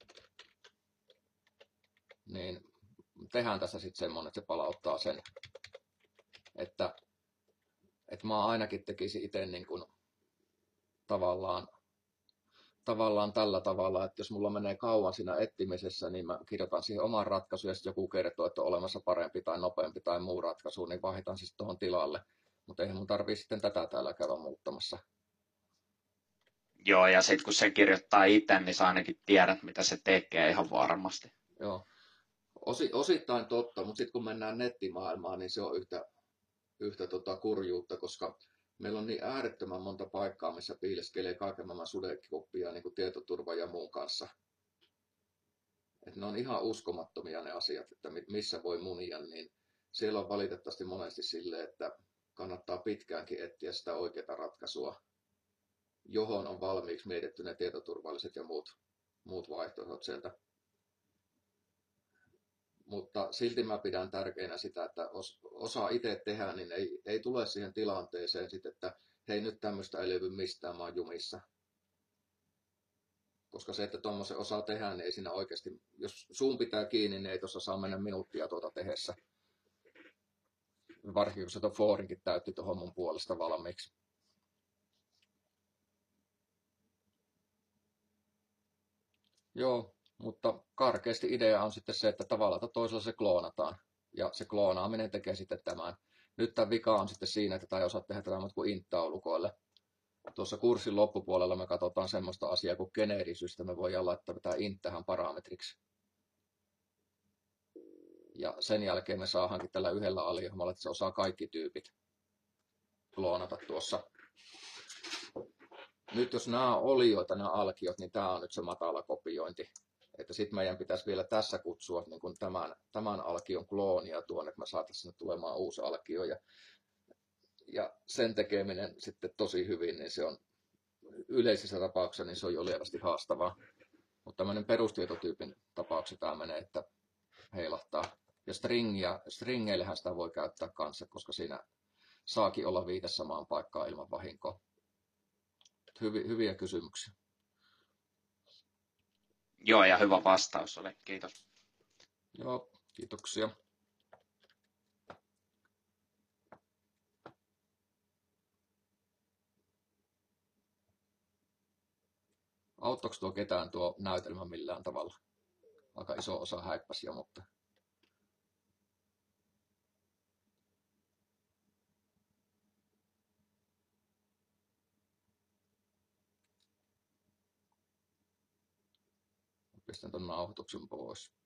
niin tehdään tässä sitten semmoinen, että se palauttaa sen, että, että mä ainakin tekisin itse niin kuin tavallaan, tavallaan tällä tavalla, että jos mulla menee kauan siinä etsimisessä, niin mä kirjoitan siihen oman ratkaisun ja sitten joku kertoo, että on olemassa parempi tai nopeampi tai muu ratkaisu, niin vaihdan siis tuohon tilalle. Mutta eihän mun tarvii sitten tätä täällä käydä muuttamassa. Joo, ja sitten kun se kirjoittaa itse, niin sä ainakin tiedät, mitä se tekee ihan varmasti. Joo. Osi, osittain totta, mutta sitten kun mennään nettimaailmaan, niin se on yhtä, yhtä tota kurjuutta, koska meillä on niin äärettömän monta paikkaa, missä piileskelee kaiken maailman sudekikoppia niin kuin tietoturva ja muun kanssa. että ne on ihan uskomattomia ne asiat, että missä voi munia, niin siellä on valitettavasti monesti silleen, että kannattaa pitkäänkin etsiä sitä oikeaa ratkaisua, johon on valmiiksi mietitty ne tietoturvalliset ja muut, muut vaihtoehdot sieltä. Mutta silti mä pidän tärkeänä sitä, että osaa itse tehdä, niin ei, ei tule siihen tilanteeseen sit, että hei, nyt tämmöistä ei löydy mistään, mä oon jumissa. Koska se, että tuommoisen osaa tehdä, niin ei siinä oikeasti, jos suun pitää kiinni, niin ei tuossa saa mennä minuuttia tuota tehdessä. Varsinkin kun se tuon foorinkin täytti tuohon mun puolesta valmiiksi. Joo, mutta karkeasti idea on sitten se, että tavalla tai toisella se kloonataan. Ja se kloonaaminen tekee sitten tämän. Nyt tämä vika on sitten siinä, että tämä ei osaa tehdä tätä kuin int-taulukoille. Tuossa kurssin loppupuolella me katsotaan semmoista asiaa kuin geneerisystä. Me voidaan laittaa tämä int tähän parametriksi. Ja sen jälkeen me saadaankin tällä yhdellä aliohjelmalla, että se osaa kaikki tyypit kloonata tuossa. Nyt jos nämä on olioita, nämä alkiot, niin tämä on nyt se matala kopiointi. Että sitten meidän pitäisi vielä tässä kutsua niin kuin tämän, tämän alkion kloonia tuonne, että me saataisiin sinne tulemaan uusi alkio. Ja, ja sen tekeminen sitten tosi hyvin, niin se on yleisissä tapauksissa niin se on jo lievästi haastavaa. Mutta tämmöinen perustietotyypin tapauksessa tämä menee, että heilahtaa. Ja stringia, stringeillähän sitä voi käyttää kanssa, koska siinä saakin olla viite samaan paikkaan ilman vahinkoa. Hyvi, hyviä kysymyksiä. Joo, ja hyvä vastaus oli. Kiitos. Joo, kiitoksia. Auttoiko tuo ketään tuo näytelmä millään tavalla? Aika iso osa häippäsiä, mutta... Pistän tuon nauhoituksen pois.